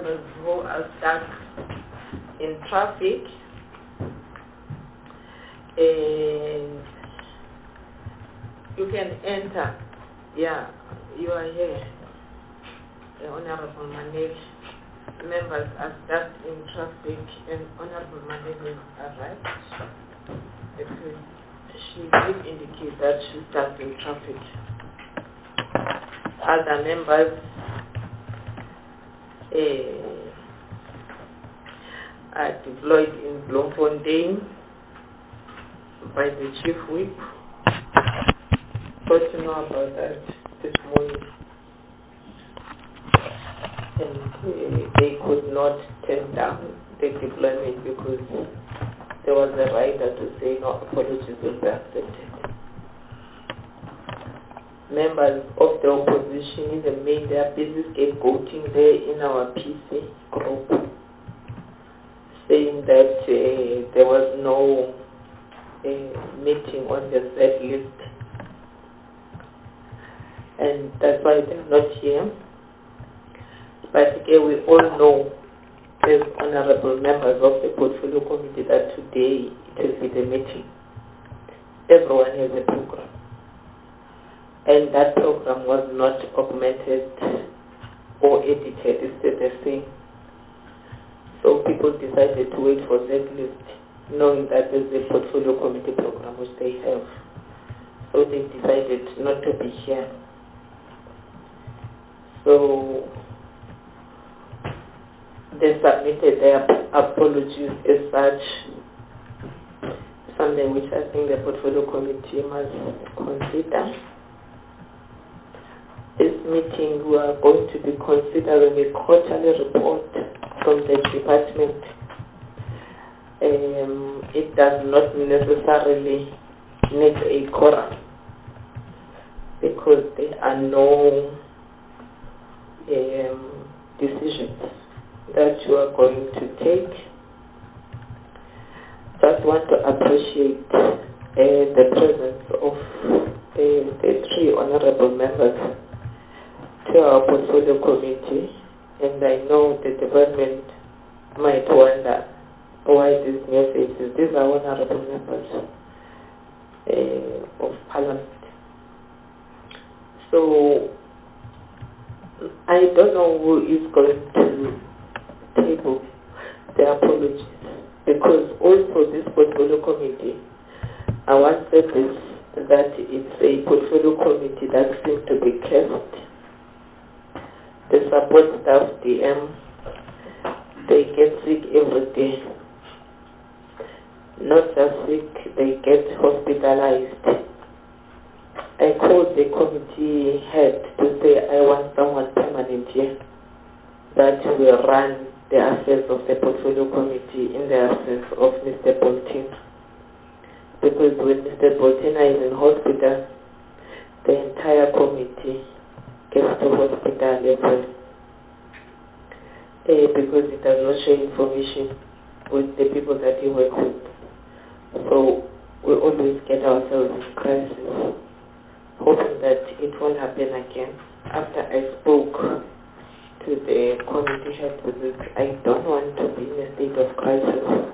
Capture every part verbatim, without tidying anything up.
members who are stuck in traffic, and you can enter. Yeah, you are here. The Honorable Manel. Members are stuck in traffic, and Honorable Manel is arrived. Because she did indicate that she's stuck in traffic. Other members uh, are deployed in Bloemfontein by the Chief Whip. Got to know about that this morning. And uh, they could not turn down the deployment because there was a rider to say no apologies will be accepted. Members of the opposition even made their busy scapegoating there in our P C group, saying that uh, there was no uh, meeting on the set list, and that's why they're not here. But again, we all know as honorable members of the portfolio committee that today it will be the meeting. Everyone has a program. And that program was not augmented or edited, it's still the same. So people decided to wait for that list, knowing that there's a portfolio committee program which they have. So they decided not to be here. So they submitted their apologies as such, something which I think the portfolio committee must consider. This meeting we are going to be considering a quarterly report from the department. Um, it does not necessarily need a quorum because there are no um, decisions that you are going to take. Just want to appreciate uh, the presence of uh, the three honorable members to our portfolio committee, and I know the department might wonder why these new faces. These are honorable members uh, of Parliament. So I don't know who is going to table the apologies, because also this portfolio committee, I once said this, that it's a portfolio committee that seems to be cursed. The support staff, D M, they get sick every day. Not just sick, they get hospitalized. I called the committee head to say I want someone permanent here that will run the affairs of the portfolio committee in the absence of Mister Bolton. Because when Mister Bolton is in hospital, the entire committee gets to hospital level. Uh, because it does not share information with the people that he works with. So we always get ourselves in crisis, hoping that it won't happen again. After I spoke to the committee head with this, I don't want to be in a state of crisis.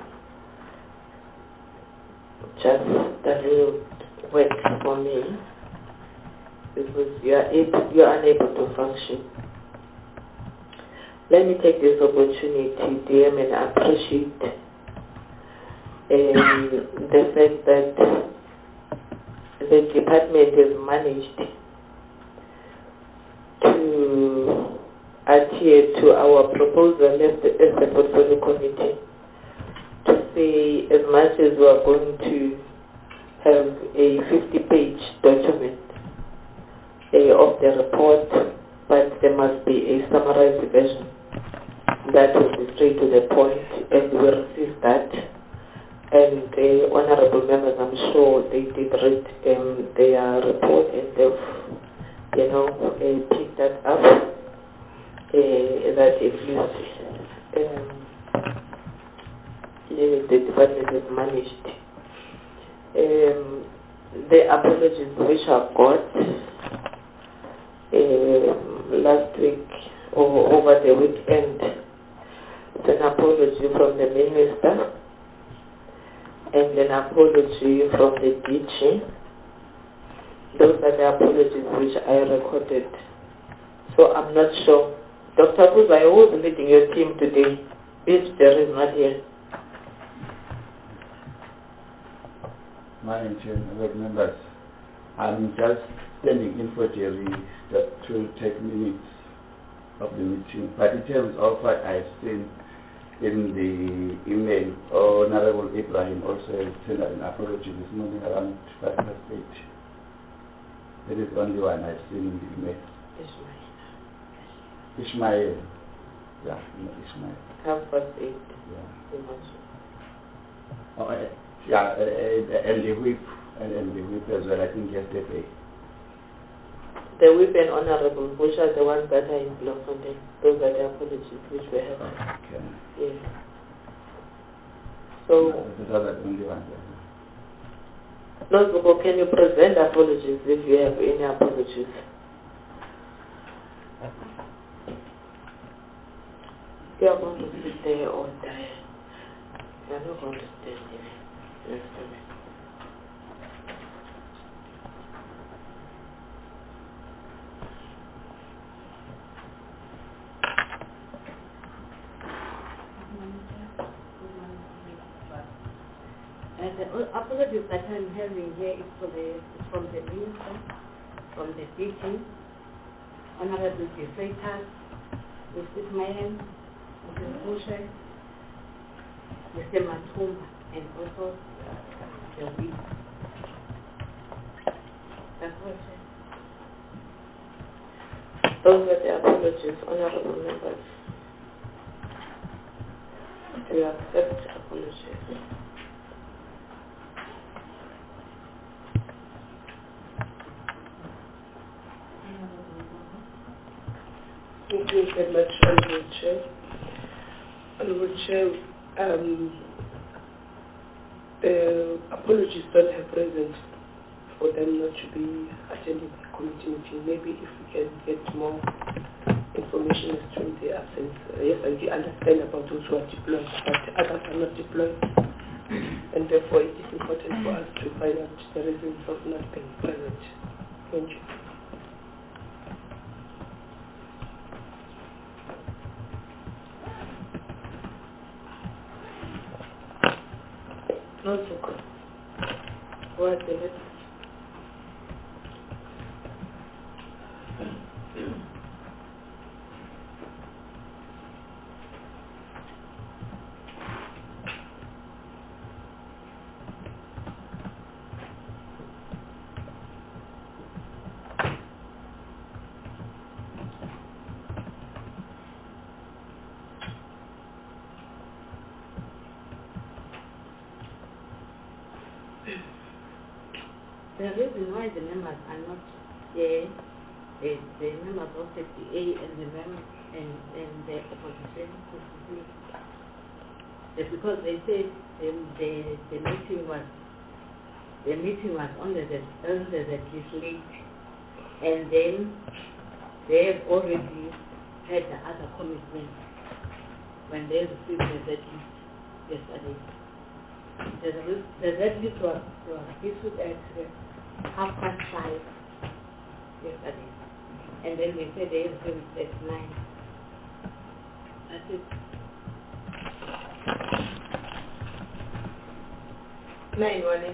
Just doesn't work for me, because you are able, you are unable to function. Let me take this opportunity, D M, and appreciate um, the fact that the department has managed to adhere to our proposal as the, as the portfolio committee to say, as much as we are going to have a fifty-page document uh, of the report, but there must be a summarized version that will be straight to the point, and we received that. And the honorable members, I'm sure they did read um, their report, and they've, you know, uh, picked that up, uh, that at least um, yeah, the department has managed. Um, the apologies which I've got uh, last week or over the weekend apology from the minister and an apology from the D G. Those are the apologies which I recorded. So I'm not sure. Doctor Kuza, who is leading your team today? Bitch, there is not here. Madam Chair, members, I'm just standing in for Jerry just to take minutes of the meeting. But in terms of what I've seen in the email, Honorable Ibrahim also has sent an apology this morning around five past eight. It is only one I've seen in the email. Ishmael. Ishmael. Yeah, no, Ishmael. Half past eight. Yeah. Oh, uh, yeah, uh, uh, and the whip, and, and the whip as well, I think yesterday. The whip and honorable, which are the ones that are in Bloemfontein. Those are the apologies which we have. Okay. Yes. So, no, those are the only ones. No, Zuko, can you present apologies if you have any apologies? You are going to sit there or die. You are not going to stand there. Yes, And the apologies that I'm having here is for the, is from the minister, from the D G, Honorable Defrators, Mister Ismail, Mister Bushe, Mister Matumba, and also the week. That's what I said. Those are the apologies, honorable members. Do you accept apologies? Thank you very much, Honorable Chair. Honorable Chair, um, the apologies don't have reasons for them not to be attending the committee meeting. Maybe if we can get more information as to the absence. Uh, yes, I do understand about those who are deployed, but others are not deployed. And therefore it is important for us to find out the reasons of not being present. Thank you. No, Zuko. What's the letter? The reason why the members are not here, the, the members of the P A and the members and, and the opposition, is because they said the, the, the meeting was the meeting was under the under the late, and then they have already had the other commitments when they received the red list yesterday. The, the red list was, was issued at uh, half past five yesterday, and then they said they received it at nine. That's it. Nine morning.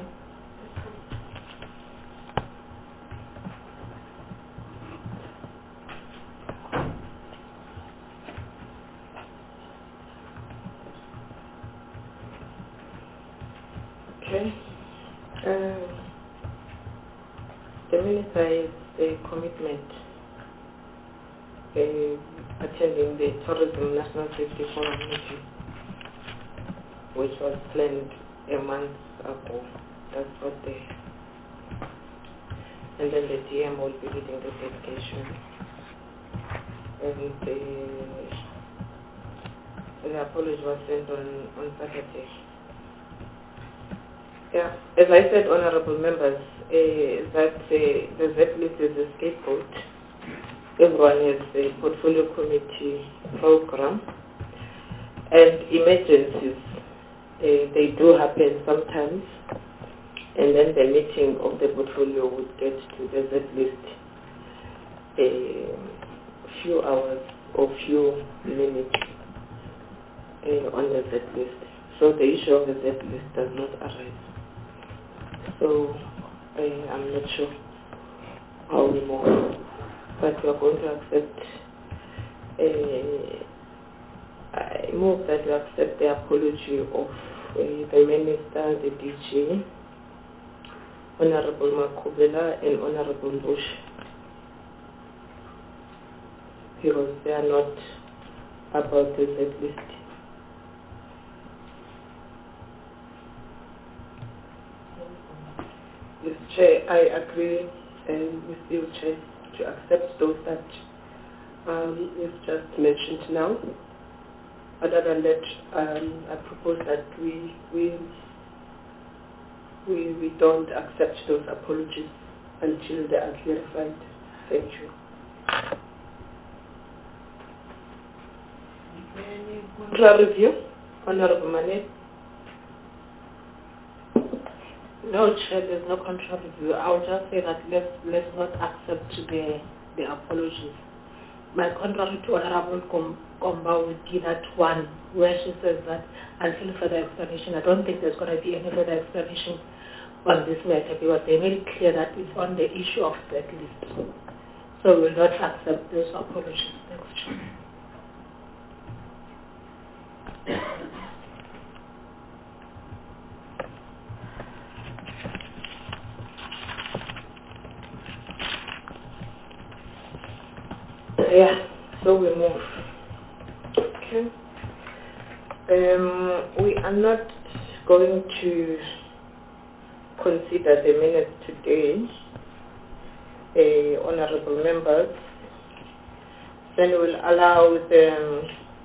Okay. Uh, the minister has a commitment uh, attending the Tourism National Safety Forum meeting, which was planned a month ago. That's what they. And then the D M will be leading the delegation. And the, the apology was sent on, on Saturday. Yeah, as I said, honorable members, uh, that uh, the Z list is a scapegoat. Everyone has a portfolio committee program, And emergencies, uh, they do happen sometimes, and then the meeting of the portfolio would get to the Z list a few hours or few minutes uh, on the Z list. So the issue of the Z list does not arise. So uh, I'm not sure how we move, but we are going to accept. Uh, I move that we accept the apology of uh, the Minister, the D G, Honorable Makubela and Honorable Bush, because they are not about the Z list. Yes, Chair, I agree um, with you, Chair, to accept those that um, you've just mentioned now. Other than that, um, I propose that we we we we don't accept those apologies until they are clarified. Thank you. Contra review, Honorable Mane. No, Chair, there's no contra review. I'll just say that let's let's not accept the the apologies. My contrary to Honorable Com- Komba would be that one where she says that until further explanation, I don't think there's going to be any further explanation on this matter because they made it clear that it's on the issue of that list. So we will not accept those apologies. Thanks, Chair. Yeah, so we move. Okay. Um, we are not going to consider the minutes today, uh, honorable members. Then we'll allow the,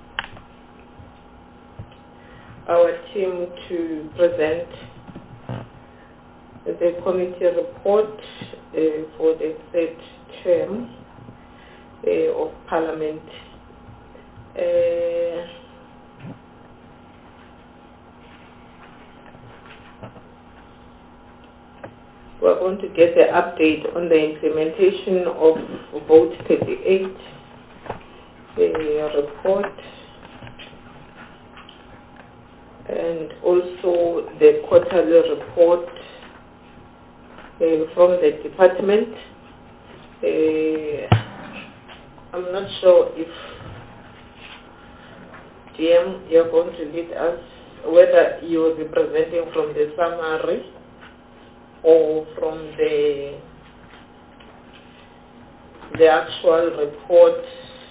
our team to present the committee report uh, for the third term Uh, of Parliament. Uh, we're going to get the update on the implementation of Vote thirty-eight uh, report and also the quarterly report uh, from the department. Uh, I'm not sure if D M, you're going to lead us, whether you will be presenting from the summary or from the the actual report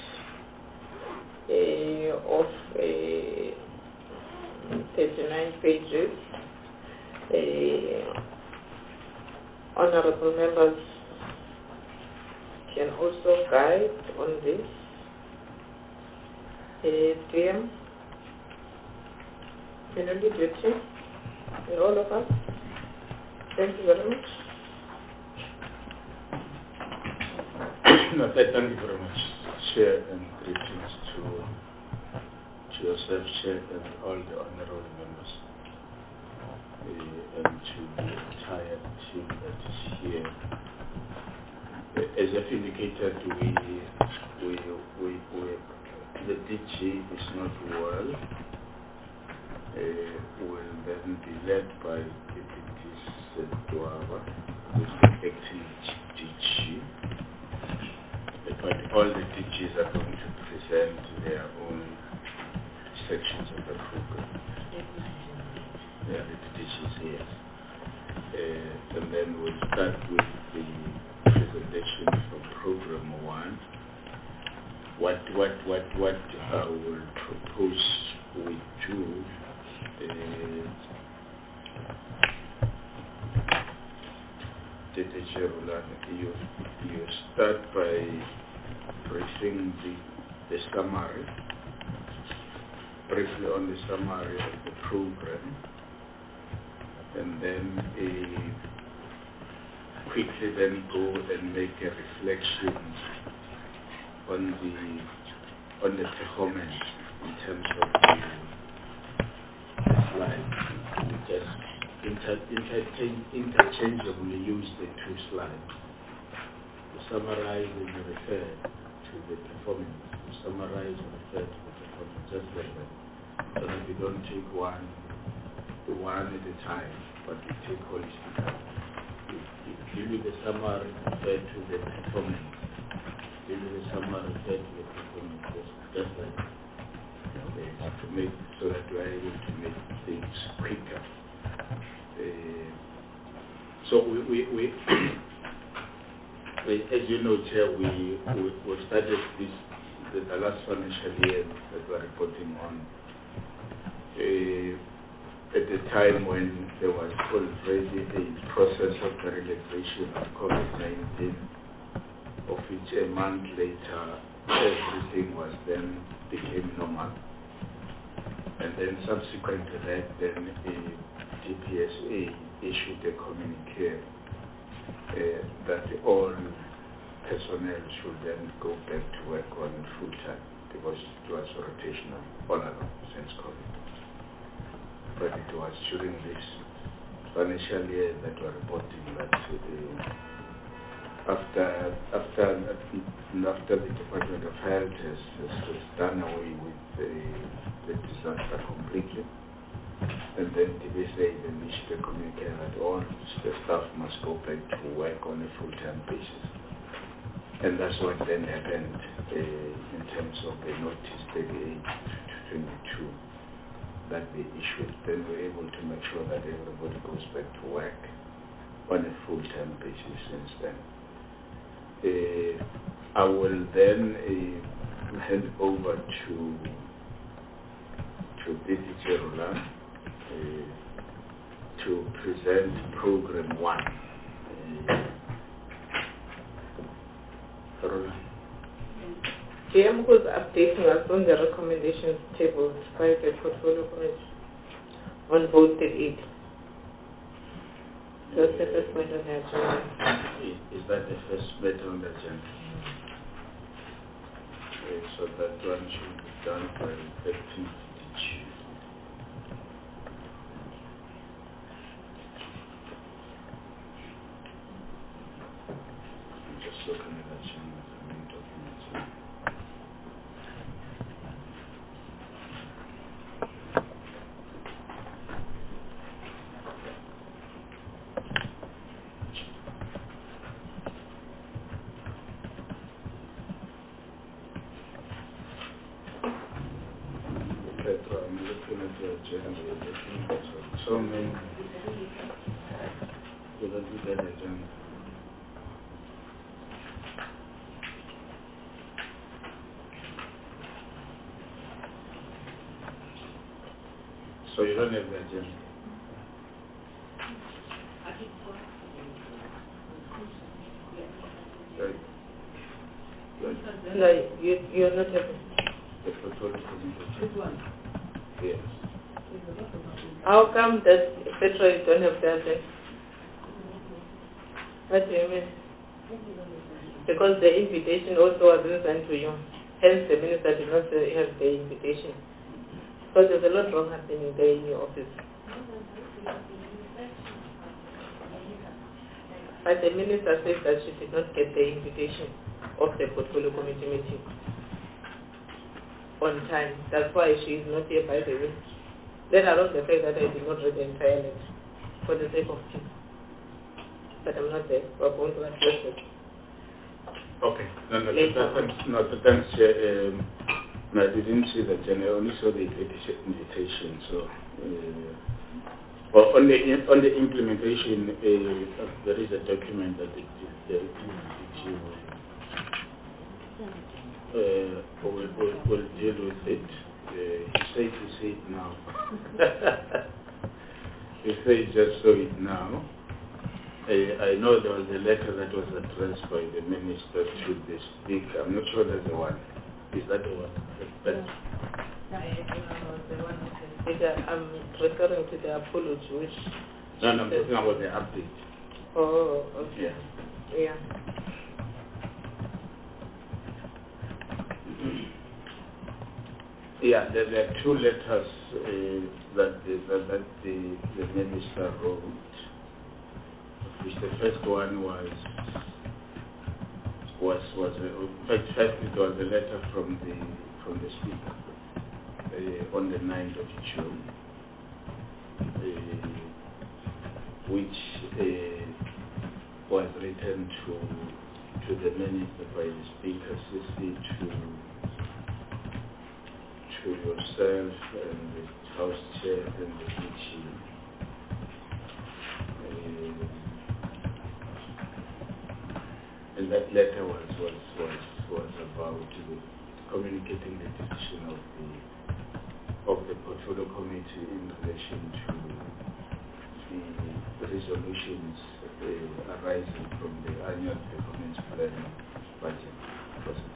uh, of uh, thirty-nine pages. Uh, honorable members can also guide on this. Uh, D M, can you lead your team and all of us? Thank you very much. No, thank you very much, Chair, and greetings to, to yourself, Chair, and all the honorable members, uh, and to the entire team that is here. As I've indicated, we, we, we, we, the D G is not well. Uh, will then be led by Deputy Sedwaba, who is the acting D G. But all the D Gs are going to present their own sections of the program. Yeah, the D Gs, yes. Uh, and then we'll start with the presentation for program one. What what what what I will propose we do is Tete Cherulana, you you start by briefing the the summary, briefly on the summary of the program, and then a quickly then go and make a reflection on the on the performance in terms of the, the slides. We just inter, interchange, interchangeably use the two slides. To summarize and refer to the performance. To summarize and refer to the performance, just like that. So that we don't take one, one at a time, but we take holistically. Give you the summary, refer to the performance. Give you the summary, refer to the performance. Just, just like that. Okay, to make, so that we are able to make things quicker. Uh, so we, we, we, we as you know, Chair, we, we, we started this, the, the last financial year that we are reporting on. Uh, at the time when there was already a process of the relaxation of COVID nineteen, of which a month later everything was then became normal. And then subsequent to that, then a D P S A issued a communique uh, that all personnel should then go back to work on full time because it was rotational all along since COVID. But it was during this financial year that we are reporting that uh, after after after the Department of Health has, has, has done away with the, the disaster completely, and then D B S A then issued a communique that all the staff must go back to work on a full-time basis. And that's what then happened uh, in terms of the notice thirty-eight to twenty-two. That they issued, then we're able to make sure that everybody goes back to work on a full-time basis since then. Uh, I will then uh, hand over to to D D J Roland uh, to present program one. Uh, Roland. G M was updating us on the recommendations tables by the portfolio committee on vote thirty-eight. That's the first point on the agenda. Is that the first matter on the agenda? Okay, so that one should be done by thirteenth June. I'm just looking at that agenda, the main documents. I'm looking at the agenda, looking at so many. So that we get agenda. So you don't have the agenda. Right. Right. No, you, you're not having. The portfolio presentation. Yes. How come that Petra you don't have the agenda? What do you mean? Because the invitation also wasn't sent to you. Hence the minister did not have the invitation. Because there's a lot wrong happening there in your office. But the minister said that she did not get the invitation of the portfolio committee meeting on time. That's why she is not here, by the way. Let alone the fact that I did not read the entire letter for the sake of time. But I'm not there. We're going to address it. Okay. No, no, thanks. No, thanks. Uh, um, no, I didn't see that. I only saw the invitation. So, uh, well, on the on the implementation, uh, there is a document that the the, the uh, will will will deal with it. Uh, you say to see it now. You say just saw it now. I, I know there was a letter that was addressed by the minister to the speaker. I'm not sure that's the one. Is that the one? But I'm referring to the apology, which... No, no, I'm talking about the update. Oh, okay. Yeah. Yeah. Yeah, there, there are two letters uh, that, the, that, that the, the minister wrote, which the first one was was was a, in fact, first it was a letter from the from the speaker uh, on the ninth of June, uh, which uh, was written to to the minister by the speaker, C C to to yourself and the House Chair and the D G. Uh, and that letter was was was was about the, communicating the decision of the of the portfolio committee in relation to the resolutions uh, arising from the annual performance plan budget process.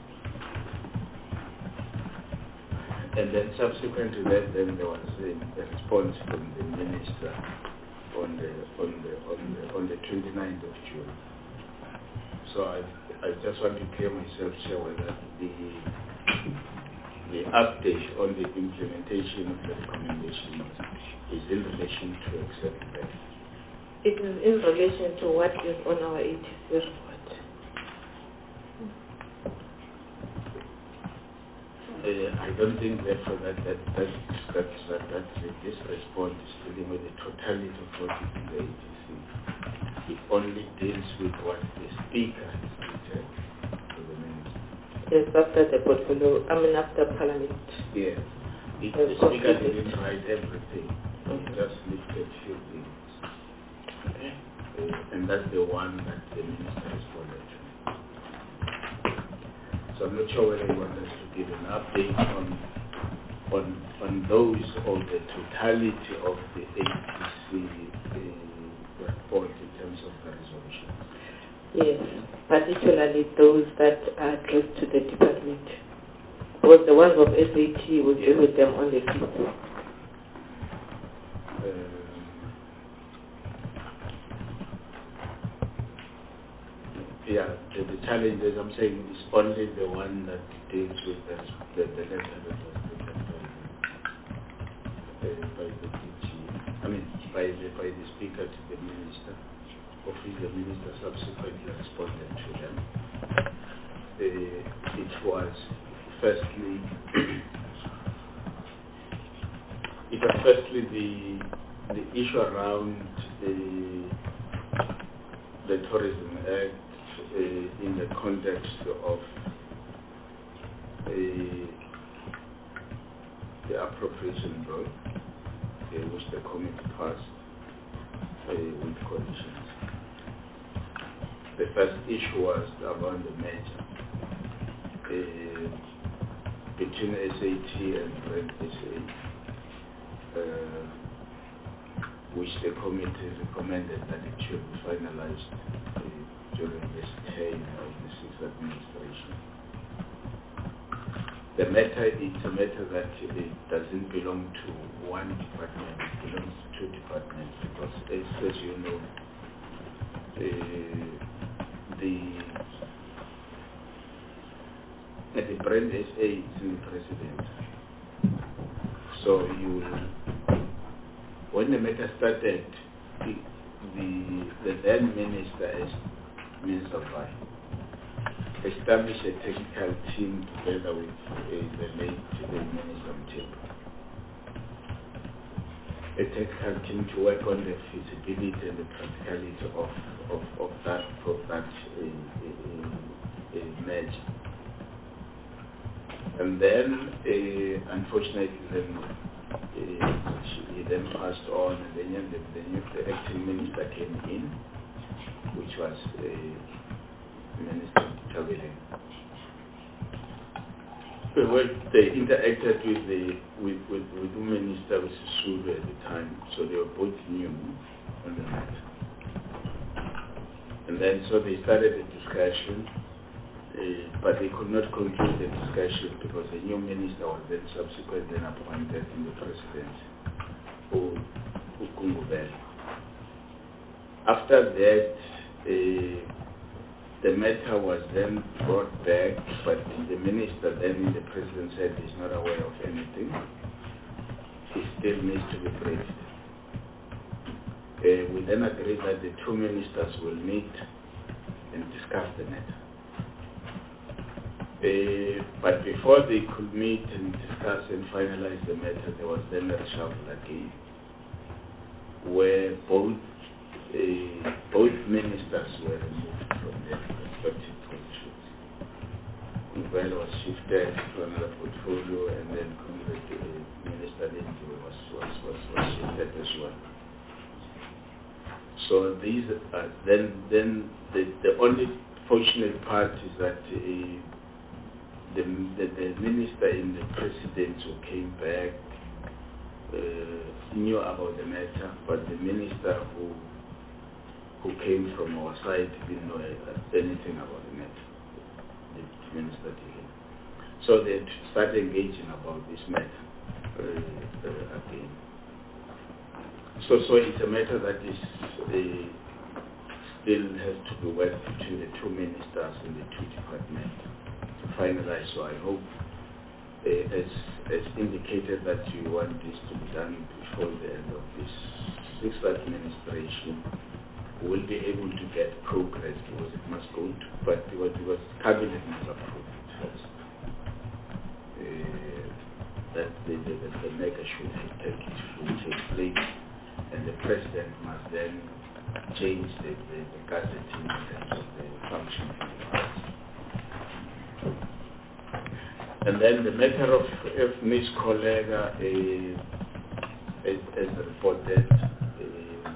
And then subsequent to that, then there was a, a response from the minister on the on the on the on the twenty-ninth of June. So I I just want to clear myself here whether the the update on the implementation of the recommendations is in relation to accept that. It is in relation to what is on our A T C report. Uh, I don't think therefore that that that that that, that this response is dealing with the totality of what is in the A T C. It only deals with what the speaker has written to the minister. Yes, after the portfolio, I mean after Parliament. Yes. It, Yes, the speaker completed. didn't write everything. Mm-hmm. He just lifted few things. Okay. Uh, and that's the one that the minister responded to. So I'm not sure whether you want us to give an update on on on those or the totality of the A T C uh, report in terms of the resolutions. Yes, particularly those that are addressed to the department. Because the ones of S A T will deal with them on the fifth. Um, yeah, the, the challenge, as I'm saying, is only the one that deals with the, the, the letter that was written by the, uh, by the D G, I mean, by the, by the speaker to the minister, of which the minister subsequently responded to them. Uh, it was firstly, it was firstly the, the issue around the, the Tourism Act uh, in the context of uh, the appropriation bill, uh, which the committee passed uh, with conditions. The first issue was around the merger uh, between S A T and Rand S A, uh, which the committee recommended that it should be finalized uh, during this term of the sixth administration. The matter is a matter that it doesn't belong to one department, it belongs to two departments because, as, as you know, uh, the the brand S A is in the president. So you, when the matter started, the the, the then minister, as Minister of Fire, established a technical team together with uh, the late the Minister of Temple. A technical team to work on the feasibility and the practicality of, of, of that of that uh, uh, uh, merger. And then, uh, unfortunately, then uh, he then passed on, and then the, the, new, the acting minister came in, which was uh, Minister Tabile. Well, they interacted with the with with, with the minister, with Sulu at the time, so they were both new on the matter. And then, so they started a discussion, uh, but they could not conclude the discussion because the new minister was then subsequently appointed in the presidency, who Ukungubel. After that, uh, the matter was then brought back, but the minister then, the president said he's not aware of anything. It still needs to be briefed. Uh, we then agreed that the two ministers will meet and discuss the matter. Uh, but before they could meet and discuss and finalize the matter, there was then a reshuffle again, where both uh, both ministers were removed from their respective positions. Ngubelo was shifted to another portfolio, and then uh, Minister Lindsay was, was, was, was shifted as well. So these uh, then then the, the only fortunate part is that uh, the, the the minister in the president who came back uh, knew about the matter, but the minister who who came from our side didn't know anything about the matter. The minister didn't. So they started engaging about this matter uh, uh, again. So, so it's a matter that is uh, still has to be worked between the two ministers and the two departments to finalize. So I hope, uh, as as indicated, that you want this to be done before the end of this sixth administration. We will be able to get progress because it must go to, but because, because cabinet must approve it first. Uh, that the the, the, the mega should take it should take place. And the president must then change the, the, the gazetting in terms of the function of the party. And then the matter of if Miz Kollega is, is, is reported, uh,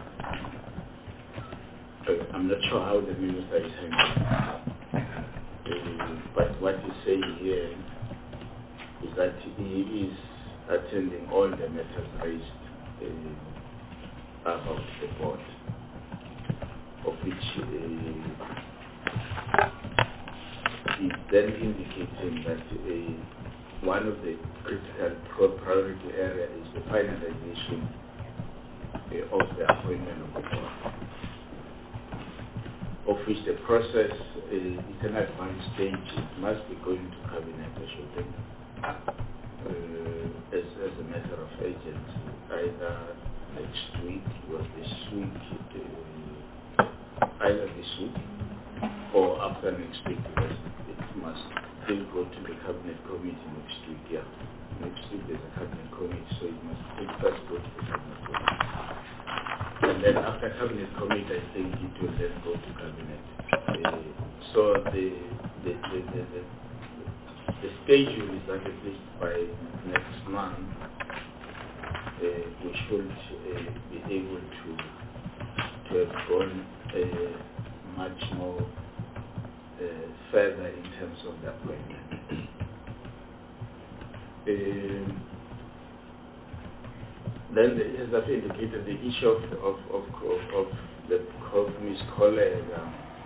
I'm not sure how the minister is handling it. Uh, but what he's saying here is that he is attending all the matters raised uh, about the board, of which uh, is then indicating that uh, one of the critical priority areas is the finalization uh, of the appointment of the board, of which the process uh, is an advanced stage. It must be going to cabinet, I should think, uh, as, as a matter of urgency, either next week or this week, uh, either this week or after next week, because it must still go to the cabinet committee next week. Yeah, next week there's a cabinet committee, so it must still first go to the cabinet committee, and then after cabinet committee, I think it will then go to cabinet. Uh, so the the the, the, the the schedule is that at least by next month. Uh, we should uh, be able to to have gone uh, much more uh, further in terms of the appointment. Um, then, the, as I've indicated, the issue of of of, of, of the Miz Kollega,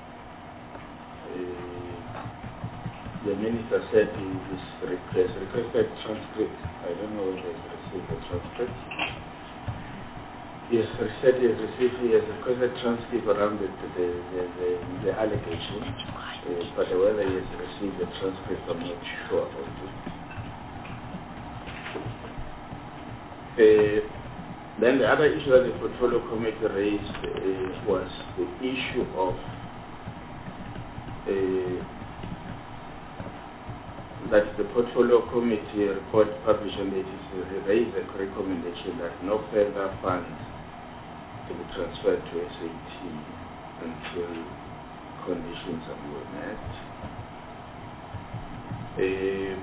uh, the minister said he is request, requested transcript. I don't know whether he's received the transcript. Yes, he said he has received, he has requested transcript around the, the, the, the, the allegation, uh, but whether he has received the transcript, I'm not sure about it. Uh, then the other issue that the portfolio committee raised uh, was the issue of uh, that the portfolio committee report published on the eighth raised a recommendation that no further funds to be transferred to S A T until conditions are met. Uh,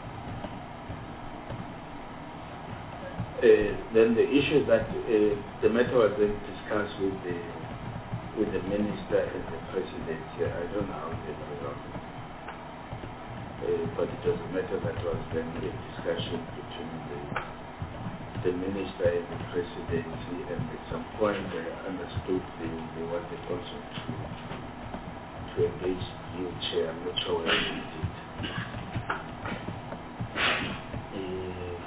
uh, then the issue that uh, the matter was then discussed with the with the minister and the president here. I don't know how they resolved it. Uh, but it was a matter that was then a discussion between the, the minister and the presidency, and at some point they understood they, they wanted also to to engage you, chair. I'm not sure whether they did. Uh,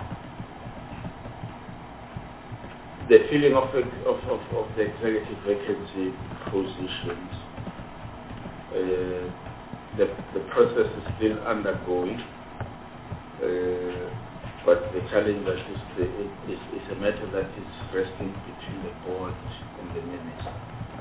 the filling of, of, of, of the executive vacancy positions Uh, the, the process is still undergoing, uh, but the challenge that is, the, it is, is a matter that is resting between the board and the minister.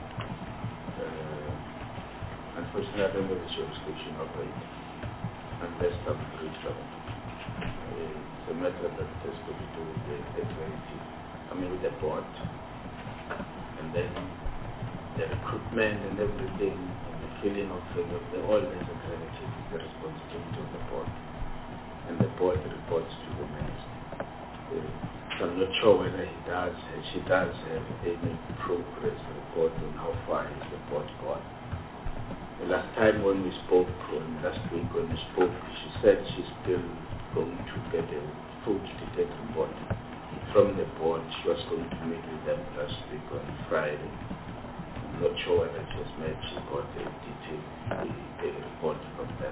Uh, unfortunately, I don't know the jurisdiction of it, unless some reach out. Uh, it's a matter that has to be do with the executive, I mean with the board, and then the recruitment and everything. Filling of the, of the oil as executive is the responsibility of the board, and the board reports to the minister. Uh, so I'm not sure whether he does, uh, she does have any progress report on how far is the board gone. The last time when we spoke, when last week when we spoke, she said she's still going to get a food detect report from the board. She was going to meet with them last week on Friday. I'm not sure whether she has met, she got a detailed a, a report from them.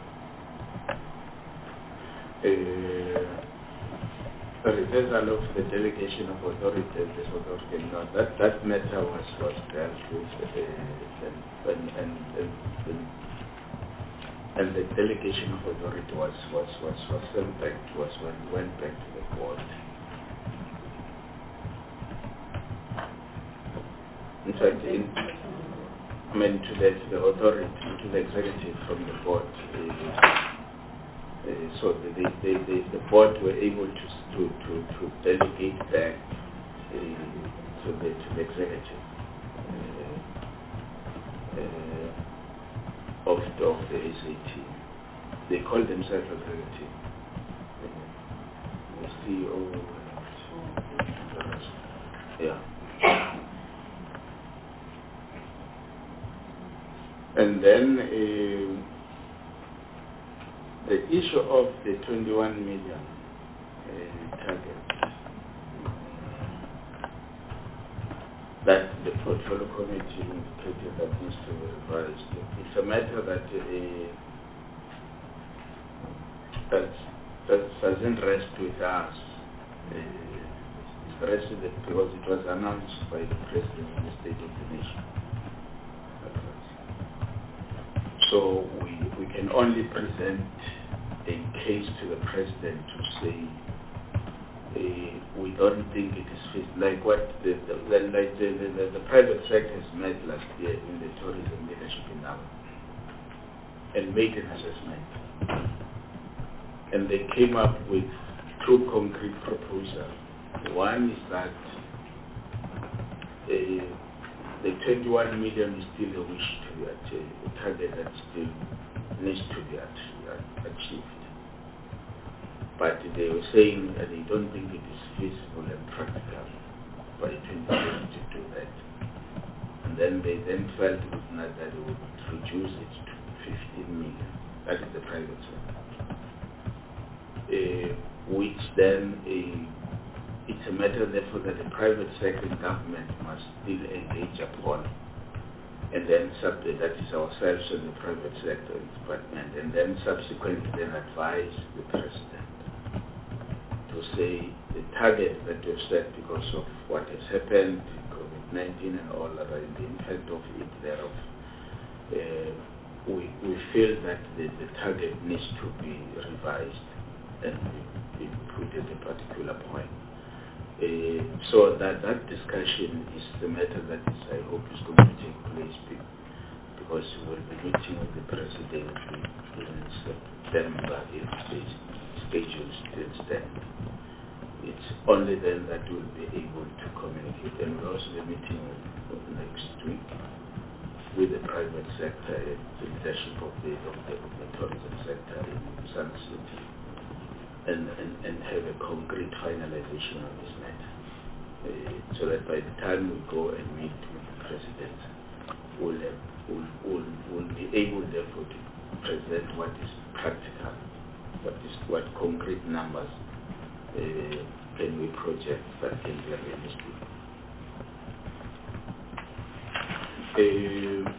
Uh, the reversal of the delegation of authority, the authority, no, that, that matter was, was dealt with, uh, and, and, and, and, and the delegation of authority was, was, was, was sent back, was when went back to the board. In fact, in, I mean, to the, to the authority, to the executive from the board, uh, uh, so the, the, the, the board were able to to, to, to delegate back uh, to, the, to the executive uh, uh, of, the, of the S A T. They call themselves executive. Uh, the C E O, yeah. And then uh, the issue of the twenty-one million uh, target that the portfolio committee indicated that needs to be revised. It's a matter that uh, that, that doesn't rest with us. Uh, it rests with it because it was announced by the President in the State of the Nation. So we, we can only present a case to the President to say uh, we don't think it is fit. Like what the, the, the, like the, the, the private sector has met last year in the tourism leadership in Naga and made an assessment. And they came up with two concrete proposals. One is that uh, the twenty-one million is still a wish to be achieved, a target that still needs to be achieved. But they were saying that they don't think it is feasible and practical by twenty twenty to do that. And then they then felt that they would reduce it to fifteen million. That is the private sector. Uh, which then uh, it's a matter therefore that the private sector and government must still engage upon, and then sub that is ourselves and the private sector department, and then subsequently then advise the President to say the target that we've set because of what has happened, COVID nineteen and all that, and the impact of it thereof, uh, we, we feel that the, the target needs to be revised and be, be put at a particular point. Uh, so that that discussion is the matter that is, I hope is going to take place because we will be meeting with the President in September if the schedule still stands. It's only then that we will be able to communicate, and we'll also be meeting with, next week with the private sector and the leadership of the, of the, of the tourism sector in Sun City. And, and, and have a concrete finalization of this matter. Uh, so that by the time we go and meet with the President, we'll, have, we'll, we'll, we'll be able therefore to present what is practical, what is what concrete numbers uh, can we project that can be realistic. Uh,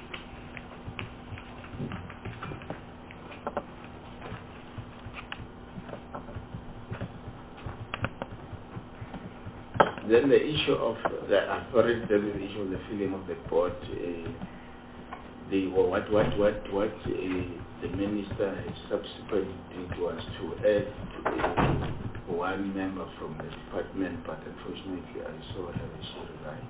Then the issue of the authority, the issue of the filling of the board, uh, the well, what what what what uh, the minister has subsequently did was to add uh, one member from the department, but unfortunately I saw her she resigned.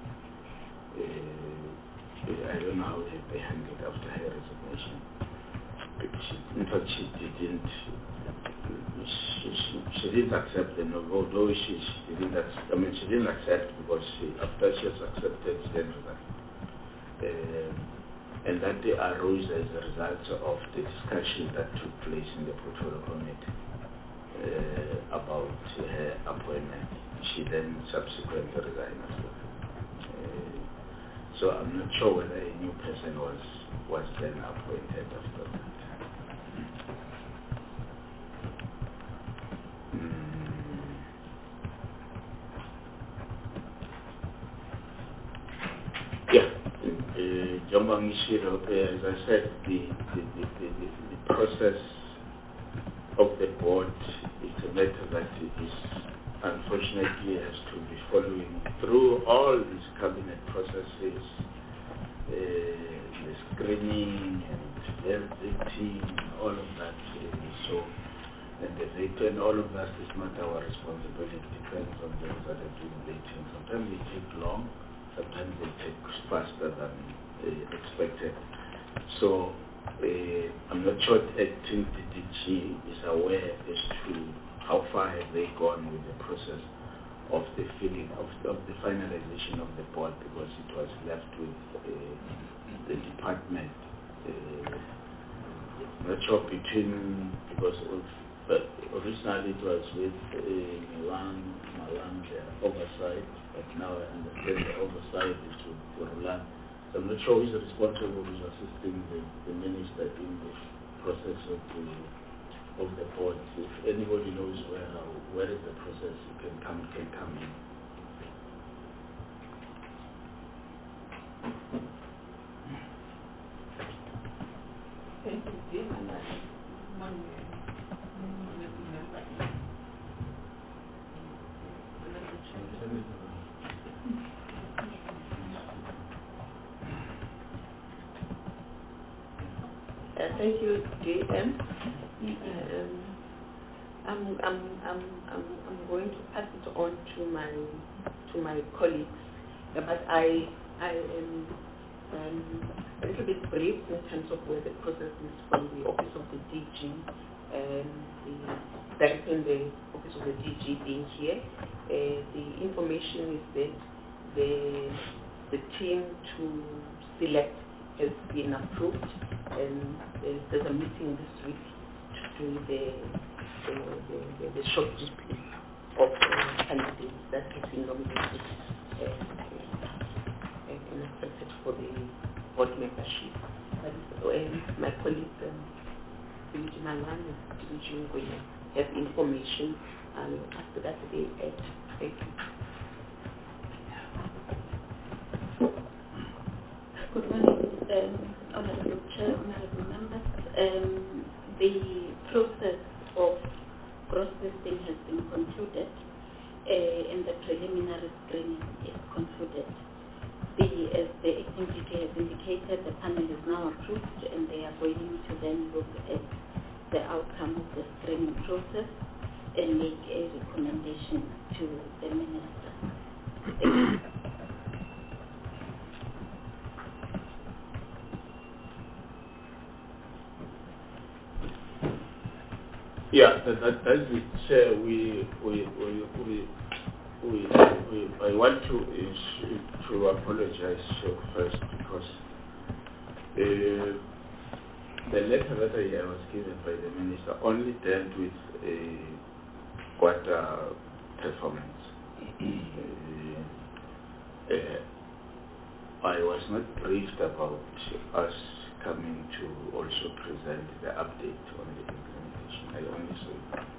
Uh, I don't know how they, they handled after her resignation. But she, in fact, she didn't. She, she, she didn't accept them, although she, she didn't. Accept, I mean, she didn't accept because she, after she has accepted, she then resigned. Uh, and that they arose as a result of the discussion that took place in the portfolio committee uh, about her appointment. She then subsequently resigned after that. Uh, so I'm not sure whether a new person was was then appointed after that. Yeah, uh, Jombang Ishiro, uh, as I said, the the, the, the, the process of the board is a matter that is unfortunately has to be following through all these cabinet processes, uh, the screening and everything, all of that. Uh, so, and the data and all of that is not our responsibility. It depends on those that are doing dating. Sometimes they take long. Sometimes they take faster than uh, expected. So uh, I'm not sure acting D D G is aware as to how far have they gone with the process of the filling of, of the finalization of the board, because it was left with uh, the department. Uh, not sure between because of, but originally it was with uh, Milan, Milan the oversight. But now I understand the oversight is with Roland. So I'm not sure who is responsible, who is assisting the, the minister in the process of the of the board. If anybody knows where how, where is the process, you can come can come in. Thank you, Jim. And I one Uh, thank you, J M. Um, I'm, I'm, I'm, I'm, I'm going to pass it on to my to my colleagues, uh, but I I am um, a little bit brief in terms of where the process is from the office of the D G, and the director in the office of the D G being here. Uh, the information is that the the team to select has been approved, and there's, there's a meeting this week to do the the, the, the, the shortlisting of uh, candidates that has been nominated uh, and, and accepted for the board membership. And my colleague, um, Luigi Malan and Luigi Ngoya, have information, and after that they add. Thank you. Good morning, um, Honorable Chair, Honorable Members. Um, the process of cross-listing has been concluded, uh, and the preliminary screening is concluded. The, as the acting D G has indicated, the panel is now approved, and they are going to then look at the outcome of the screening process and make a recommendation to the Minister. Thank you. Yeah, that, that, that's the chair. We, we, we, we, we, we, I want to is, to apologize first because uh, the letter that I was given by the minister only dealt with a quarter performance. uh, uh, I was not briefed about us coming to also present the update on the implementation. I only saw it.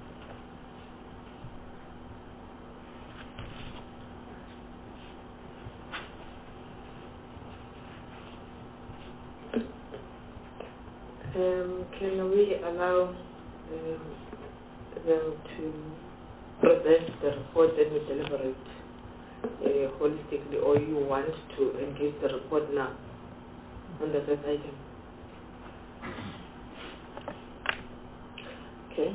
Um, can we allow um, them to present the report and we deliberate uh, holistically, or you want to engage the report now? on the first item. Okay.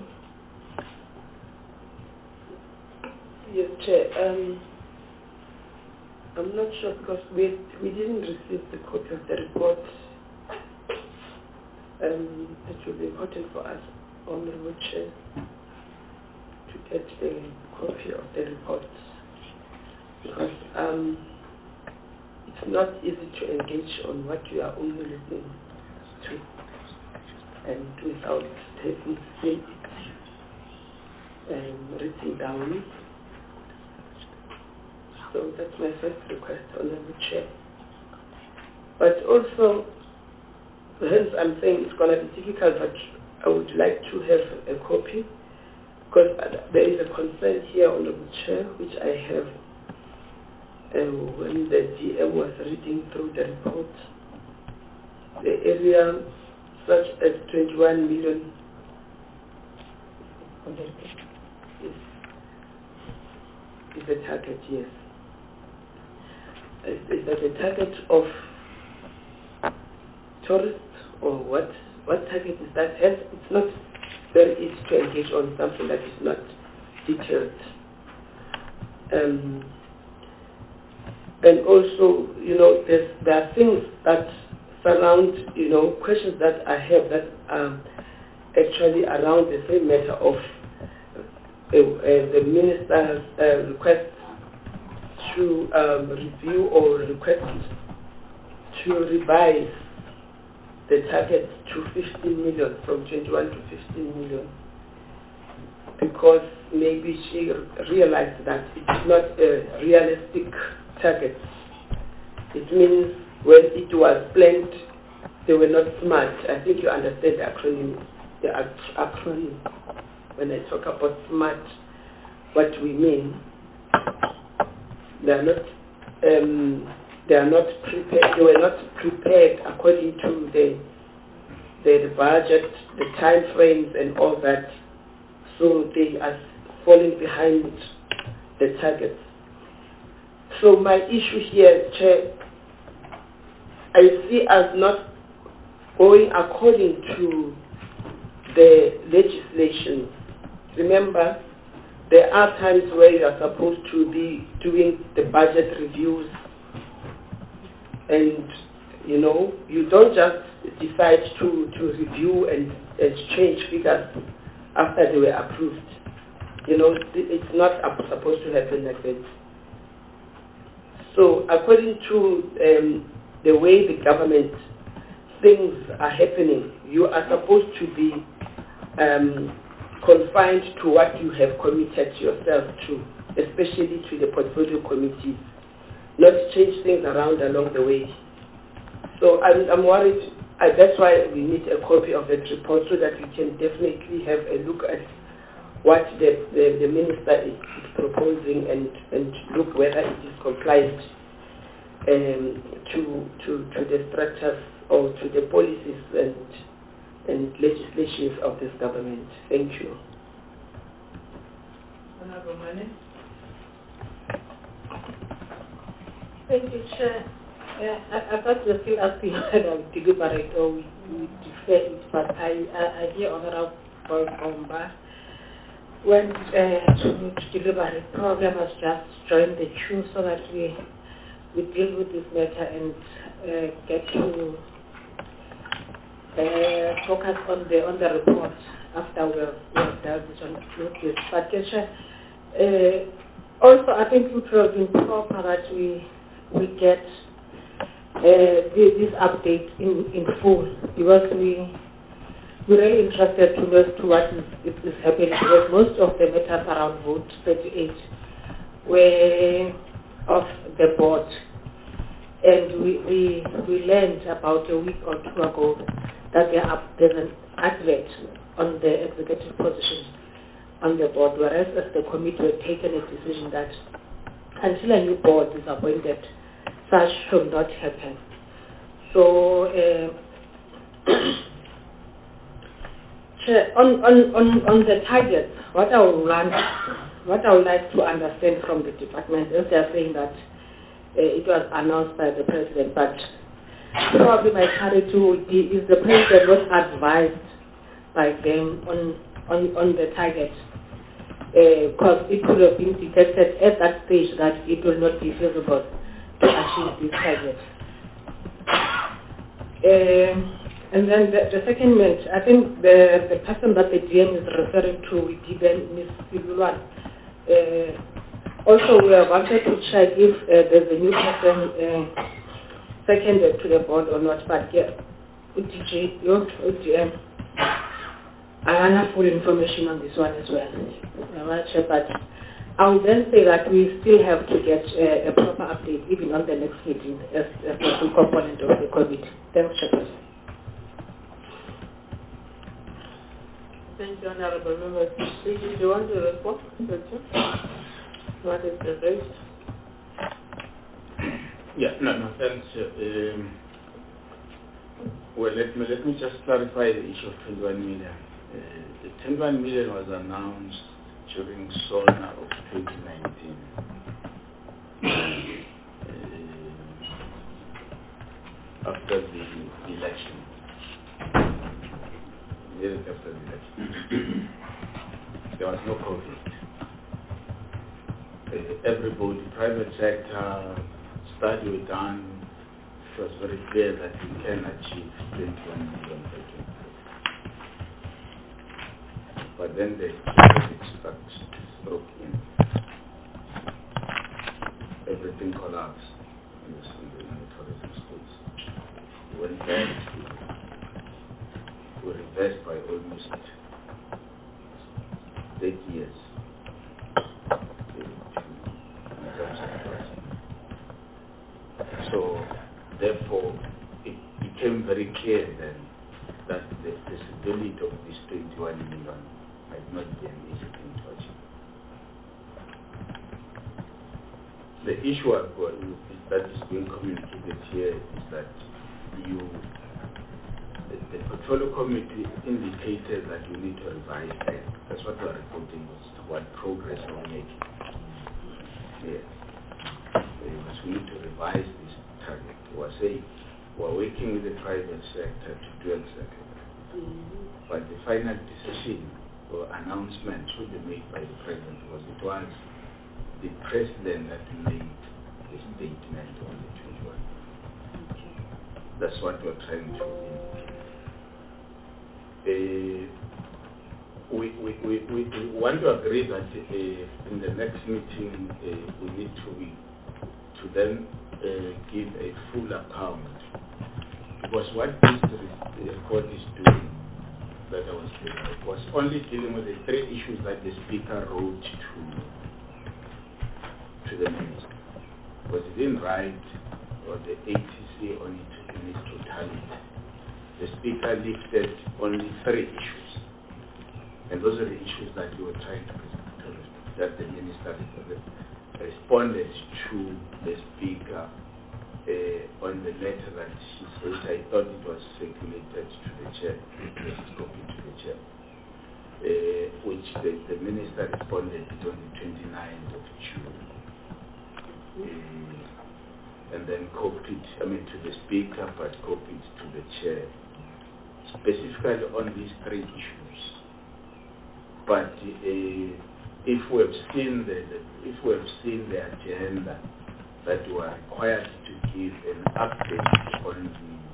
Yes, Chair. Um, I'm not sure because we we didn't receive the copy of the report. Um, it will be important for us, Honorable Chair, to get the copy of the report because um, it's not easy to engage on what you are only listening to and without taking it and written down. So that's my first request, Honorable Chair. But also, hence I'm saying it's going to be difficult, but I would like to have a copy because there is a concern here, Honorable Chair, which I have uh, when the G M was reading through the report. The area such as twenty-one million is, is a target, yes. Is, is that a target of tourists or what? What target is that? Hence, it's not very easy to engage on something that is not detailed. Um, and also, you know, there's, there are things that surround, you know, questions that I have that are actually around the same matter of uh, uh, the minister's uh, request to um, review or request to revise the target to fifteen million from twenty-one to fifteen million because maybe she realized that it's not a realistic target. It means when it was planned, they were not smart. I think you understand the acronym. The acronym. When I talk about smart, what we mean, they are not. Um, they are not prepared. They were not prepared according to the the, the budget, the time frames, and all that. So they are falling behind the targets. So my issue here, Chair, I see as not going according to the legislation. Remember, there are times where you are supposed to be doing the budget reviews and, you know, you don't just decide to, to review and, and change figures after they were approved. You know, it's not supposed to happen like that. So according to um, the way the government things are happening, you are supposed to be um, confined to what you have committed yourself to, especially to the portfolio committees, not change things around along the way. So I'm, I'm worried, uh, that's why we need a copy of that report so that we can definitely have a look at what the, the, the minister is, is proposing and, and look whether it is compliant um, to, to, to the structures or to the policies and, and legislations of this government. Thank you. Honorable Mane. Thank you, Chair. Yeah, I, I thought you were still asking whether I would deliberate or we, we defer it, but I, I, I hear Honorable Bomba went uh, to, to deliberate. Program has just joined the queue so that we we deal with this matter and uh, get to uh, focus on the on the report after we have, we have dealt with this. But uh, also, I think it would have been proper that we we get uh, this update in, in full because we. We're really interested to know as to what is, is happening because most of the matters around vote thirty-eight were off the board. And we, we, we learned about a week or two ago that there are, there's an advert on the executive position on the board, whereas as the committee had taken a decision that until a new board is appointed, such should not happen. So, uh, On, on, on, on the targets, what I would want, what I would like to understand from the department is they are saying that uh, it was announced by the president, but probably my clarity would be, is the president was advised by them on, on, on the target? Because uh, it could have been detected at that stage that it will not be feasible to achieve this target. Um, and then the, the second match, I think the, the person that the D M is referring to would be then Miz Silulwan. Uh, also, we have wanted to check if uh, there's a new person uh, seconded to the board or not, but yeah, with D J, your D M, I have full information on this one as well. I want to check, but I would then say that we still have to get uh, a proper update even on the next meeting as, as a full component of the committee. Thanks, Chairman. Thank you, Honorable Members. Do you want to respond? What is the raised? Yeah, no, no, thanks. Um, well, let me, let me just clarify the issue of twenty-one million. Uh, the twenty-one million was announced during SONA of twenty nineteen. Uh, after the election. Years after the election. There was no COVID. Uh, everybody, private sector, study was done. It was very clear that we can achieve twenty-one million by twenty. But then the COVID struck, struck in. Everything collapsed in the, in the, in the tourism space. We went back to we reversed by almost eight years in terms of pricing. So, therefore, it became very clear then that the feasibility of this twenty-one million might not be an easy thing to achieve. The issue I've got that is being communicated here is that you The portfolio committee indicated that we need to revise that. That's what we are reporting was what progress we are making. Yes. Because we need to revise this target. We are saying we are working with the private sector to do exactly that. Mm-hmm. But the final decision or announcement should be made by the president because it was the president that made the statement on the twenty-one. Okay. That's what we are trying to do. Uh, we, we, we, we, we want to agree that uh, in the next meeting uh, we need to be, to then uh, give a full account because what this report is doing that I was doing was only dealing with the three issues that the speaker wrote to to the minister. Because he didn't write or the A T C on it in its totality. The speaker lifted only three issues. And those are the issues that we were trying to present, that the minister responded to the speaker uh, on the letter that she said. I thought it was circulated to the chair, it was copied to the chair, uh, which the, the minister responded on the twenty-ninth of June. Uh, and then copied, I mean, to the speaker, but copied to the chair. Specifically on these three issues, but uh, if we have seen the, the if we have seen the agenda that we are required to give an update on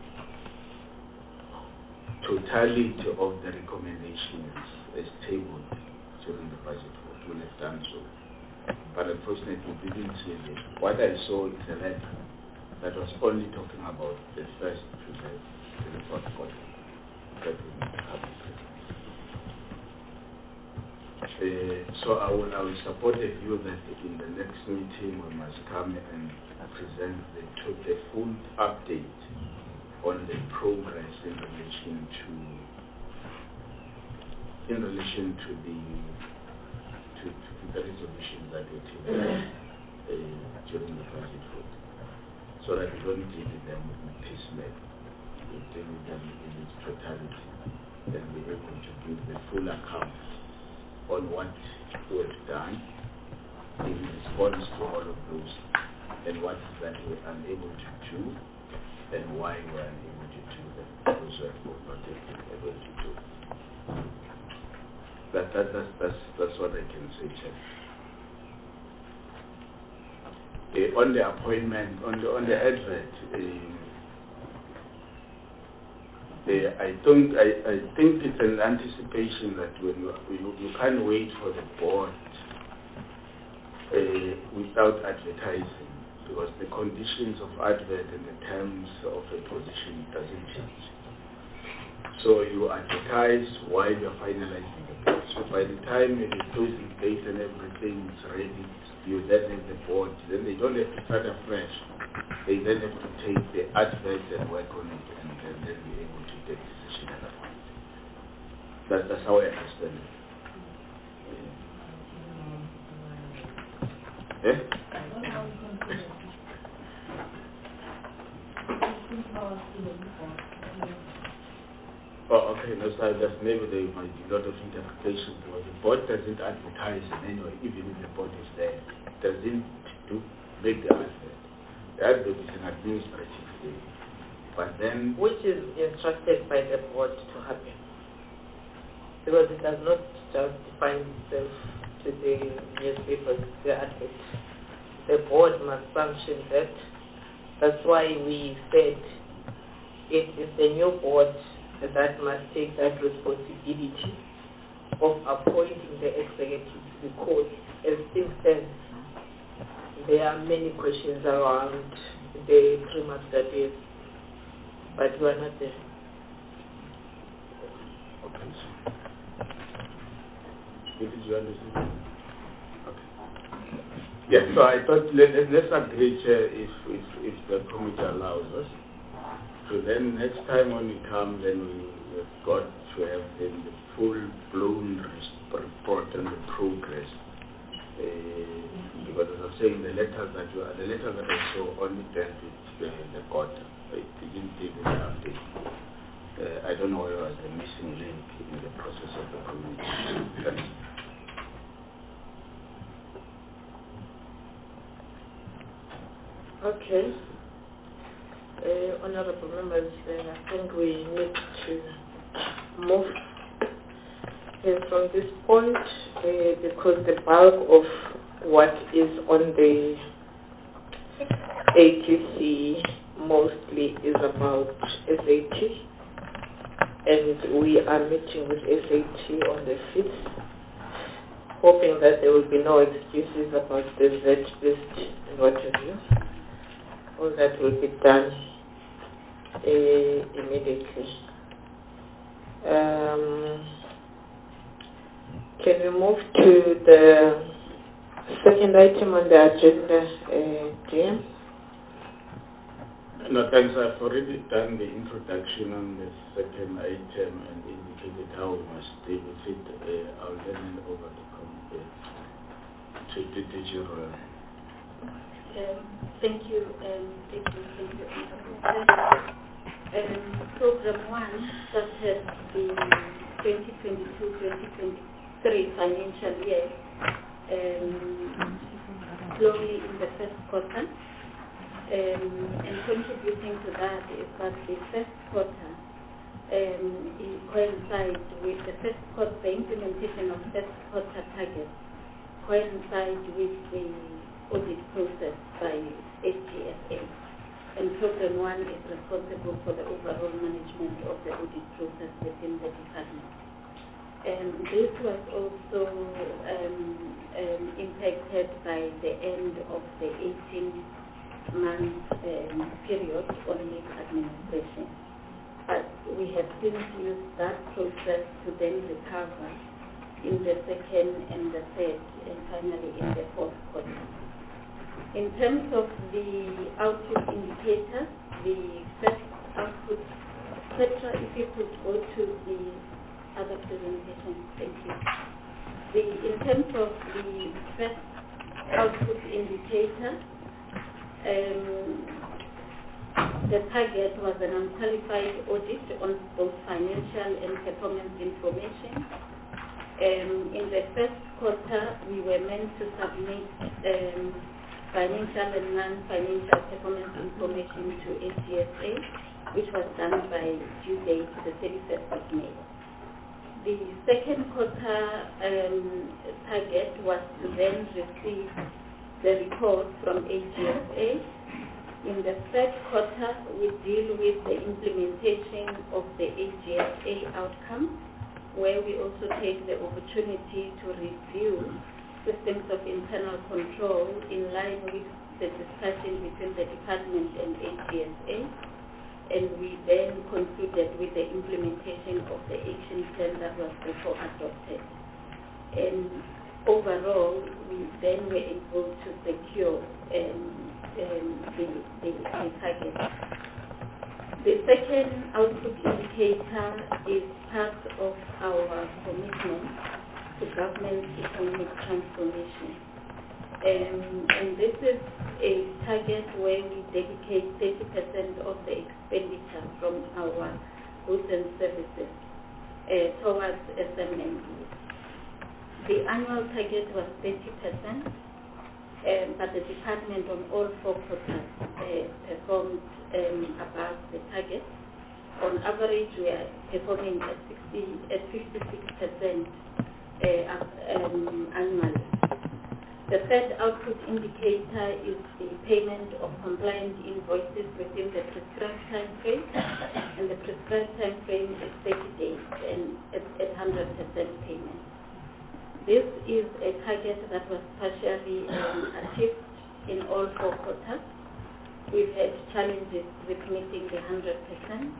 the totality of the recommendations as tabled during the budget vote, we have done so. But unfortunately, we didn't see it. What I saw is a letter that was only talking about the first to the, to the fourth quarter. That we need to have uh, so I will, I will support the view that in the next meeting we must come and present the, to the full update on the progress in relation to in relation to the to, to the resolution that we take uh, during the budget vote, so that we don't deal with them piecemeal. We deal with them in its totality, then we are able to give the full account on what we have done in response to all of those and what is that we are unable to do and why we are unable to do that, because we have not been able to do. That, that, that's, that's, that's what I can say, Chair. Uh, on the appointment, on the, on the advert, uh, Uh, I think I, I think it's an anticipation that when you, you, you can't wait for the board uh, without advertising, because the conditions of advert and the terms of a position doesn't change. So you advertise while you're finalizing the board. So by the time the closing date and everything is ready, you then have the board. Then they don't have to start afresh. They then have to take the advert and work on it, and then they'll be able to take decision at that point. That, that's how I understand it. Yeah? Yeah? Oh, okay. No, so that's maybe there might be a lot of interpretation, because the board doesn't advertise in any way, even if the board is there. It doesn't do make the advert. The advert is an administrative thing. But then... Which is instructed by the board to happen. Because it does not just define itself to the newspapers, the advert. The board must sanction that. That's why we said it is the new board that must take that responsibility of appointing the executive, because as things stand, there are many questions around the prima facie, but we are not there. Okay, so did you understand? Okay. Yeah, so I thought let, let's agree, Chair, if, if, if the committee allows us. So then next time when we come, then we have got to have then the full-blown report on the progress. Uh, because as I was saying, the letters that you are, the letters that I saw only dealt with the, the quarter. It didn't give any update. Uh, I don't know where was the missing link in the process of the communication. Okay. Uh, honorable members, uh, I think we need to move uh, from this point uh, because the bulk of what is on the A T C mostly is about S A T, and we are meeting with S A T on the fifth, hoping that there will be no excuses about the Z list and what have you. All that will be done uh, immediately. Um, can we move to the second item on the agenda, uh, G M? No, thanks. I've already done the introduction on the second item and indicated how we must deal with it. Uh, I'll then hand over to come uh, to the digital. Um, thank you, um, thank you, thank you. Um, program one started the twenty twenty-two twenty twenty-three financial year, um, slowly in the first quarter. Um, and contributing to that is that the first quarter um, it coincides with the first quarter, the implementation of first quarter targets coincides with the audit process by H G S A, and program one is responsible for the overall management of the audit process within the department. And this was also um, um, impacted by the end of the eighteen month um, period on leave administration. But we have since used that process to then recover in the second and the third and finally in the fourth quarter. In terms of the output indicators, the first output, Petra, if you could go to the other presentation, thank you. The, in terms of the first output indicator, um, the target was an unqualified audit on both financial and performance information. Um, in the first quarter, we were meant to submit um, financial and non-financial performance information to A G S A, which was done by due date the thirty-first of May. The second quarter um, target was to then receive the report from A G S A. In the third quarter, we deal with the implementation of the A G S A outcome, where we also take the opportunity to review systems of internal control in line with the discussion between the department and A G S A. And we then concluded with the implementation of the action plan that was therefore adopted. And overall, we then were able to secure um, um, the, the, the target. The second output indicator is part of our commitment to government economic transformation. Um, and this is a target where we dedicate thirty percent of the expenditure from our goods and services uh, towards S M M Es. The annual target was thirty percent, um, but the department on all four quarters uh, performed um, above the target. On average, we are performing at, sixty, at fifty-six percent uh, um, annually. The third output indicator is the payment of compliant invoices within the prescribed time frame, and the prescribed time frame is thirty days and at one hundred percent payment. This is a target that was partially um, achieved in all four quarters. We've had challenges with meeting the one hundred percent,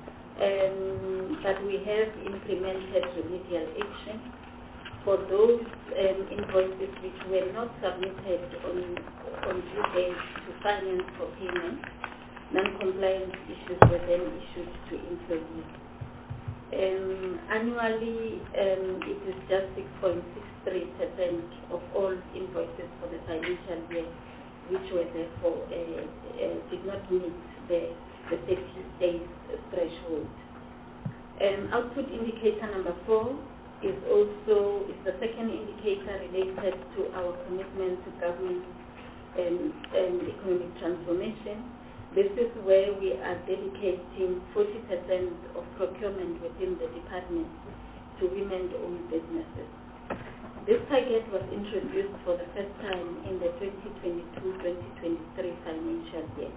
um, but we have implemented remedial action for those um, invoices which were not submitted on, on due date to finance for payment. Non-compliance issues were then issued to employees. Um, annually, um, it is just six point six three percent of all invoices for the financial year, which were therefore uh, uh, did not meet the, the thirty days threshold. Um, output indicator number four is also is the second indicator related to our commitment to government and, and economic transformation. This is where we are dedicating forty percent of procurement within the department to women-owned businesses. This target was introduced for the first time in the twenty twenty-two twenty twenty-three financial year.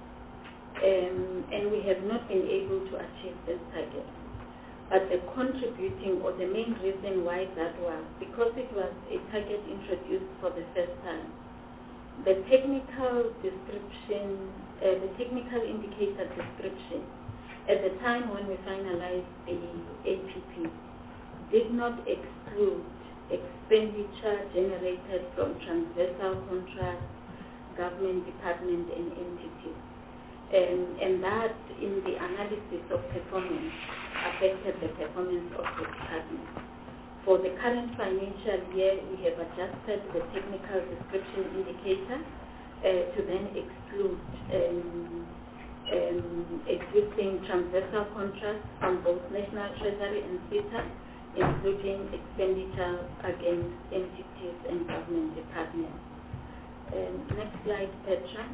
Um, and we have not been able to achieve this target. But the contributing or the main reason why that was, because it was a target introduced for the first time, the technical description, uh, the technical indicator description, at the time when we finalized the A P P, did not exclude expenditure generated from transversal contracts, government department and entities. Um, and that, in the analysis of performance, affected the performance of the department. For the current financial year, we have adjusted the technical description indicator uh, to then exclude um, um, existing transversal contracts from both National Treasury and SETA, including expenditure against entities and government departments. Um, next slide, Petra.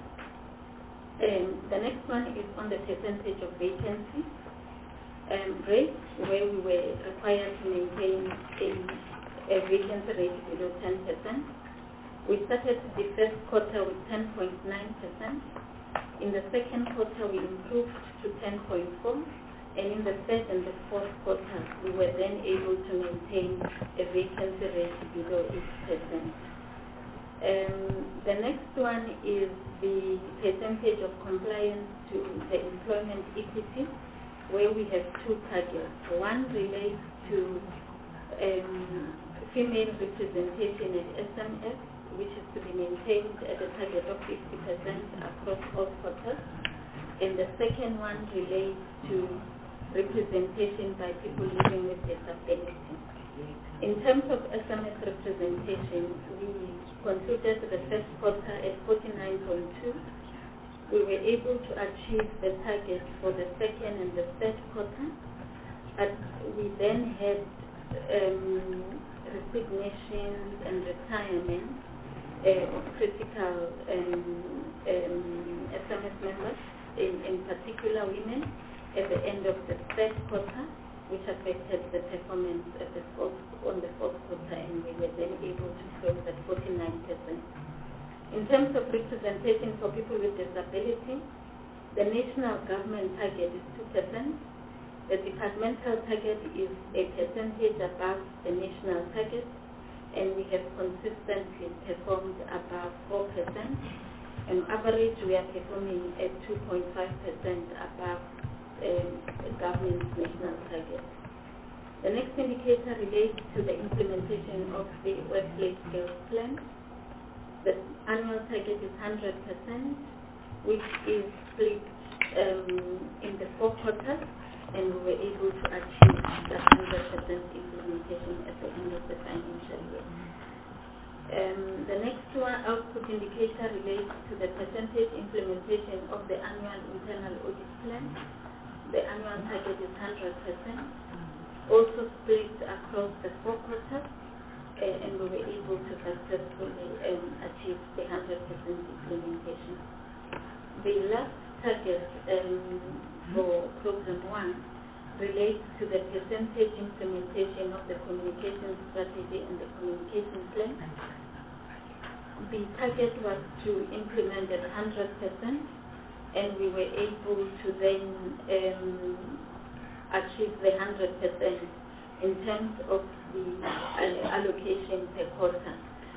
Um, the next one is on the percentage of vacancy um, rate, where we were required to maintain a, a vacancy rate below ten percent. We started the first quarter with ten point nine percent. In the second quarter, we improved to ten point four, and in the third and the fourth quarter, we were then able to maintain a vacancy rate below eight percent. Um, the next one is the percentage of compliance to the employment equity, where we have two targets. One relates to um, female representation at S M S, which is to be maintained at a target of fifty percent across all quarters. And the second one relates to representation by people living with disability. In terms of S M S representation, we concluded the first quarter at forty-nine point two. We were able to achieve the target for the second and the third quarter, but we then had um, resignations and retirements uh, of critical um, um, S M S members, in, in particular women, at the end of the third quarter, which affected the performance at the fourth, on the fourth quarter, and we were then able to close at forty-nine percent. In terms of representation for people with disability, the national government target is two percent. The departmental target is a percentage above the national target, and we have consistently performed above four percent. On average, we are performing at two point five percent above um, the government's national target. The next indicator relates to the implementation of the workplace skills plan. The annual target is one hundred percent, which is split um, in the four quarters, and we were able to achieve that one hundred percent implementation at the end of the financial year. Um, the next one, output indicator, relates to the percentage implementation of the annual internal audit plan. The annual target is one hundred percent, also split across the four quarters, uh, and we were able to successfully um, achieve the one hundred percent implementation. The last target um, for program one relates to the percentage implementation of the communication strategy and the communication plan. The target was to implement at one hundred percent, and we were able to then um, achieve the one hundred percent in terms of the uh, allocation per quarter.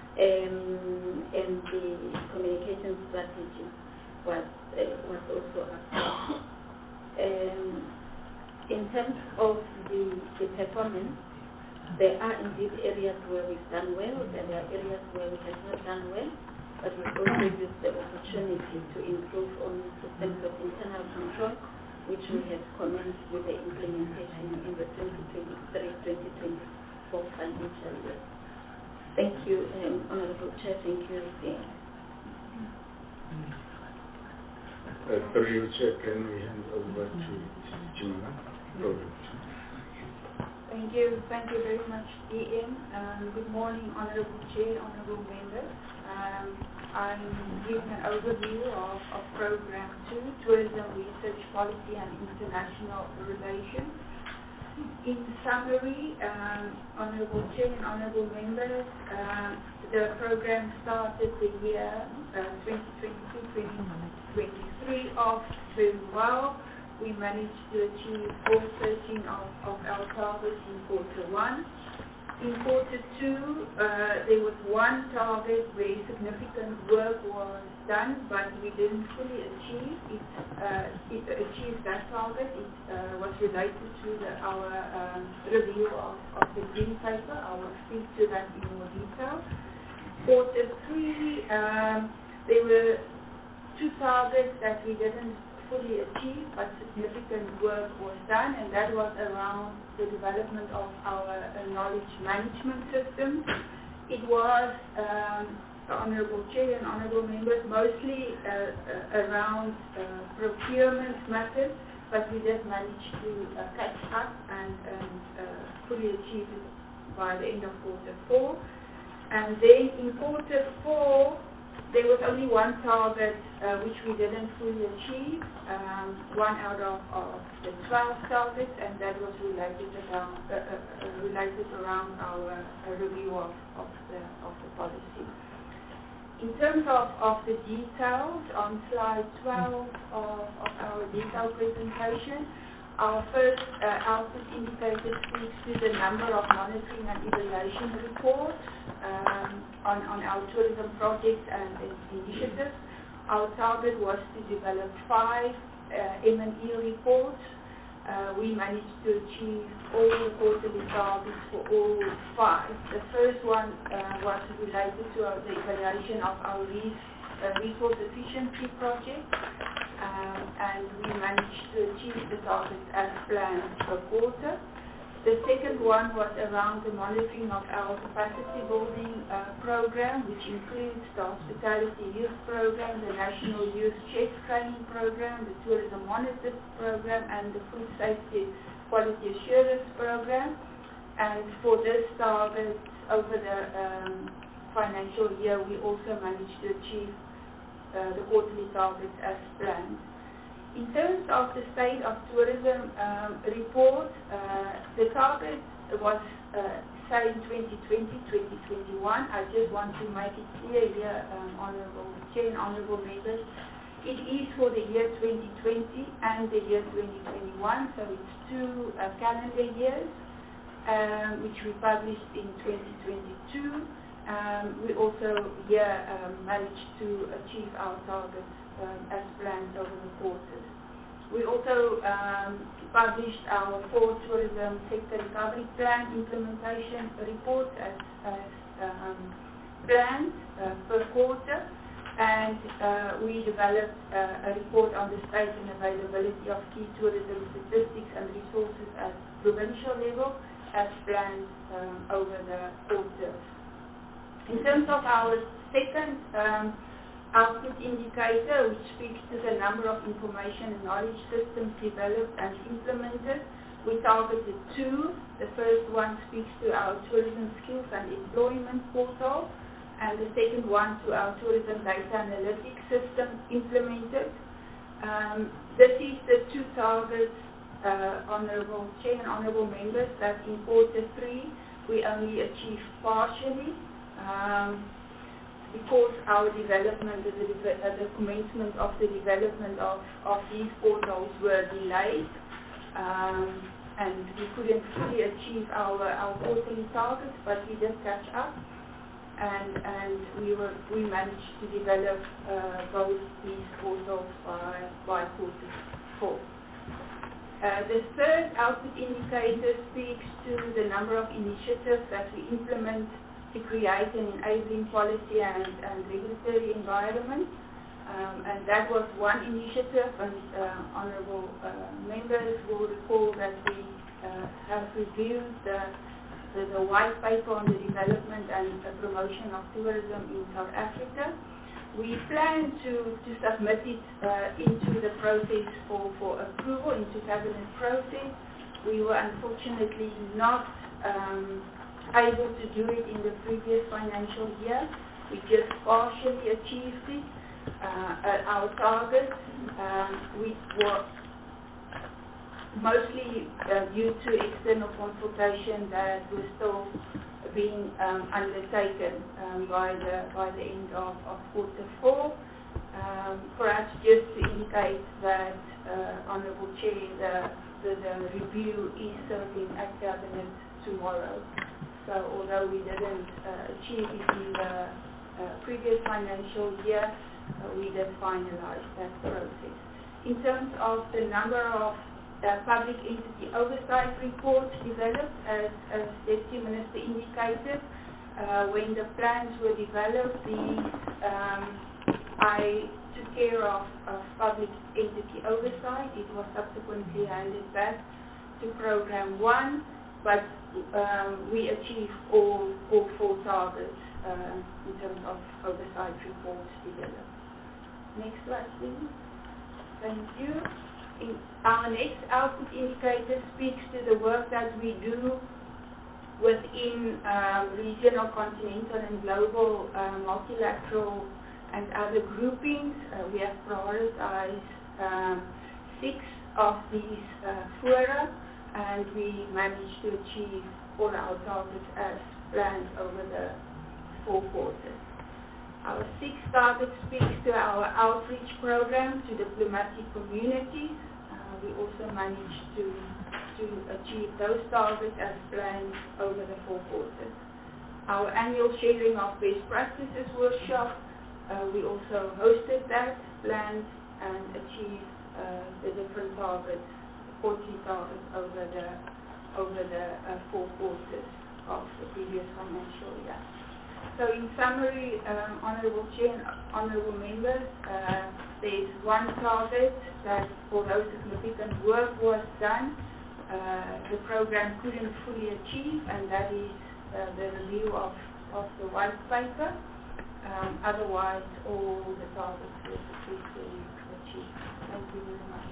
Um, and the communication strategy was, uh, was also approved. Um, in terms of the, the performance, there are indeed areas where we've done well, there are areas where we have not done well, but we also use the opportunity to improve on systems of internal control, which we have commenced with the implementation in the twenty twenty-three twenty twenty-four financial year. Thank you, um, Honorable Chair. Thank you, Ruthie. Uh, through you, Chair, can we hand over to Jima? Thank you. Thank you very much, E M. Um, good morning, Honorable Chair, Honorable Members. Um, I'm giving an overview of, of Program two, Tourism Research Policy and International Relations. In summary, um, Honorable Chair and Honorable Members, um, the program started the year uh, twenty twenty-two twenty twenty-three off very well. We managed to achieve all thirteen of, of our targets in quarter one. In quarter two, uh, there was one target where significant work was done, but we didn't fully achieve it. Uh, it achieved that target. It uh, was related to the, our um, review of, of the green paper. I will speak to that in more detail. Quarter three, um, there were two targets that we didn't fully achieved, but significant work was done, and that was around the development of our uh, knowledge management system. It was, um, Honourable Chair and Honourable Members, mostly uh, uh, around uh, procurement methods, but we did manage to uh, catch up and, and uh, fully achieve it by the end of quarter four. And then in quarter four, there was only one target uh, which we didn't fully achieve, um, one out of, of the twelve targets, and that was related around, uh, uh, related around our uh, review of, of, the, of the policy. In terms of, of the details, on slide twelve of, of our detailed presentation, our first uh, output indicator speaks to the number of monitoring and evaluation reports um, on, on our tourism projects and initiatives. Our target was to develop five uh, M and E reports. Uh, we managed to achieve all quarterly targets for all five. The first one uh, was related to our, the evaluation of our res, uh, resource efficiency project. Um, and we managed to achieve the target as planned per quarter. The second one was around the monitoring of our capacity building uh, program, which includes the Hospitality Youth Program, the National Youth Chef Training Program, the Tourism Monitors Program, and the Food Safety Quality Assurance Program. And for this target, over the um, financial year, we also managed to achieve uh, the quarterly targets as planned. In terms of the State of Tourism um, report, uh, the target was uh, say in twenty twenty, twenty twenty-one. I just want to make it clear here, um, Honourable Chair and Honourable Members, it is for the year twenty twenty and the year twenty twenty-one, so it's two uh, calendar years, um, which we published in twenty twenty-two. Um, we also here um, managed to achieve our targets um, as planned over the quarters. We also um, published our four tourism sector recovery plan implementation report as, as um, planned uh, per quarter, and uh, we developed uh, a report on the state and availability of key tourism statistics and resources at provincial level as planned um, over the quarters. In terms of our second um, output indicator, which speaks to the number of information and knowledge systems developed and implemented, we targeted two. The first one speaks to our tourism skills and employment portal, and the second one to our tourism data analytics system implemented. Um, this is the two targets, uh, Honourable Chair and Honourable Members, that in quarter three we only achieved partially. Um, because our development, the, uh, the commencement of the development of, of these portals were delayed, um, and we couldn't fully achieve our, our quarterly targets, but we did catch up, and, and we were we managed to develop uh, both these portals by, by quarter four. Uh, the third output indicator speaks to the number of initiatives that we implement to create an enabling policy and, and regulatory environment. Um, and that was one initiative, and uh, honourable uh, members will recall that we uh, have reviewed the, the, the white paper on the development and the promotion of tourism in South Africa. We plan to, to submit it uh, into the process for, for approval, into cabinet process. We were unfortunately not um, able to do it in the previous financial year. We just partially achieved it uh, at our target. Um, we were mostly uh, due to external consultation that was still being um, undertaken um, by the by the end of, of quarter four. Um, perhaps just to indicate that, uh, Honourable Chair, the, the, the review is serving at Cabinet tomorrow. So although we didn't uh, achieve it in the uh, previous financial year, uh, we did finalize that process. In terms of the number of uh, public entity oversight reports developed, as, as Deputy Minister indicated, uh, when the plans were developed, these, um, I took care of, of public entity oversight. It was subsequently handed back to Program one, but um, we achieved all, all four targets uh, in terms of oversight reports developed. Next slide, please. Thank you. In our next output indicator speaks to the work that we do within um, regional, continental, and global uh, multilateral and other groupings. Uh, we have prioritized um, six of these uh, fora, and we managed to achieve all our targets as planned over the four quarters. Our sixth target speaks to our outreach program to diplomatic communities. Uh, we also managed to, to achieve those targets as planned over the four quarters. Our annual sharing of best practices workshop, uh, we also hosted that, planned, and achieved uh, the different targets, quarterly targets over the over the uh, four quarters of the previous financial year. So in summary, um, Honourable Chair and Honourable Members, uh, there's one target that although significant work was done, uh, the program couldn't fully achieve, and that is uh, the review of, of the white paper. Um, otherwise, all the targets were successfully achieved. Thank you very much.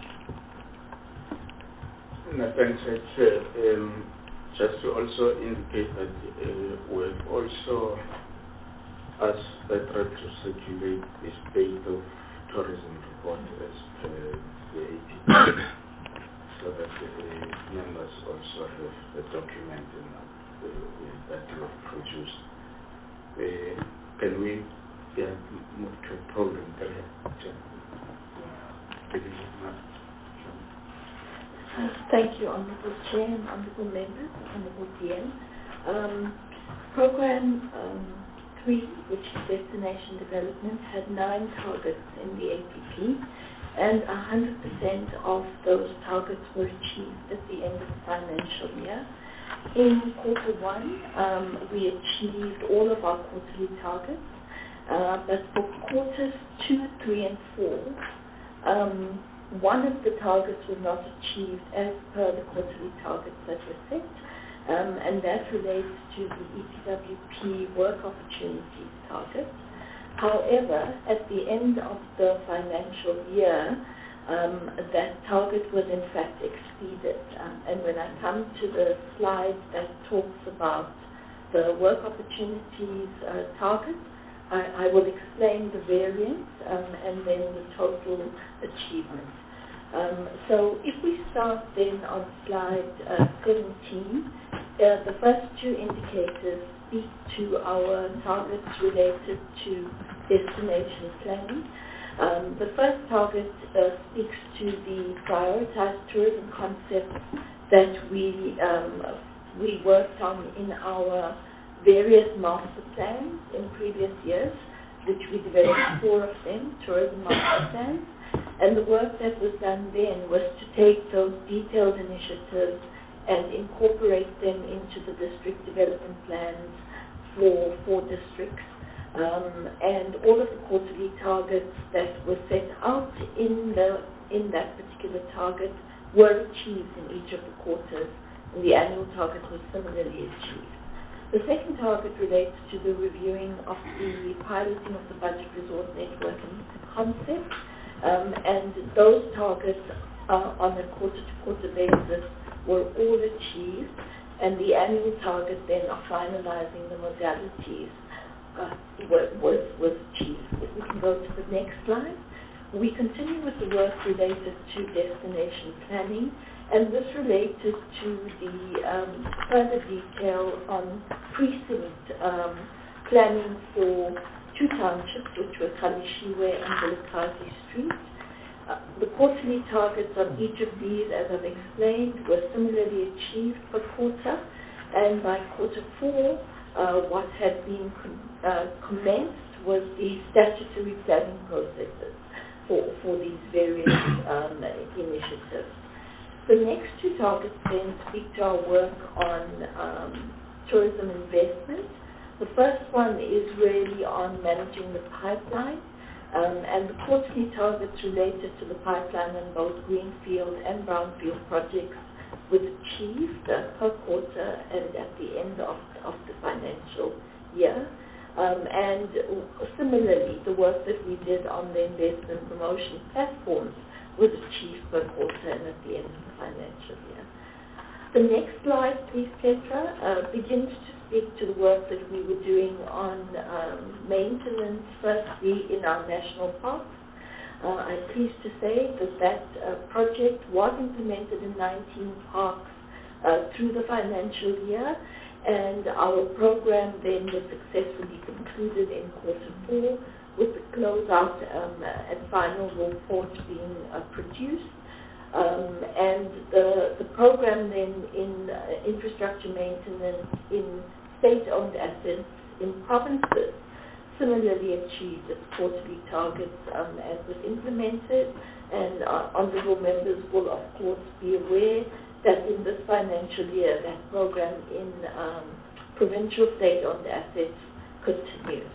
No, thanks, Chair. Um, just to also indicate that uh, we've also as I tried to circulate a state of tourism report as per the A T P, so that the members also have a document in, uh, that you have produced. Uh, can we yeah, move to program three? Uh, Thank you, Honourable Chair and Honourable Members, Honourable D M. Um, program um, three, which is Destination Development, had nine targets in the A T P, and one hundred percent of those targets were achieved at the end of the financial year. In quarter one, um, we achieved all of our quarterly targets, uh, but for quarters two, three, and four, um, one of the targets was not achieved as per the quarterly targets that were set, um, and that relates to the E P W P work opportunities target. However, at the end of the financial year, um, that target was in fact exceeded. Um, and when I come to the slide that talks about the work opportunities uh, target, I, I will explain the variance um, and then the total achievement. Um, so if we start then on slide uh, seventeen, uh, the first two indicators speak to our targets related to destination planning. Um, the first target uh, speaks to the prioritized tourism concept that we um, we worked on in our various master plans in previous years, which we developed four of them, tourism master plans. And the work that was done then was to take those detailed initiatives and incorporate them into the district development plans for four districts. Um, and all of the quarterly targets that were set out in the in that particular target were achieved in each of the quarters, and the annual target was similarly achieved. The second target relates to the reviewing of the piloting of the budget resort network and concept, um, and those targets uh, on a quarter-to-quarter basis were all achieved, and the annual target then of finalizing the modalities Uh, was, was achieved. If we can go to the next slide. We continue with the work related to destination planning, and this related to the um, further detail on precinct um, planning for two townships, which were Kalishiwe and Vilakazi Street. Uh, the quarterly targets on each of these, as I've explained, were similarly achieved per quarter, and by quarter four, Uh, what had been com- uh, commenced was the statutory planning processes for, for these various um, initiatives. The next two targets then speak to our work on um, tourism investment. The first one is really on managing the pipeline, um, and the quarterly targets related to the pipeline on both greenfield and brownfield projects was achieved uh, per quarter and at the end of, of the financial year. Um, and similarly, the work that we did on the investment promotion platforms was achieved per quarter and at the end of the financial year. The next slide, please, Petra, uh, begins to speak to the work that we were doing on um, maintenance, firstly in our national parks. Uh, I'm pleased to say that that uh, project was implemented in nineteen parks uh, through the financial year, and our program then was successfully concluded in quarter four with the closeout um, and final report being uh, produced. Um, and the, the program then in uh, infrastructure maintenance in state-owned assets in provinces similarly achieved its quarterly targets um, as was implemented, and uh, honourable members will of course be aware that in this financial year that program in um, provincial state-owned assets continues.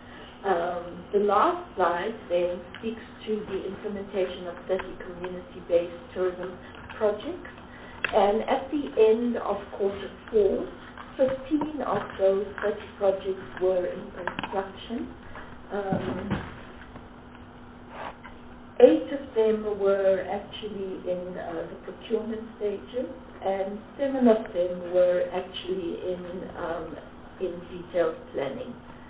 Um, the last slide then speaks to the implementation of thirty community-based tourism projects, and at the end of quarter four, fifteen of those thirty projects were in construction. Um, eight of them were actually in uh, the procurement stages, and seven of them were actually in um, in detailed planning.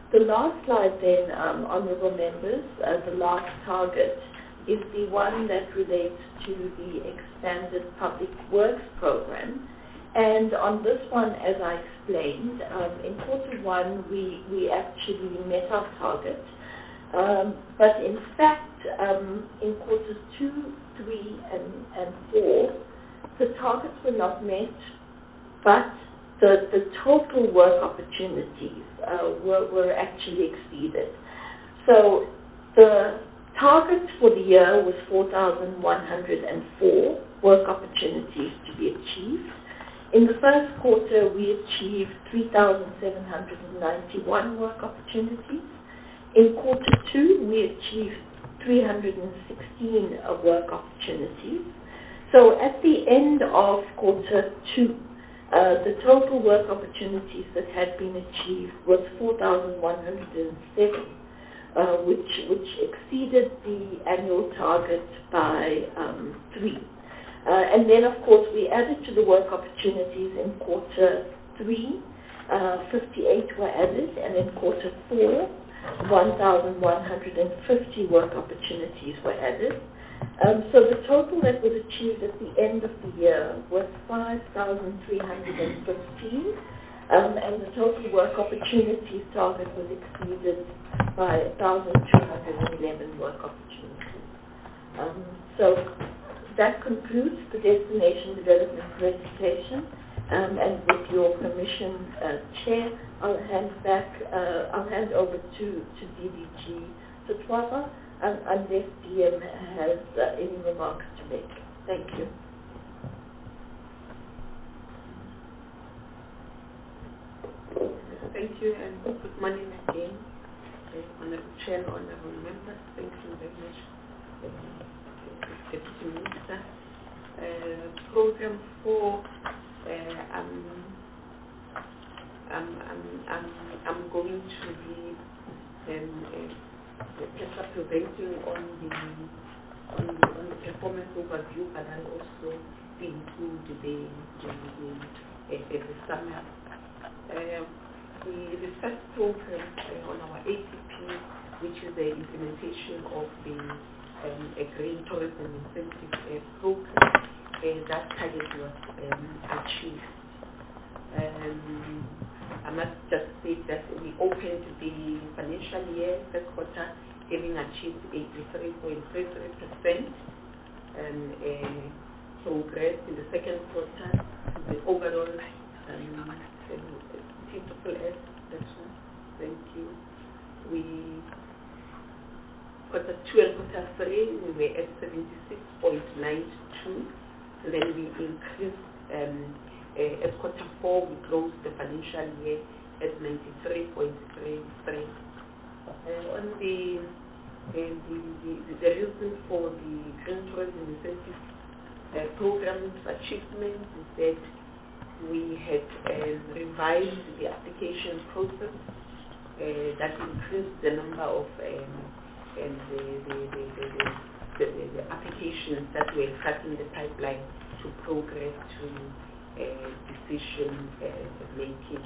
the last slide then, um, honourable members, uh, the last target is the one that relates to the expanded public works program. And on this one, as I explained, um, in quarter one, we, we actually met our target. Um, but in fact, um, in quarters two, three, and, and four, the targets were not met, but the, the total work opportunities uh, were, were actually exceeded. So the target for the year was four thousand one hundred four work opportunities to be achieved. In the first quarter, we achieved three thousand seven hundred ninety-one work opportunities. In quarter two, we achieved three hundred sixteen uh, work opportunities. So at the end of quarter two, uh, the total work opportunities that had been achieved was four thousand one hundred seven, uh, which, which exceeded the annual target by um, three. Uh, and then, of course, we added to the work opportunities in quarter three, uh, fifty-eight were added, and in quarter four, one thousand one hundred fifty work opportunities were added. Um, so the total that was achieved at the end of the year was five thousand three hundred fifteen, um, and the total work opportunities target was exceeded by one thousand two hundred eleven work opportunities. Um, so that concludes the Destination Development presentation. Um, and with your permission, uh, Chair, I'll hand back, uh, I'll hand over to, to D D G Sitwaba, um, unless D M has uh, any remarks to make. Thank you. Thank you, and good morning again, uh, Honourable Chair, Honourable Members. Thank you very much, uh, Deputy Minister. Uh, program four. Uh, I'm, I'm, I'm, I'm, I'm going to be um, uh, just presenting on the, on the on the performance overview, but I'll also include the the, the, uh, the summary. Uh, the, the first program uh, on our A T P, which is the implementation of the um, a Green Tourism Incentive uh, Program. Uh, that target was um, achieved. Um, I must just say that we opened the financial year, first quarter, having achieved eighty-three point three three percent and uh, progress in the second quarter. The overall um, T S S, that's one. Thank you. We quarter two and quarter three, we were at seventy-six point nine two. So then we increased, um, uh, at quarter four, we closed the financial year at ninety-three point three three. Uh, on the, uh, the, the, the reason for the Green Tourism Incentive uh, Program's achievement is that we had uh, revised the application process uh, that increased the number of um, and the, the, the, the, the The, the, the applications that were cut in the pipeline to progress to uh, decision uh, making.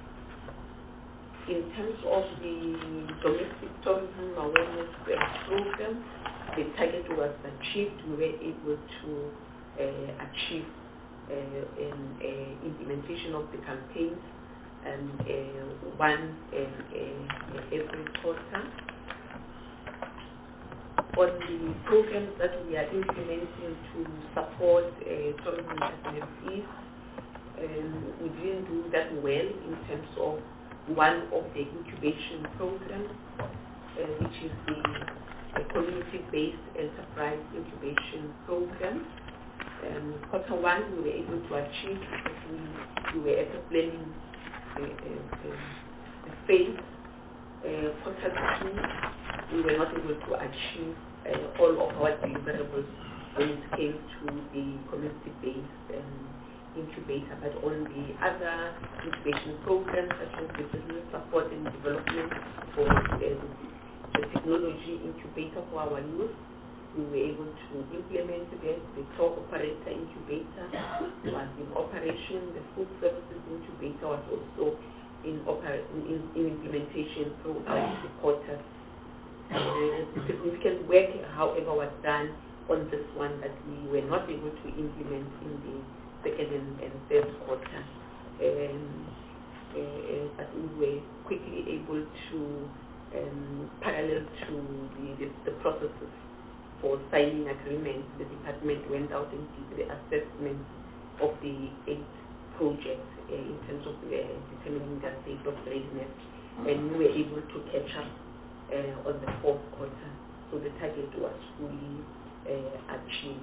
In terms of the domestic tourism awareness uh, program, the target was achieved. We were able to uh, achieve uh, an uh, implementation of the campaigns and uh, one uh, uh, every quarter. On the programs that we are implementing to support uh, tourism S M Es, um, we didn't do that well in terms of one of the incubation programs, uh, which is the, the community-based enterprise incubation program. Um, quarter one, we were able to achieve because we, we were at the planning uh, uh, uh, phase. Uh, quarter two, we were not able to achieve uh, all of our deliverables when it came to the community-based um, incubator, but on the other incubation programs such as the business support and development for uh, the, the technology incubator for our youth, we were able to implement that. The tour operator incubator was in operation. The food services incubator was also in, oper- in, in implementation throughout the quarter. Uh, significant work, however, was done on this one that we were not able to implement in the second and, and third quarter. Um, uh, but we were quickly able to, um, parallel to the, the, the processes for signing agreements, the department went out and did the assessment of the eight projects uh, in terms of uh, determining the state of readiness, and we were able to catch up uh, on the fourth quarter, so the target was fully uh, achieved.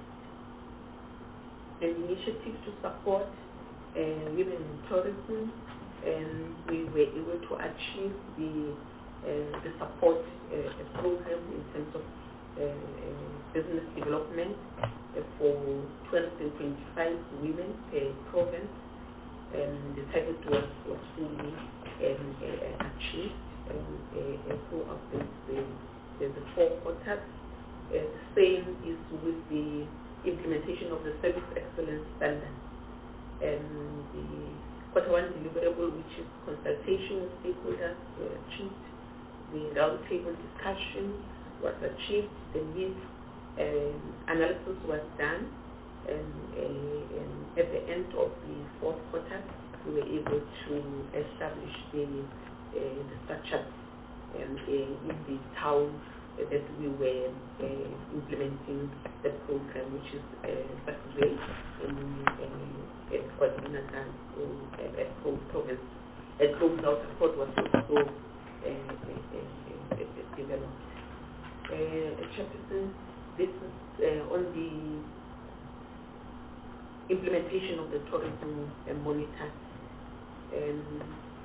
An initiative to support uh, women in tourism, and we were able to achieve the uh, the support uh, program in terms of uh, uh, business development uh, for two hundred twenty-five women per province. Um, the target was, was fully um, uh, achieved um, uh, uh, throughout the, the, the, the four quarters. Uh, the same is with the implementation of the service excellence standard. Um, the quarter one deliverable, which is consultation with stakeholders, were achieved. The roundtable discussion was achieved. The needs um, analysis was done. And, uh, and at the end of the fourth quarter, we were able to establish the, uh, the structures um, uh, in the town uh, that we were uh, implementing the program, which is uh, Saturday in uh, KwaZulu-Natal at Pro province. At Close Out Support was also uh, uh, uh, uh, developed. Uh, Chairperson, this is uh, on the implementation of the tourism uh, monitor. Um,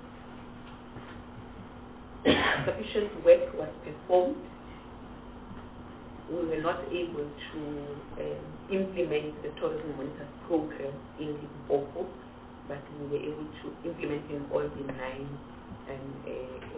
sufficient work was performed. We were not able to um, implement the tourism monitor program in Limpopo, but we were able to implement in all the nine and uh,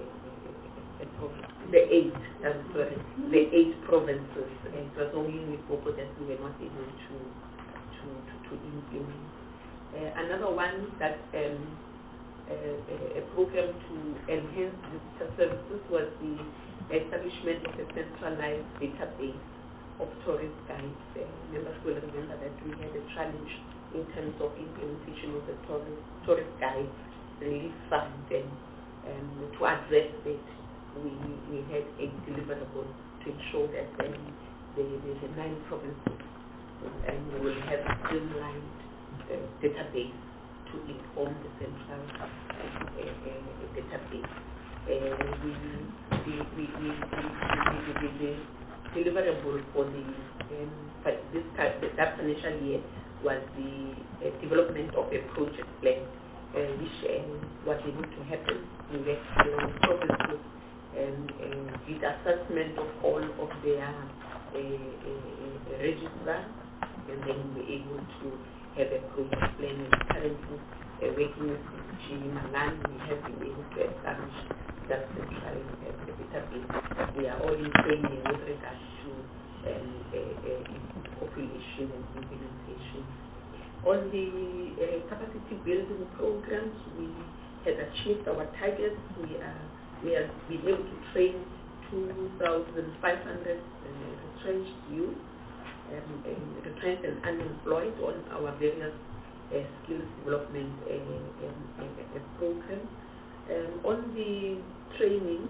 uh, uh, uh, the eight, I'm sorry, the eight provinces. And it was only in Limpopo that we were not able to to, to, to implement. Uh, another one that um, uh, a program to enhance visitor services was the establishment of a centralized database of tourist guides. Uh, members will remember that we had a challenge in terms of implementation of the tourist, tourist guide relief fund, and um, to address that we, we had a deliverable to ensure that um, the, the, the nine provinces and we will have a streamlined uh, database to inform the central uh, uh, uh, database. Uh, we, we, we, we, we, we, the deliverable for the um, for this that financial year was the uh, development of a project plan, uh, which uh, was able to happen. We went along provinces and uh, did assessment of all of their uh, uh, uh, register, and then we were able to have a project plan. And currently uh, working with G Malan, we have been able to establish that central uh, database. We are all in training with regards to um, uh, uh, population and implementation. On the uh, capacity building programs, we had achieved our targets. We are we are been able to train two thousand five hundred uh, retrenched youth, um, and retrenched and unemployed on our various uh, skills development uh, um, uh, uh, programs. Um, on the training,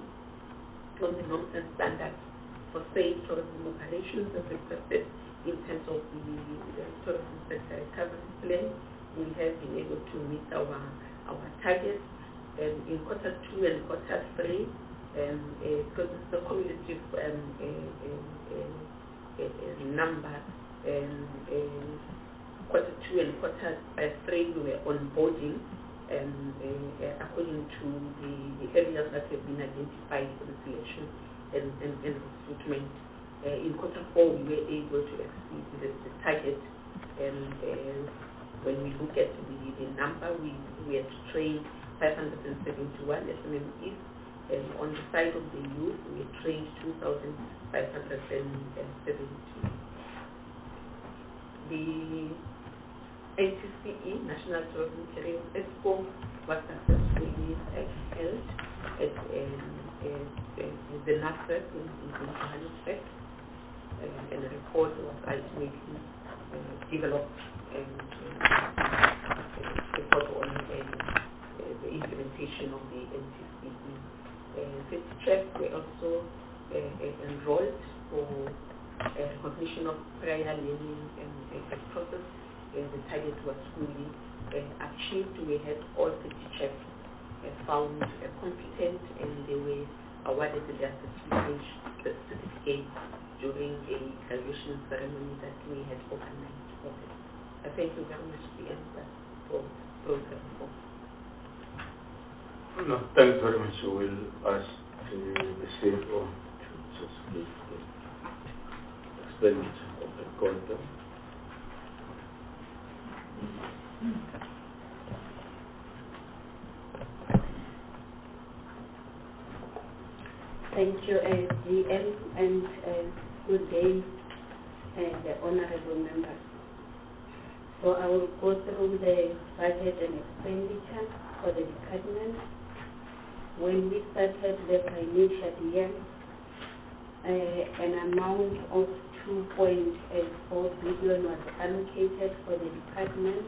on the norms and standards for safe tourism operations as requested in terms of the, the tourism sector recovery plan, we have been able to meet our our targets. Um, in quarter two and quarter three, um, uh, because it's a cumulative um, uh, uh, uh, uh, number, um, uh, quarter two and quarter uh, three we were onboarding um, uh, uh, according to the, the areas that have been identified for the selection and, and, and recruitment. Uh, in quarter four, we were able to exceed the, the target, and uh, when we look at the, the number, we, we had trained five hundred seventy-one S M M Es, and on the side of the youth, we had trained two thousand five hundred seventy. The N T C E, National Tourism Terrain Expo, was successfully held at um, uh, uh, the NAFEC in, in Johannesburg, uh, and a report was ultimately uh, developed and uh, report on uh, uh, the implementation of the N T C E. Uh, City chefs were also uh, uh, enrolled for uh, recognition of prior learning and uh, process. Uh, the target was fully uh, achieved. We had all city chefs uh, found uh, competent, and they were awarded their certificate, certificate during a graduation ceremony that we had organized for them. Uh, thank you very much, the answer for program four. No, thanks very much. We will ask uh, the C F O to just give the expenditure of the quantum. Thank you, uh, G M, and uh, good day, uh, the honorable members. So I will go through the budget and expenditure for the department. When we started the financial year, uh, an amount of two point four billion was allocated for the department.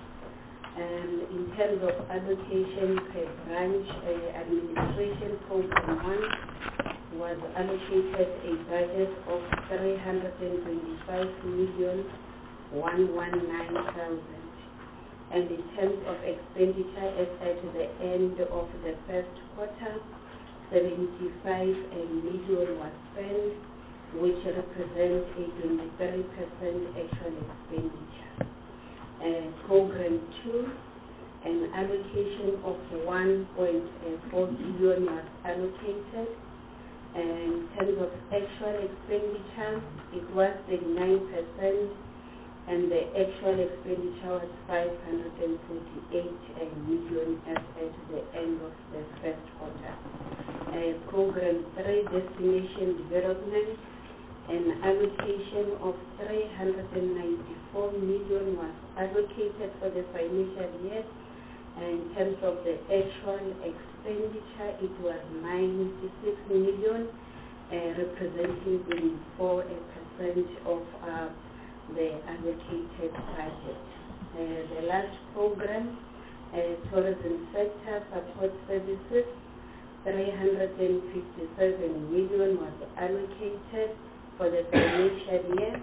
And in terms of allocation per branch, uh, administration program one was allocated a budget of three hundred twenty-five million one hundred nineteen thousand. And in terms of expenditure, as at the end of the first quarter, seventy-five million was spent, which represents a twenty-three percent actual expenditure. Uh, program two, an allocation of one point four billion was allocated. And in terms of actual expenditure, it was thirty-nine percent, and the actual expenditure was five hundred forty-eight million as at the end of the first quarter. Uh, program three, destination development, an allocation of three hundred ninety-four million was allocated for the financial year. And in terms of the actual expenditure, it was ninety-six million, uh, representing twenty-four percent of uh, the allocated budget. Uh, the last program, uh, tourism sector support services, three hundred fifty-seven million was allocated for the financial year,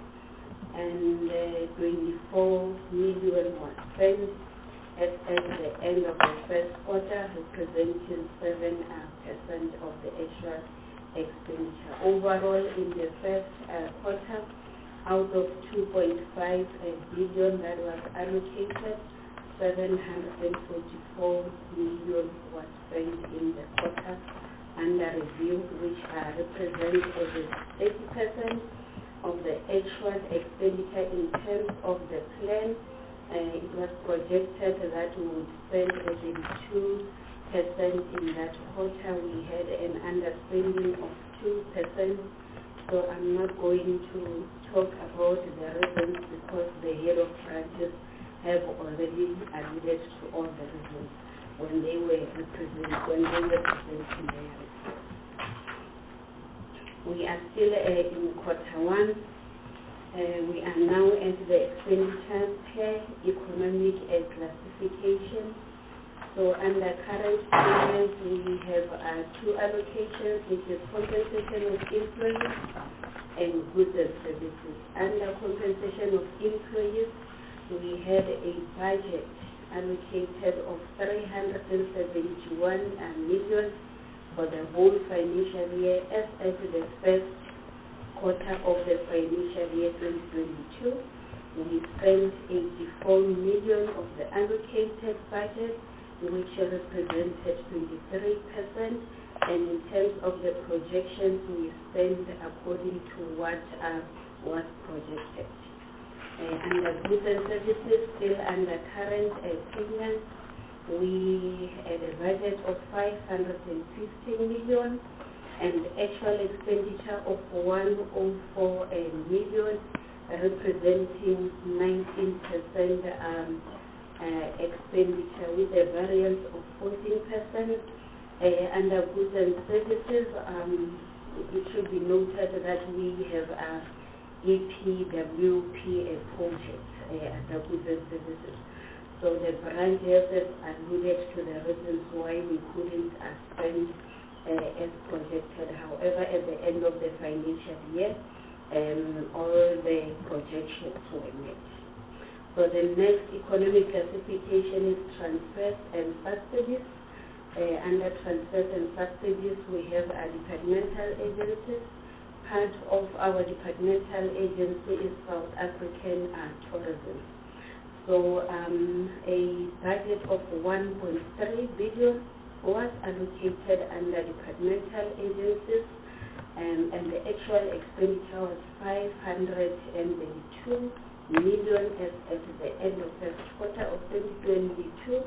and uh, twenty-four million was spent at, at the end of the first quarter, representing seven percent of the actual expenditure. Overall, in the first uh, quarter, out of two point five billion that was allocated, seven hundred forty-four million was spent in the quarter under review, which uh, represents over eighty percent of the actual expenditure. In terms of the plan, uh, it was projected that we would spend thirty-two percent in that quarter. We had an underspending of two percent, so I'm not going to talk about the reasons because the head of branches have already alluded to all the reasons when they were represent, when they were presenting their report. We are still uh, in quarter one. Uh, we are now at the expenditure per economic uh, classification. So under current payments, we have uh, two allocations, which is compensation of employees and goods and services. Under compensation of employees, we had a budget allocated of three hundred seventy-one million for the whole financial year as at the first quarter of the financial year twenty twenty-two. We spent eighty-four million of the allocated budget, which represented twenty-three percent, and in terms of the projections, we spent according to what uh, was projected. Uh, under goods and services, still under current uh, payments, we had a budget of five hundred fifty million and actual expenditure of one hundred four million, representing nineteen percent um, uh, expenditure with a variance of fourteen percent. Uh, under goods and services, um, it should be noted that we have a E P W P A project uh, under goods and services. So the branch has alluded to the reasons why we couldn't uh, spend uh, as projected. However, at the end of the financial year, um, all the projections were met. So the next economic classification is transfers and subsidies. Uh, under transfers and subsidies, we have our departmental agencies. Part of our departmental agency is South African uh, tourism. So um, a budget of one point three billion was allocated under departmental agencies, um, and the actual expenditure was five hundred two million as at the end of the first quarter of twenty twenty-two,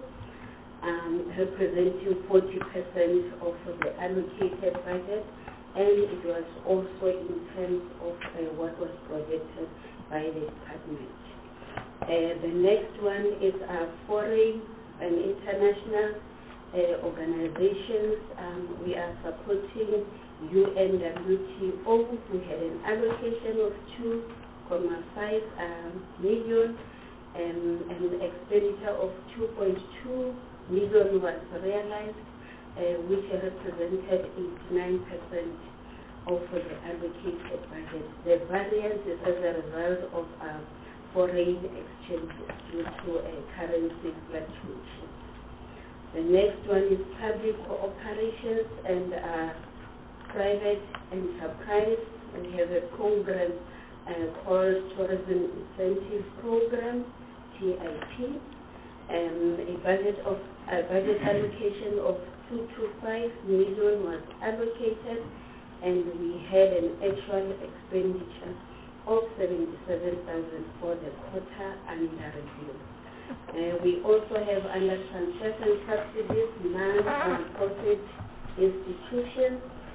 um, representing forty percent of the allocated budget, and it was also in terms of uh, what was projected by the department. Uh, the next one is uh, foreign and international uh, organizations. Um, we are supporting U N W T O. We had an allocation of two point five um, million um, and an expenditure of two point two million was realized, uh, which represented eighty-nine percent of the allocated budget. The variance is as a result of uh, foreign exchange due to a currency fluctuation. The next one is public cooperations and uh, private enterprise. We have a program uh, called Tourism Incentive Program, T I P. Um, a budget of a budget allocation of two to five million was allocated, and we had an actual expenditure of seventy-seven thousand for the quarter under review. Uh, we also have under transfers and subsidies non-profit institutions,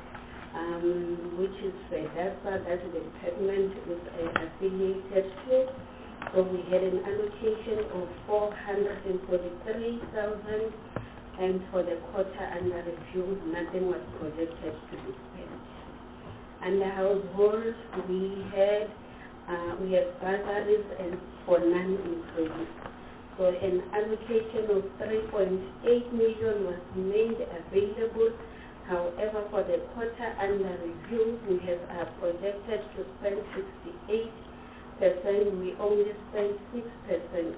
um, which is FEDASA, that the department is uh, affiliated to. So we had an allocation of four hundred forty-three thousand, and for the quarter under review, nothing was projected to be spent. Under households, we had uh, we had bursaries and for non-employees. So an allocation of three point eight million was made available. However, for the quarter under review, we have uh, projected to spend sixty-eight percent. We only spent six percent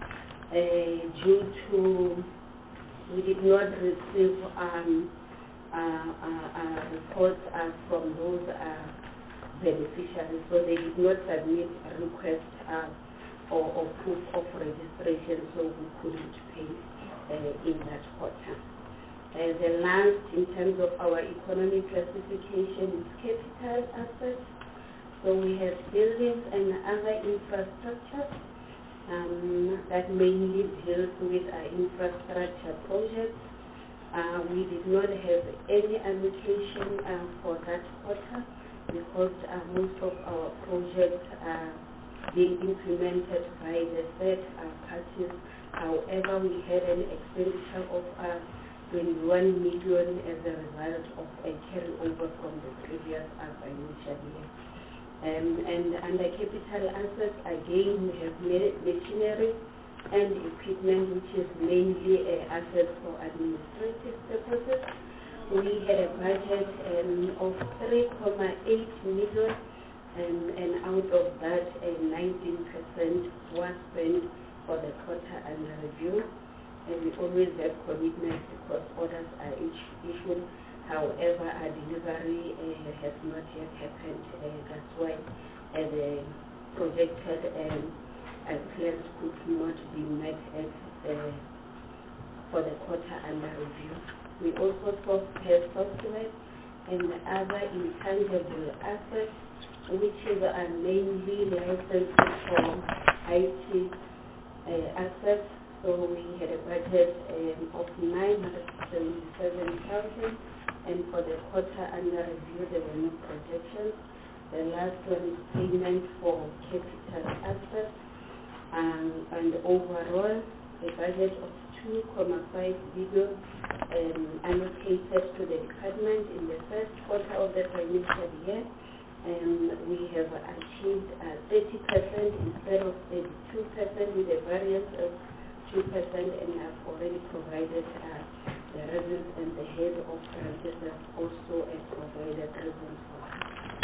uh, due to we did not receive um, uh, uh, uh, reports uh, from those uh, beneficiaries, so they did not submit a request uh, or, or proof of registration, so we couldn't pay uh, in that quarter. Uh, the last, in terms of our economic classification, is capital assets. So we have buildings and other infrastructure um, that mainly deals with our infrastructure projects. Uh, we did not have any allocation uh, for that quarter because uh, most of our projects are being implemented by the third uh, parties. However, we had an expenditure of uh, twenty-one million as a result of a carryover from the previous uh, financial year. Um, and under capital assets, again, we have machinery and equipment, which is mainly uh, assets for administrative purposes. We had a budget um, of three point eight million, um, and out of that, uh, nineteen percent was spent for the quarter under review. And we always have commitments because orders are issued. However, our delivery uh, has not yet happened. Uh, that's why uh, the projected um, uh, plans could not be met as, uh, for the quarter under review. We also have software and other intangible assets, which is uh, mainly licenses for I T uh, assets. So we had a budget um, of nine hundred seventy-seven thousand. And for the quarter under review, there were no projections. the last one is payment for capital assets, um, and overall a budget of two point five billion um, allocated to the department in the first quarter of the financial year. And we have achieved uh, thirty percent instead of thirty-two percent with a variance of two percent, and have already provided uh, the reasons, and the head of branches has also uh, provided reasons for that.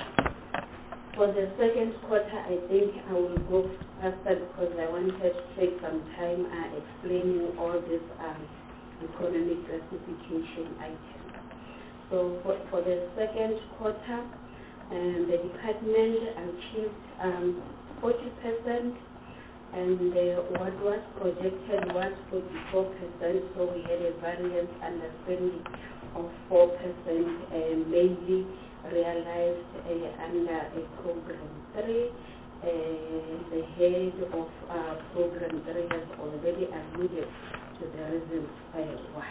For the second quarter, I think I will go faster because I wanted to take some time uh, explaining all these um, economic classification items. So for, for the second quarter, and the department achieved um, forty percent, and uh, what was projected was forty-four percent, so we had a variance understanding of four percent, uh, mainly realized uh, under a program three. Uh, the head of uh, program three has already alluded to the reasons uh, why.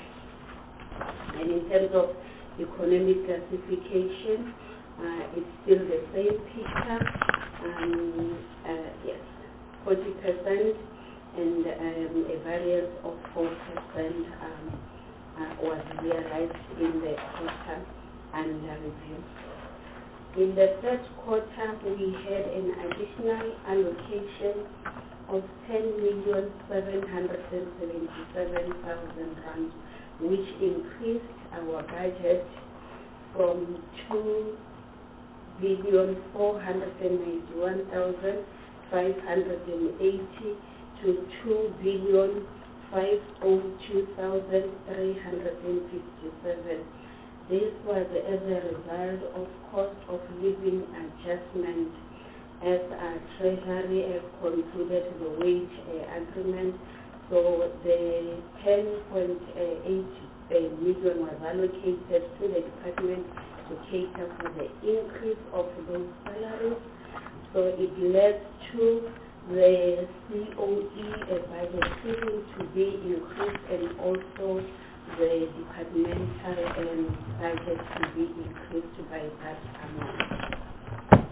And in terms of economic classification, Uh, it's still the same picture, um, uh, yes, forty percent, and um, a variance of four percent um, uh, was realized in the quarter under review. In the third quarter, we had an additional allocation of ten million seven hundred seventy-seven thousand rand, which increased our budget from two billion four hundred ninety-one thousand five hundred eighty to two billion five hundred two thousand three hundred fifty-seven. This was as a result of cost of living adjustment, as our Treasury has concluded the wage uh, agreement. So the ten point eight million was allocated to the department to cater for the increase of those salaries. So it led to the C O E uh, budget ceiling to be increased, and also the departmental um, budget to be increased by that amount.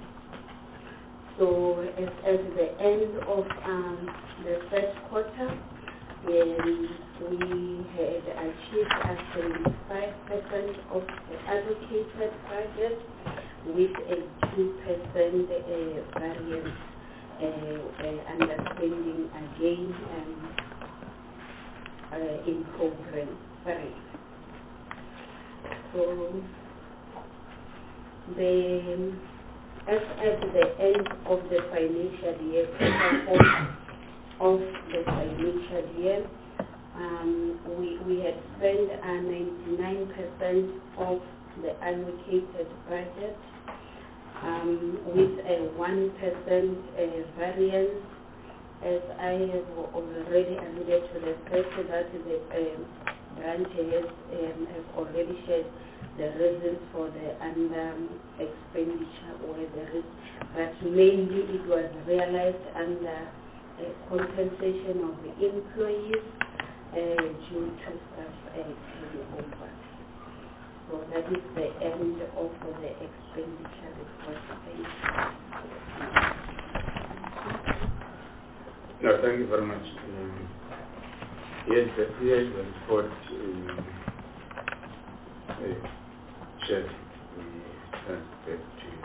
So as, as the end of um, the first quarter, um, we had achieved actually five percent of the allocated budget with a two percent uh, variance uh, uh, understanding again um, uh, in program three. So the, as at the end of the financial year, of the financial year, um, we, we had spent uh, ninety-nine percent of the allocated budget, um, with a one percent uh, variance, as I have already alluded to the fact that the uh, branches um, have already shared the reasons for the under um, expenditure or the risk, but mainly it was realized under Uh, compensation of the employees uh, due to staff uh, turnover. So that is the end of the expenditure report. Thank you. No, thank you very much. Um, yes, the P H report, um, uh, Chair, we transfer to you.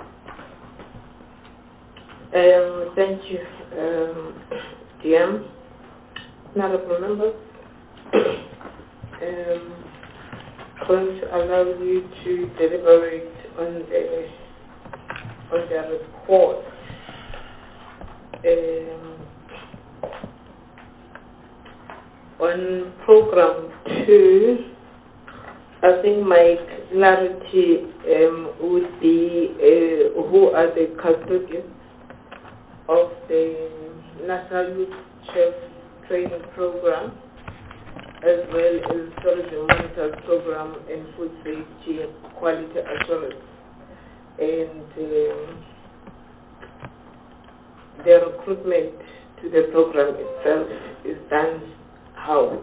Um, thank you, um, D M. Honorable members, um, I'm going to allow you to deliberate on the on the report. Um, on program two, I think my clarity um, would be uh, who are the custodians of the National Youth Chef Training Program, as well as Tourism Monitors Program and Food Safety and Quality Assurance. And um, the recruitment to the program itself is done how?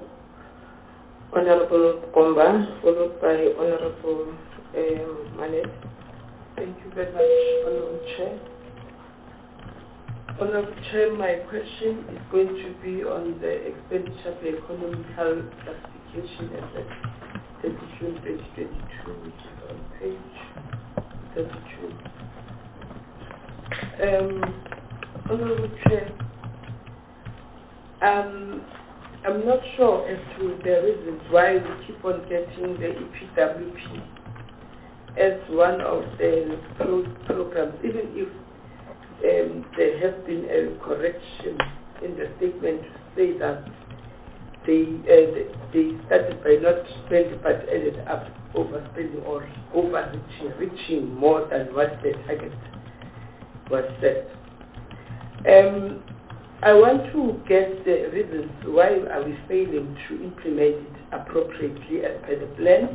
Honorable Komba, followed by Honorable um, Manet. Thank you very much, Honorable Chair. Honorable Chair, my question is going to be on the expenditure for economical classification as at thirty June twenty twenty-two, which is on page thirty-two. Um, Honorable Chair, um, I'm not sure as to the reasons why we keep on getting the E P W P as one of the pro programs, even if um, there has been a correction in the statement to say that they, uh, they started by not spending but ended up overspending or overreaching, reaching more than what the target was set. Um, I want to get the reasons why are we failing to implement it appropriately as per the plan.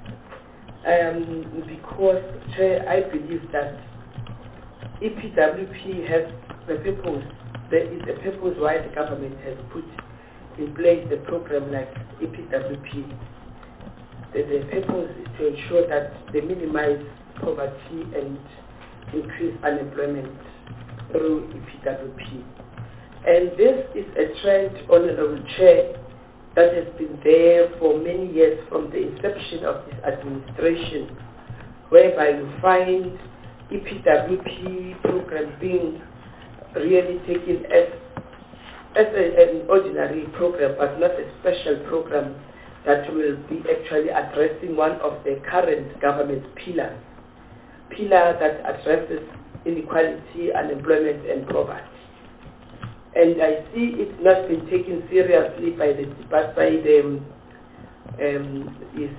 Um, because Chair, I believe that E P W P has the purpose, there is a purpose why the government has put in place a program like E P W P. The, the purpose is to ensure that they minimize poverty and increase unemployment through E P W P. And this is a trend, Honorable Chair, that has been there for many years from the inception of this administration, whereby you find E P W P program being really taken as, as a, an ordinary program, but not a special program that will be actually addressing one of the current government pillars, pillar that addresses inequality, unemployment, and poverty. And I see it's not been taken seriously by the by the um, is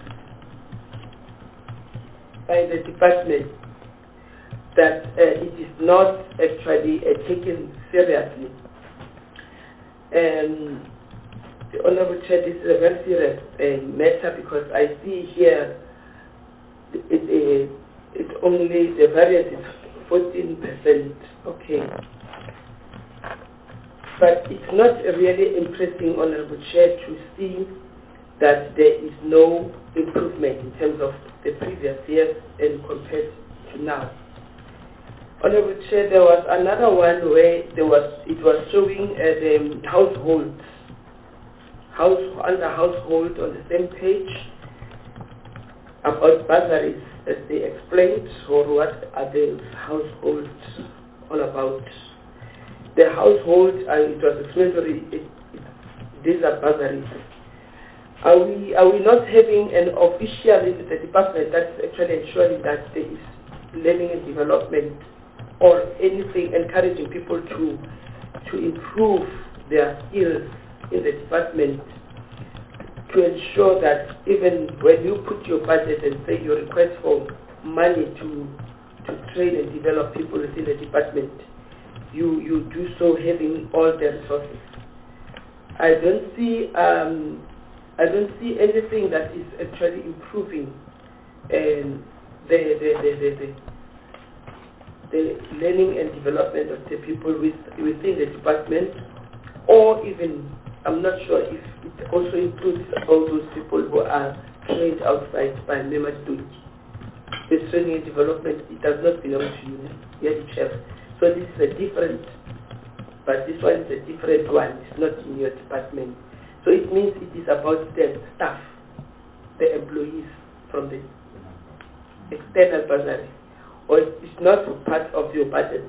by the department, that uh, it is not actually uh, taken seriously. And the Honorable Chair, this is a very serious uh, matter, because I see here it, it, it only the variance is fourteen percent. Okay. But it's not really impressing, Honorable Chair, to see that there is no improvement in terms of the previous years and compared to now. Honorable Chair, there was another one where there was it was showing uh, the households, house under household on the same page about bursaries, as they explained, or what are the households all about. The household, uh, it was explanatory, it, it, these are bursaries. Are we, are we not having an official in the department that's actually ensuring that there is learning and development, or anything encouraging people to, to improve their skills in the department, to ensure that even when you put your budget and say you request for money to, to train and develop people within the department, you, you do so having all the resources. I don't see um, I don't see anything that is actually improving um, the, the, the, the, the, the learning and development of the people with, within the department, or even, I'm not sure if it also includes all those people who are trained outside by Memadudi. The training and development, it does not belong to you, yet chef. So this is a different, but this one is a different one. It's not in your department. So it means it is about the staff, the employees from the external bursary, or it's not part of your budget.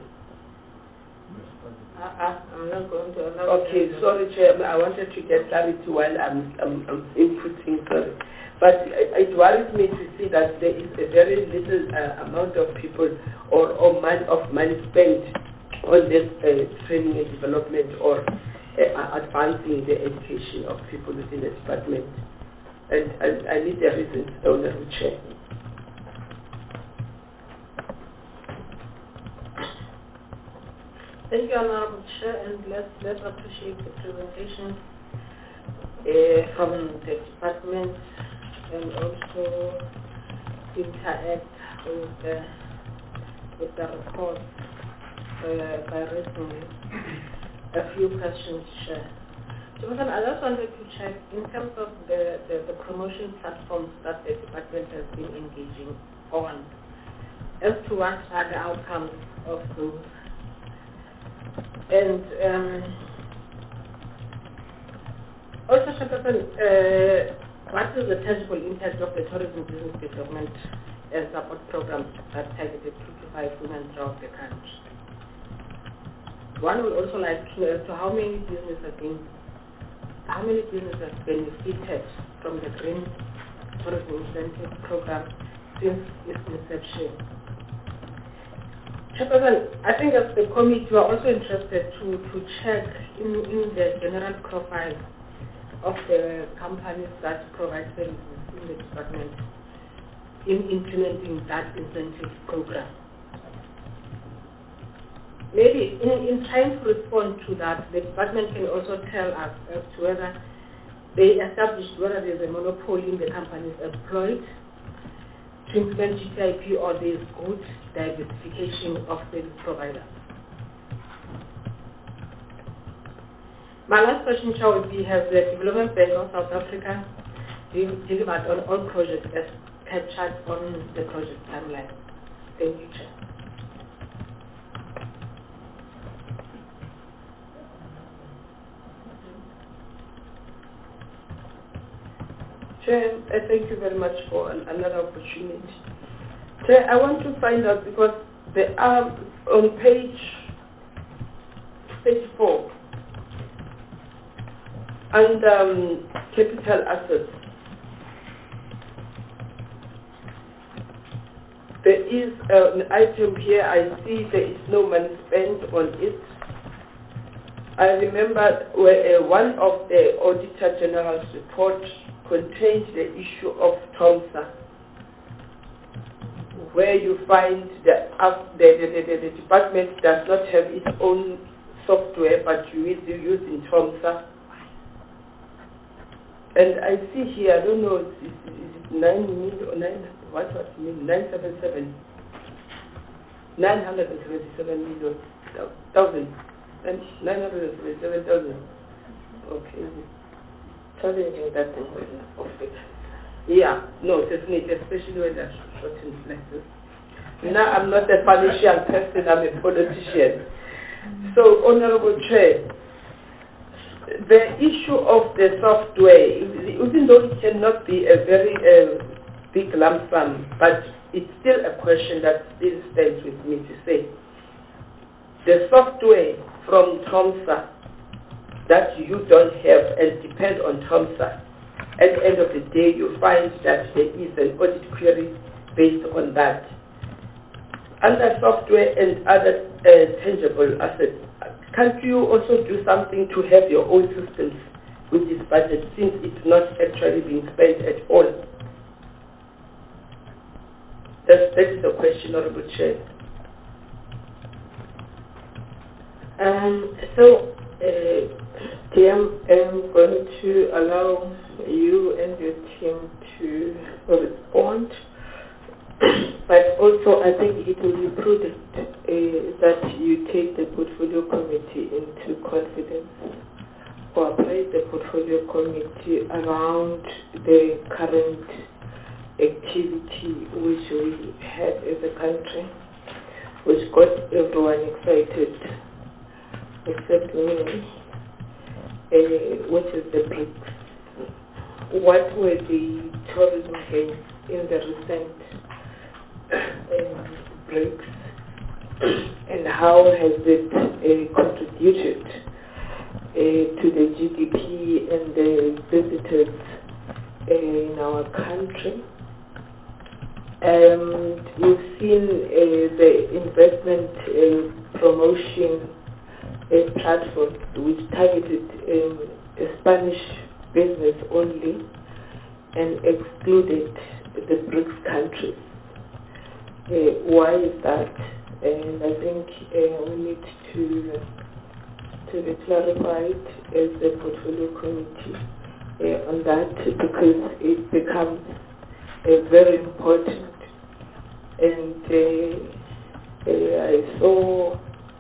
I, I, I'm not going to allow. Okay, sorry, Chairman. I wanted to get clarity while I'm, I'm, I'm inputting. Sorry. But it worries me to see that there is a very little uh, amount of people or, or money, of money spent on this uh, training and development, or uh, advancing the education of people within the department. And, and I need the reasons, Honorable Chair. Thank you, Honorable Chair, and let's, let's appreciate the presentation uh, from the department, and also interact with the, with the report uh, by raising a few questions, Chair. So, I just wanted to check, in terms of the, the, the promotion platforms that the department has been engaging on, as to what are the outcomes of those. And um, also, Chairperson, uh, what is the tangible impact of the tourism business development and support programs that targeted two to five women throughout the country? One would also like to know as to how many businesses have been, how many businesses have benefited from the Green Tourism Incentive Program since its inception. Chairperson, I think as the committee we are also interested to, to check in, in the general profile of the companies that provide services in the department in implementing that incentive program. Maybe in, in trying to respond to that, the department can also tell us as to whether they established whether there's a monopoly in the companies employed to implement G T I P or there's good diversification of service providers. My last question, Chair, would be, has the Development Bank of South Africa delivered on all projects as captured on the project timeline? Thank you, Chair. Chair, I thank you very much for an, another opportunity. Chair, I want to find out because the are on page thirty-four and um, capital assets. There is uh, an item here. I see there is no money spent on it. I remember where uh, one of the Auditor General's report contained the issue of TOMSA, where you find that uh, the, the, the, the department does not have its own software, but you is using TOMSA. And I see here, I don't know, is, is, is it nine million or nine? What was it mean? Nine seven seven, nine hundred and seventy-seven million thousand, and nine hundred and seventy-seven thousand. Okay. Challenging that in of it. Yeah, no, definitely, especially when they're shortened like this. Now, I'm not a financial person, I'm a politician. So, Honorable Chair, the issue of the software, even though it cannot be a very uh, big lump sum, but it's still a question that still stands with me to say. The software from TOMSA that you don't have and depend on TOMSA, at the end of the day you find that there is an audit query based on that. Under software and other uh, tangible assets, can't you also do something to have your own systems with this budget since it's not actually being spent at all? That's, that is the question, Honorable Chair. Um, so, uh, T M, I'm going to allow you and your team to respond, but also I think it will be prudent uh, that you take the portfolio committee into confidence or apply the portfolio committee around the current activity which we had as a country, which got everyone excited, except me, uh, which is the BRICS. What were the tourism gains in the recent uh, BRICS, and how has it uh, contributed uh, to the G D P and the visitors uh, in our country? And you've seen uh, the investment uh, promotion uh, platform which targeted um, Spanish business only and excluded the BRICS countries. Uh, why is that? And I think uh, we need to to be clarified as the portfolio committee uh, on that, because it becomes uh, very important. And uh, uh, I saw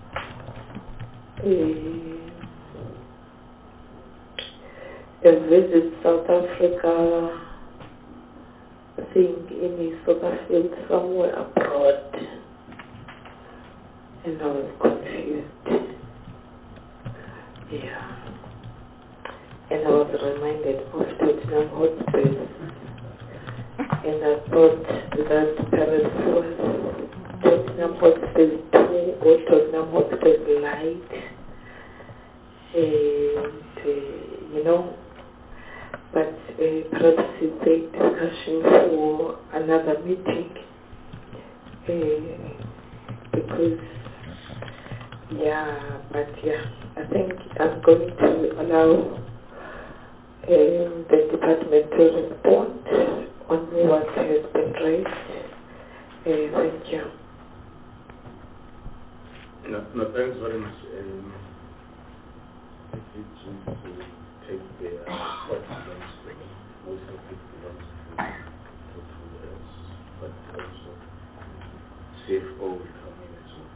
uh, a visit South Africa something in his soccer field somewhere abroad, and I was confused. Yeah. And I was reminded of Tottenham Hotspur, and I thought that perhaps was Tottenham Hotspur two or Tottenham Hotspur light, and uh, you know, but uh, perhaps it's a discussion for another meeting, uh, because yeah, but yeah, I think I'm going to allow um, the department to respond on what has been raised. Uh, thank you. No, no, thanks very much. Um, I think to, to take the uh, what belongs to them, most of it belongs to to us, but also C F O will come in as well.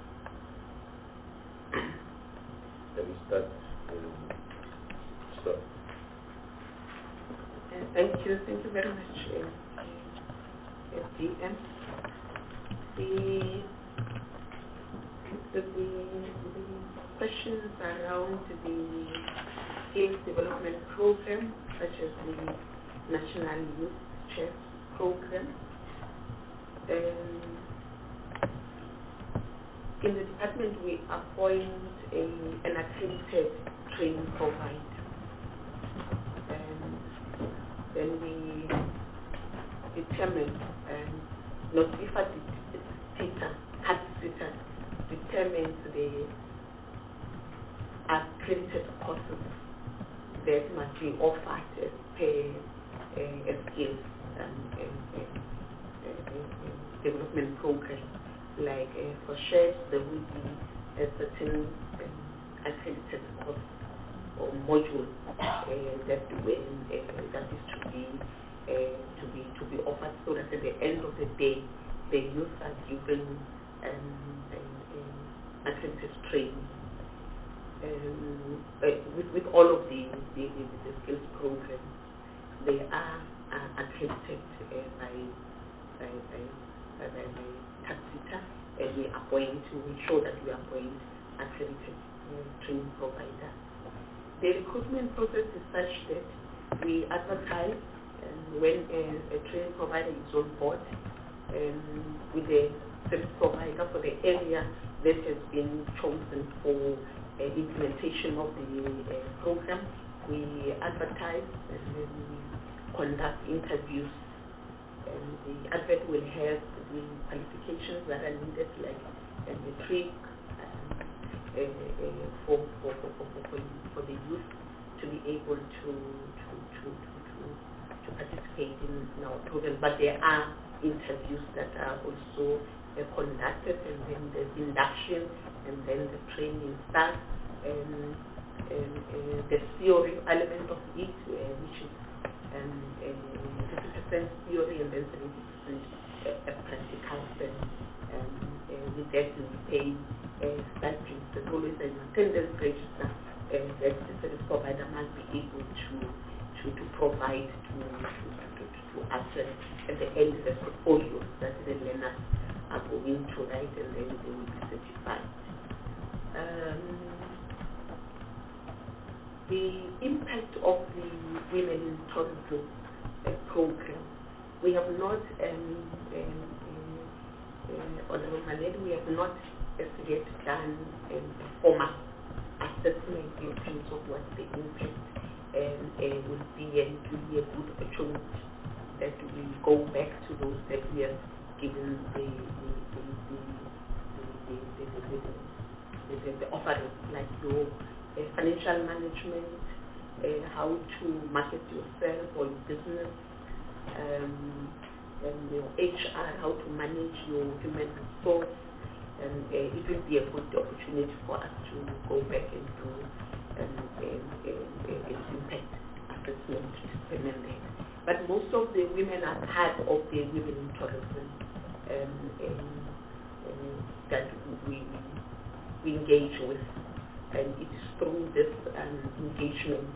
Let me start. Um, start. Uh, thank you, thank you very much, uh, uh, D M. The, the, the, the questions around the skills development program, such as the National Youth Chess Program. Um, in the department, we appoint a, an accredited training provider. And then we determine and notify the teacher, head teacher, determines the accredited courses that must be offered as per uh, a skills um, uh, uh, uh, development program. Like uh, for chefs, there will be a certain um, accredited course or module uh, that when uh, that is to be uh, to be to be offered, so that at the end of the day, the youth are given um, uh, uh, accredited training. Um, uh, with, with all of the, the, the, the skills programs, they are uh, accredited uh, by by by by, by, by TAXITA, and we appoint to ensure that we appoint accredited uh, training provider. The recruitment process is such that we advertise, and when a, a training provider is on board um, with the service provider for the area that has been chosen for Uh, implementation of the uh, program, we advertise and then we conduct interviews, and the advert will have the qualifications that are needed, like a matric um, uh, uh, for, for, for, for, for, for the youth to be able to to, to, to, to, to participate in, in our program. But there are interviews that are also uh, conducted, and then there's induction, and then the training starts, and, and uh, the theory element of it, uh, which is um, uh, fifty percent theory and then seventy percent uh, practical. And um, uh, with that, we pay uh, stipends. There's always an attendance register uh, that the service provider must be able to to, to provide to, to, to, to us. At the end, the portfolios that the learners are going to write, and then they will be certified. Um, the impact of the Women in Tourism uh, program, we have not, um, um, uh, Honorable Maledi, we have not as yet done um, a formal assessment in terms of what the impact um, uh, will be, and it will be a good opportunity that we go back to those that we have given the the the the the, the, the, the, the, the offering, like your uh, financial management, uh, how to market yourself or your business, um, and your H R, how to manage your human resource, and uh, it will be a good opportunity for us to go back and do um, a, a, a, a impact assessment to determine that. But most of the women are part of the Women in Tourism um, um, um, that we, we engage with. And it is through this um, engagement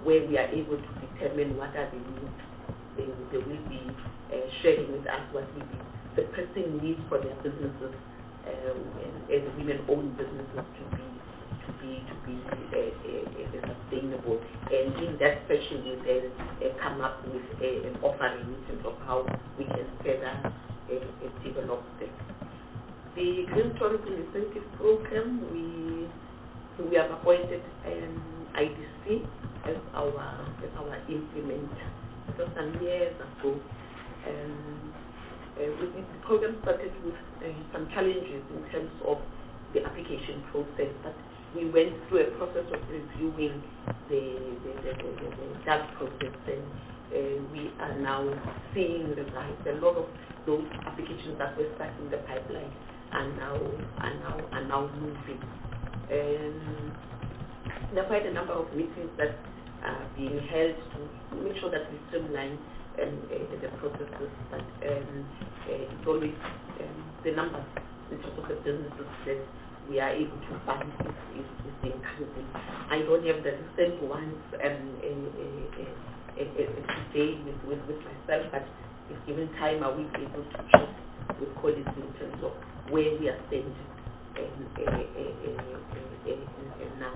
where we are able to determine what are the needs. They, they will be uh, sharing with us what will be the pressing needs for their businesses, um, and, and women-owned businesses to be to be to be uh, uh, uh, sustainable. And in that session, we then uh, come up with uh, an offering in terms of how we can further uh, uh, develop them. The Green Tourism Incentive Program, we we have appointed um, I D C as our as our implementer. So some years ago, um, uh, we, the program started with uh, some challenges in terms of the application process, but we went through a process of reviewing the the, the, the, the, the that process, and uh, we are now seeing results. A lot of those applications that were stuck in the pipeline are now are now are now moving. Um, there are quite a number of meetings that are being held to make sure that we streamline um, uh, the processes, but um, uh, it's always um, the numbers in terms of the businesses that we are able to fund is, is, is increasing. I don't have the recent ones um, uh, uh, uh, uh, today with, with, with myself, but if given time I will be able to check with colleagues in terms of where we are standing um, uh, uh, uh, uh, uh, uh, now.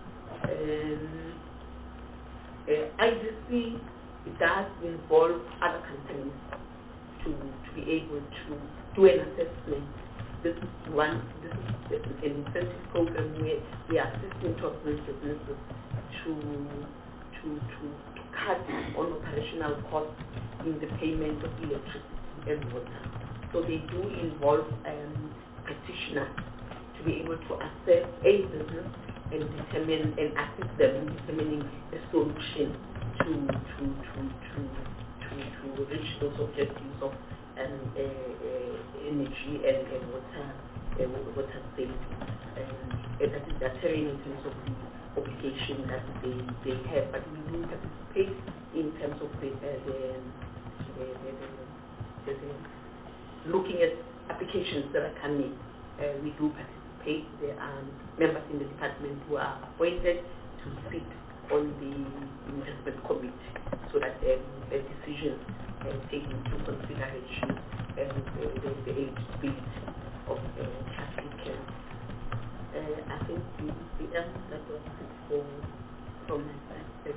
Um, uh, I D C does involve other companies to, to be able to do an assessment. This is one, this is an incentive program where we are assisting tourism businesses to, to, to, to cut on operational costs in the payment of electricity and water. So they do involve um, practitioners to be able to assess a business and determine and assist them in determining a solution to to to to to, to reach those objectives of um, uh, uh, energy and, and water uh, water safety. Um, and that is the terrain in terms of the obligation that they, they have, but we do participate in terms of the, uh, the, the, the, the, the looking at applications that are coming. Uh, we do participate. There are members in the department who are appointed to sit on the investment committee so that um, the decisions uh, take into consideration um, the, the, the eligibility of uh, applicants. Uh, I think the, the answer that was for, from my side. Thank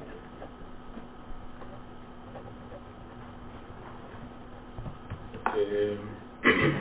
you. Um,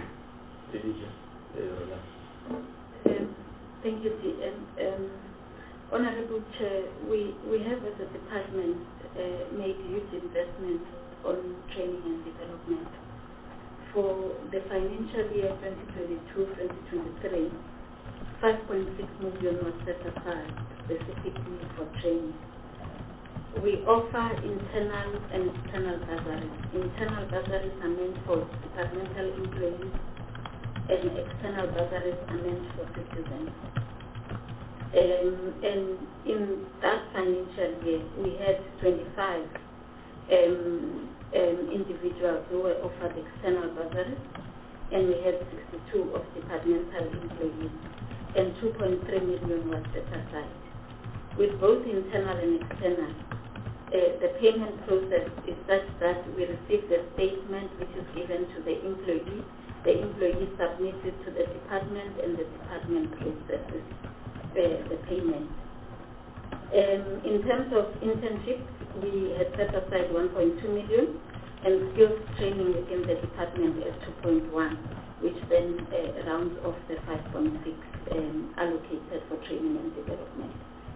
Um, thank you, D M. Um, Honorable Chair, we, we have as a department uh, made huge investments on training and development. For the financial year twenty twenty-two twenty twenty-three, five point six million was set aside specifically for training. We offer internal and external bursaries. Internal bursaries are meant for departmental employees, and external bursaries are meant for citizens. Um, and in that financial year, we had twenty-five um, um, individuals who were offered external bursaries, and we had sixty-two of departmental employees, and two point three million was set aside. With both internal and external, uh, the payment process is such that we receive the statement which is given to the employee. The employee submits it to the department, and the department processes the, the payment. Um, in terms of internships, we had set aside one point two million, and skills training within the department is two point one, which then uh, rounds off the five point six um, allocated for training and development.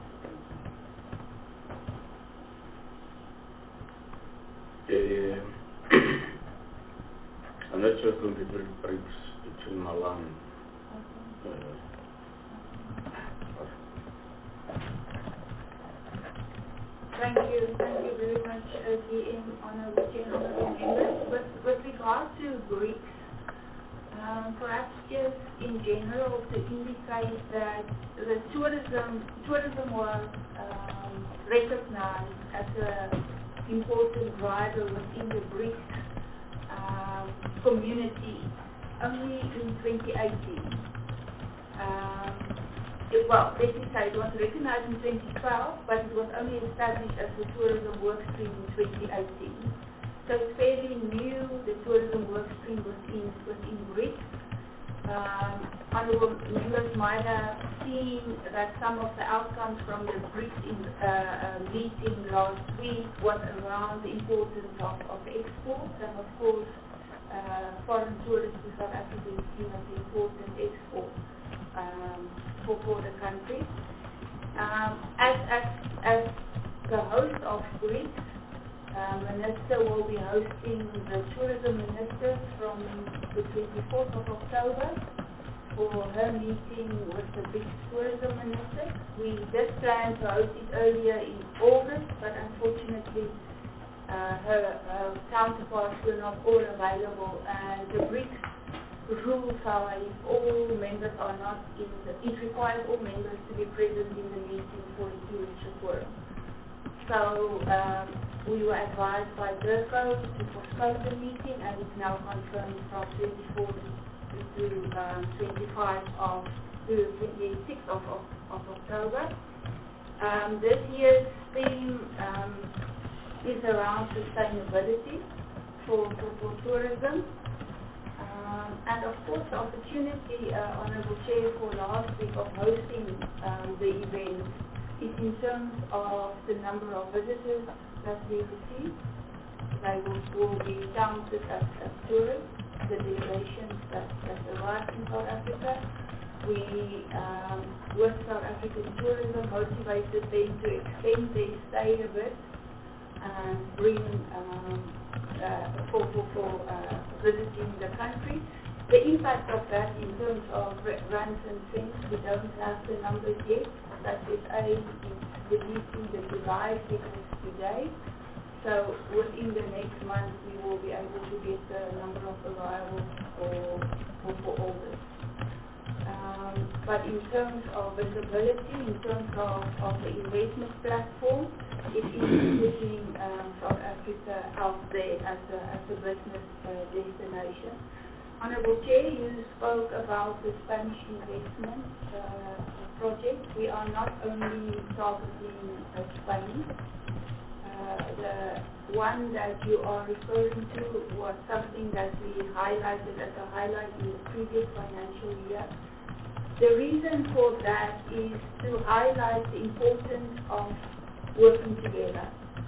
Uh, I'm not sure if going to be breaks between Malang. Uh, Thank you. Thank you very much, uh, D M, Honorable Chair, Honorable Members. With, with regard to BRICS, um, perhaps just in general to indicate that the tourism tourism was um, recognized as an important driver within the BRICS um, community only in twenty eighteen. Um, it, well, let me say, it was recognized in twenty twelve, but it was only established as the tourism work stream in twenty eighteen. So it's fairly new. The tourism work stream was in, was in Greek. Um, honorable members might have seen that some of the outcomes from the Greek in, uh, uh, meeting last week was around the importance of, of exports, and of course uh, foreign tourists to South Africa is seen as an important export um, for, for the country. Um, as, as, as the host of Greek, Uh, Minister will be hosting the tourism ministers from the twenty-fourth of October for her meeting with the big tourism minister. We did plan to host it earlier in August, but unfortunately uh, her, her counterparts were not all available, and the BRICS rules are if all members are not in the, it requires all members to be present in the meeting for it to reach a quorum. So um, we were advised by DIRCO to postpone the meeting, and it's now confirmed from twenty-fourth to um, twenty-fifth of to twenty-sixth of, of, of October. Um, this year's theme um, is around sustainability for, for, for tourism. Um, and of course the opportunity, uh, Honourable Chair, for last week of hosting um, the event is in terms of the number of visitors that we receive. They will, will be counted as, as tourists, the delegations that, that arrive in South Africa. We, um, with South African tourism, motivated them to extend their stay a bit and bring um, uh, for, for, for uh, visiting the country. The impact of that in terms of rands and cents, we don't have the numbers yet. That is aimed in releasing the July figures today. So within the next month, we will be able to get the number of arrivals for, for, for August. Um, but in terms of visibility, in terms of, of the investment platform, it is putting um, South Africa out there as a, as a business uh, destination. Honourable Chair, you spoke about the Spanish investment uh, project. We are not only targeting uh, Spain. Uh, the one that you are referring to was something that we highlighted as a highlight in the previous financial year. The reason for that is to highlight the importance of working together.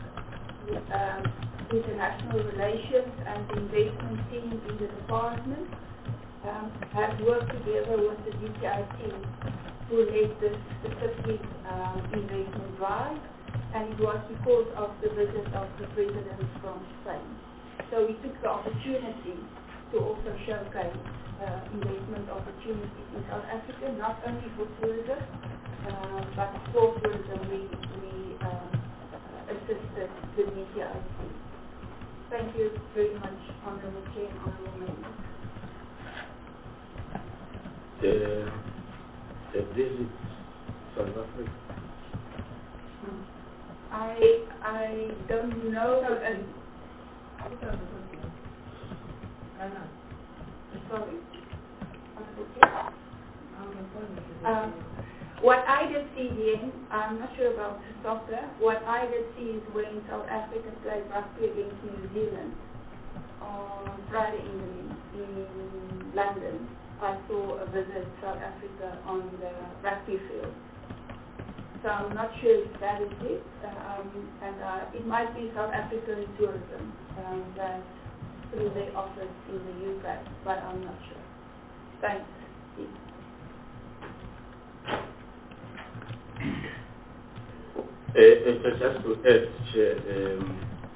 Um, international relations and investment team in the department um, have worked together with the D T I team who led the specific um, investment drive, and it was because of the visit of the president from Spain. So we took the opportunity to also showcase uh, investment opportunities in South Africa, not only for tourism, uh, but for tourism we, we um, assisted the D T I team. Thank you very much, Honourable Chair and Honourable Members. The, the visit South Africa? I I don't know. And sorry. Honourable Chair. Um, What I did see then, I'm not sure about soccer, what I did see is when South Africa played rugby against New Zealand on Friday evening in London. I saw a visit to South Africa on the rugby field. So I'm not sure if that is it, um, and uh, it might be South African tourism um, that through their office in the U K, but I'm not sure. Thanks. Uh, uh, just to add, Chair, um,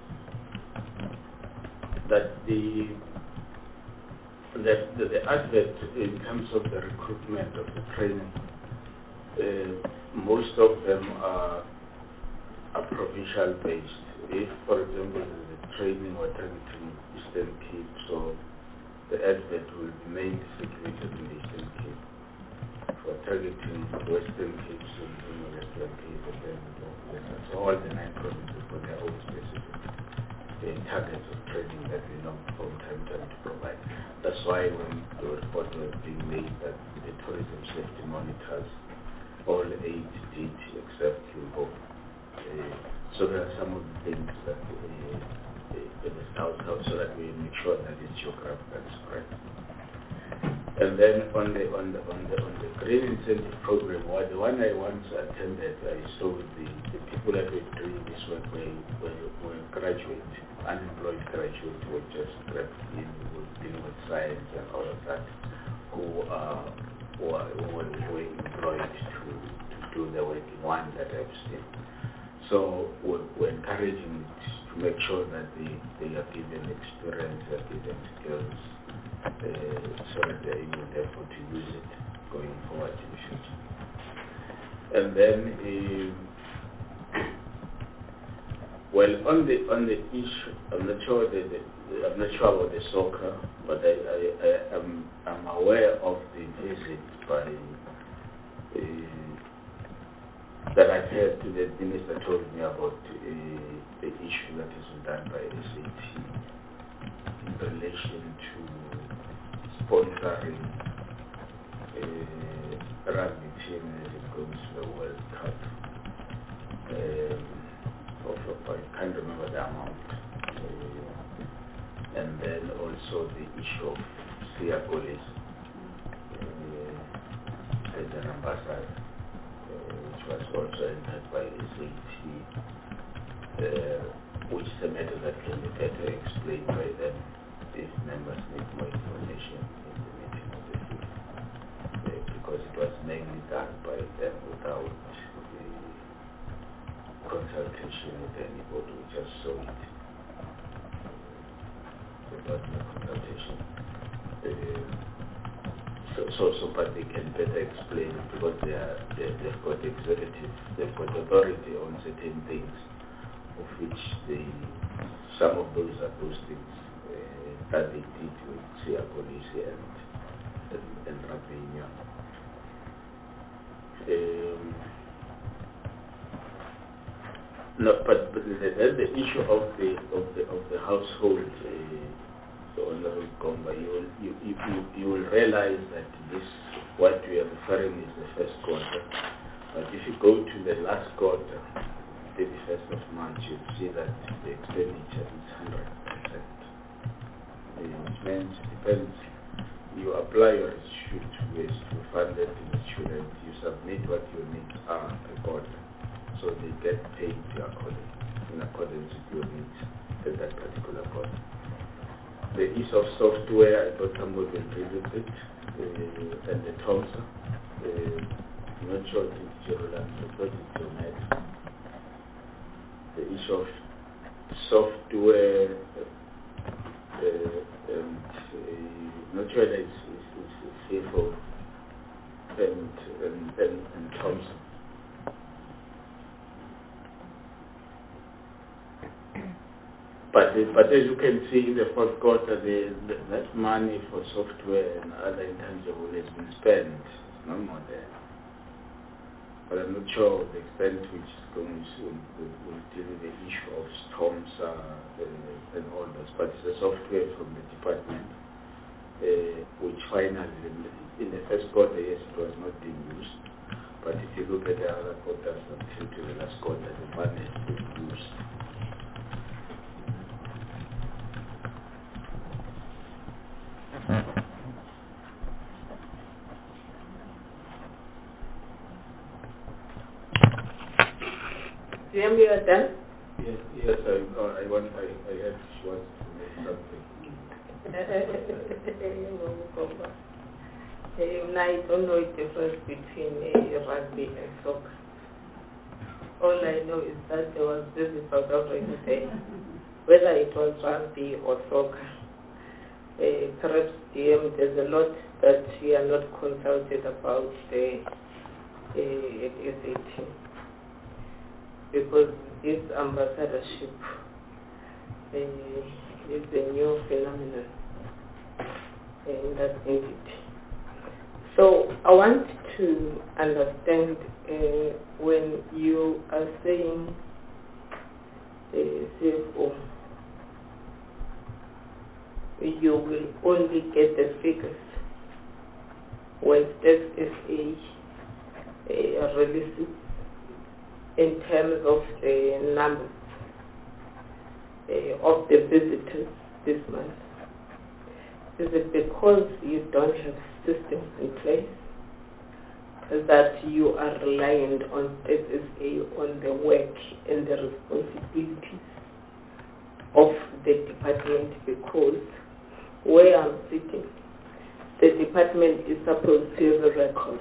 that the that the, the advert in terms of the recruitment of the training, uh, most of them are, are provincial based. If, for example, the training or targeting Eastern Cape, so the advert will be mainly situated in the Eastern Cape. For targeting Western Cape, so in the Western Cape, and then so all the nine provinces for their own specific uh, targets of training that we know from time to time to provide. That's why when the report was being made that the tourism safety monitors all eight did except Limpopo. Uh, so there are some of the things that uh, uh, in the south, so that we make sure that it's geographically spread. And then on the on the on the on the green incentive program, well, the one I once attended, I saw the, the people that were doing this work were were, were graduate, unemployed graduates who were just grabbed in with dealing with science and all of that, who uh who, are, who were, who were employed to, to do the work in one that I've seen. So we're, we're encouraging it to make sure that they, they are given experience, they are given skills, uh, so that they are able therefore to use it going forward in the future. And then, uh, well, on the on the issue, I'm not sure the, the I'm not sure about the soccer, but I I, I am I'm aware of the visit by. Uh, that I heard the minister told me about uh, the issue that is done by S A T in relation to sponsoring a rugby team as it goes to the World Cup. Um, of, I can't remember the amount. Uh, and then also the issue of Siapolis uh, as an ambassador, was also entered by S A T, uh, which is a matter that can be better explained by them if members need more information in the meeting of the fifth, uh, because it was mainly done by them without the consultation with anybody. We just saw it. There was no consultation. Uh, So, so, so, but they can better explain it because they are, they, they've got executive, they've got authority on certain things, of which they, some of those are those things uh, that they did with Sia Police and and, and Rugby Union. Um, no, but, but the, the, the issue of the of the of the household. Uh, So Honorable Komba, you will you, you, you, you will realize that this what we are referring is the first quarter. But if you go to the last quarter, thirty-first of March, you see that the expenditure is hundred percent. Which means it depends. You apply your institute ways to funded institute, you submit what your needs are a quarter. So they get paid according in accordance with your needs at that particular quarter. The use of software, I thought somebody will visit it, uh, and the Thompson. Uh, I'm not sure if it's Jeroland, but it's your net. The issue of software, uh, and uh, not sure that it's, it's, it's safe for and, and, and, and Thompson. But, but as you can see in the fourth quarter, the, the, that money for software and other intangible has been spent. It's no more there. But I'm not sure the extent which is going to will, will deal with the issue of storms uh, and, and all those. But it's the software from the department, uh, which finally, in the first quarter, yes, it was not being used. But if you look at the other quarters until to the last quarter, the money has been used. D M, you are done? Yes, yes, I, uh, I want, I, I had she wants to make something. um, I don't know the difference between uh, rugby and soccer. All I know is that there was this in South Africa Day, whether it was rugby or soccer. Uh, perhaps D M, there's a lot that we are not consulted about uh, uh, at S A T, because this ambassadorship uh, is a new phenomenon uh, in that entity. So I want to understand uh, when you are saying uh, C F O, you will only get the figures when S S A uh, releases in terms of the numbers uh, of the visitors this month? Is it because you don't have systems in place that you are reliant on S S A, on the work and the responsibilities of the department? Because where I'm sitting, the department is supposed to have a record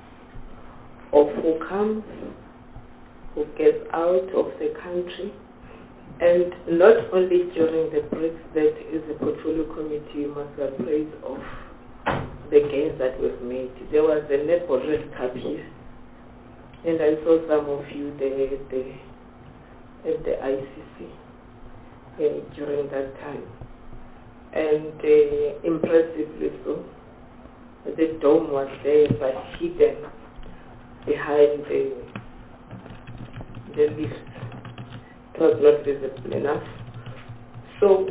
of who comes, who gets out of the country, and not only during the breaks that is the portfolio committee must appraise of the gains that was made. There was a netball Red Cup here, and I saw some of you there at the, at the I C C uh, during that time. And uh, impressively so, the dome was there but hidden behind the, the lift. It was not visible enough. So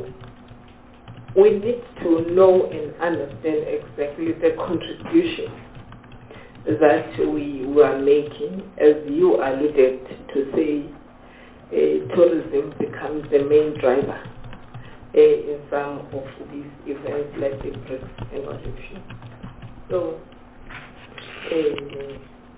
we need to know and understand exactly the contribution that we were making, as you alluded to say, uh, tourism becomes the main driver uh, in some of these events like the BRICS and what have you. So uh,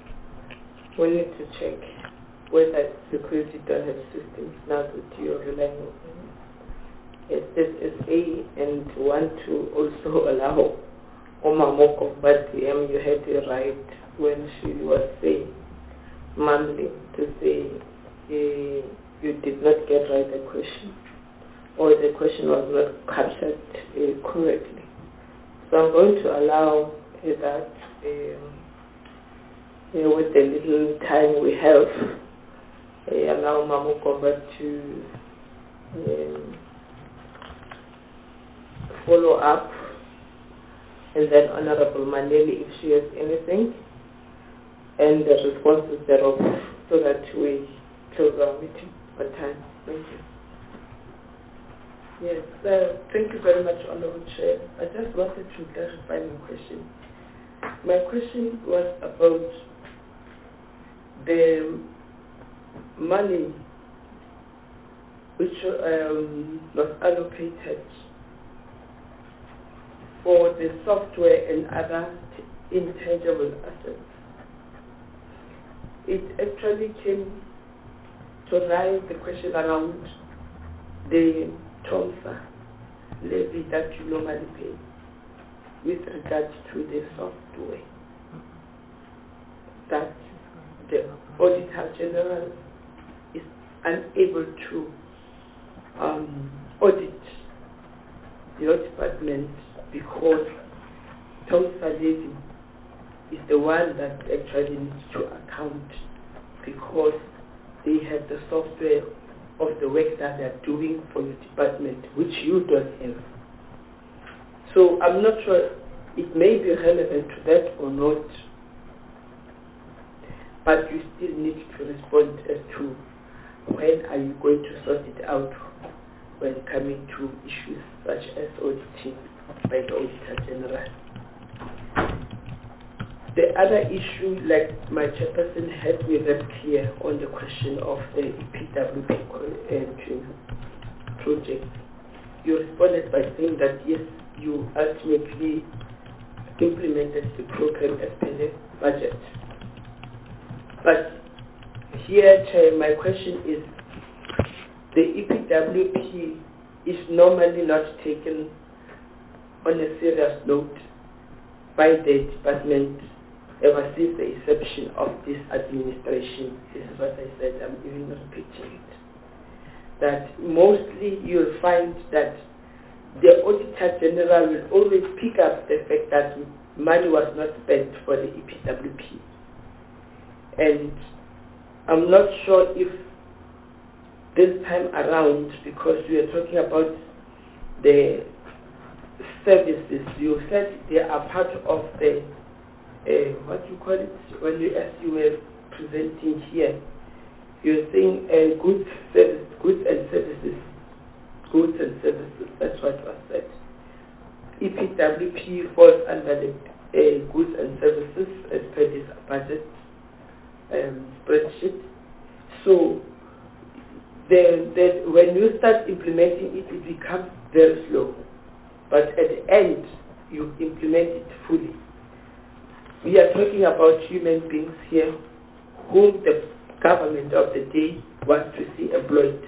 we need to check whether security don't have systems now that you're relying on S S A and want to also allow Omamoko, but um, you had it right when she was saying, mumbling, to say uh, you did not get right the question, or the question was not captured uh, correctly. So I'm going to allow uh, that um, uh, with the little time we have, uh, allow Mamoko to um, follow up, and then Honorable Maneli if she has anything, and the responses thereof, so that we close our meeting on time. Thank you. Yes, uh, thank you very much, Honorable Chair. I just wanted to clarify my question. My question was about the money which um, was allocated for the software and other intangible assets. It actually came to raise the question around the TOMSA levy that you normally pay with regards to the software that the Auditor General is unable to um, audit your department because TOMSA levy is the one that actually needs to account because they have the software of the work that they are doing for your department, which you don't have. So I'm not sure it may be relevant to that or not, but you still need to respond as to when are you going to sort it out when coming to issues such as auditing by the Auditor General. The other issue, like my chairperson had me very clear on the question of the E P W P project. You responded by saying that yes, you ultimately implemented the program as per the budget. But here, Chair, my question is, the E P W P is normally not taken on a serious note by the department ever since the inception of this administration. This is what I said, I'm even repeating it. That mostly you'll find that the Auditor General will always pick up the fact that money was not spent for the E P W P. And I'm not sure if this time around, because we are talking about the services, you said they are part of the Uh, what you call it, when you, as you were presenting here, you're saying uh, goods, service, goods and services, goods and services, that's what was said. E P W P falls under the uh, goods and services as per this budget um, spreadsheet. So the, the, when you start implementing it, it becomes very slow. But at the end, you implement it fully. We are talking about human beings here whom the government of the day wants to see employed.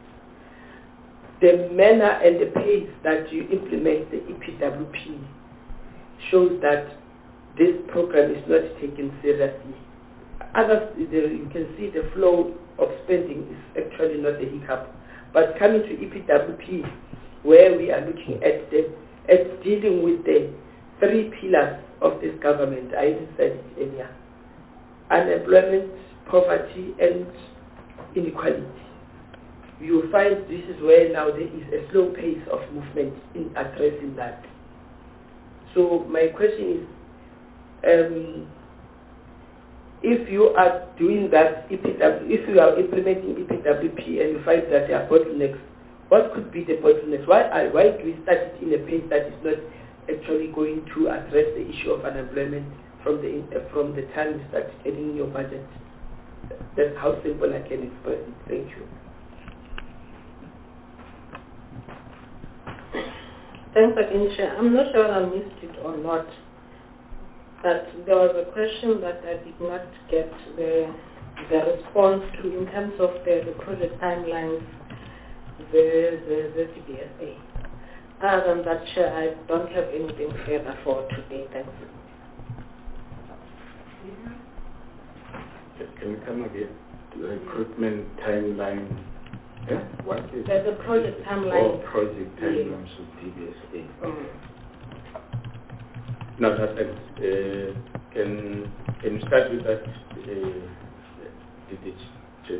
The manner and the pace that you implement the E P W P shows that this program is not taken seriously. Others, the, you can see the flow of spending is actually not a hiccup. But coming to E P W P, where we are looking at the at dealing with the three pillars of this government, I even said it earlier: unemployment, poverty, and inequality. You will find this is where now there is a slow pace of movement in addressing that. So my question is, um, if you are doing that E P W, if you are implementing E P W P and you find that there are bottlenecks, what could be the bottlenecks? Why, why do we start it in a pace that is not actually going to address the issue of unemployment from the from the time you start getting your budget? That's how simple I can express it. Thank you. Thanks again, Chair. I'm not sure I missed it or not, but there was a question that I did not get the, the response to in terms of the, the project timelines, the, the, the D B S A. Other than that, Chair, I don't have anything further for today. Thanks. Can you come again? The recruitment timeline. Yeah? What is There's a project timeline. Oh, project timelines of D B S A. Mm. Now, that, uh, can, can you start with that, uh, D D J?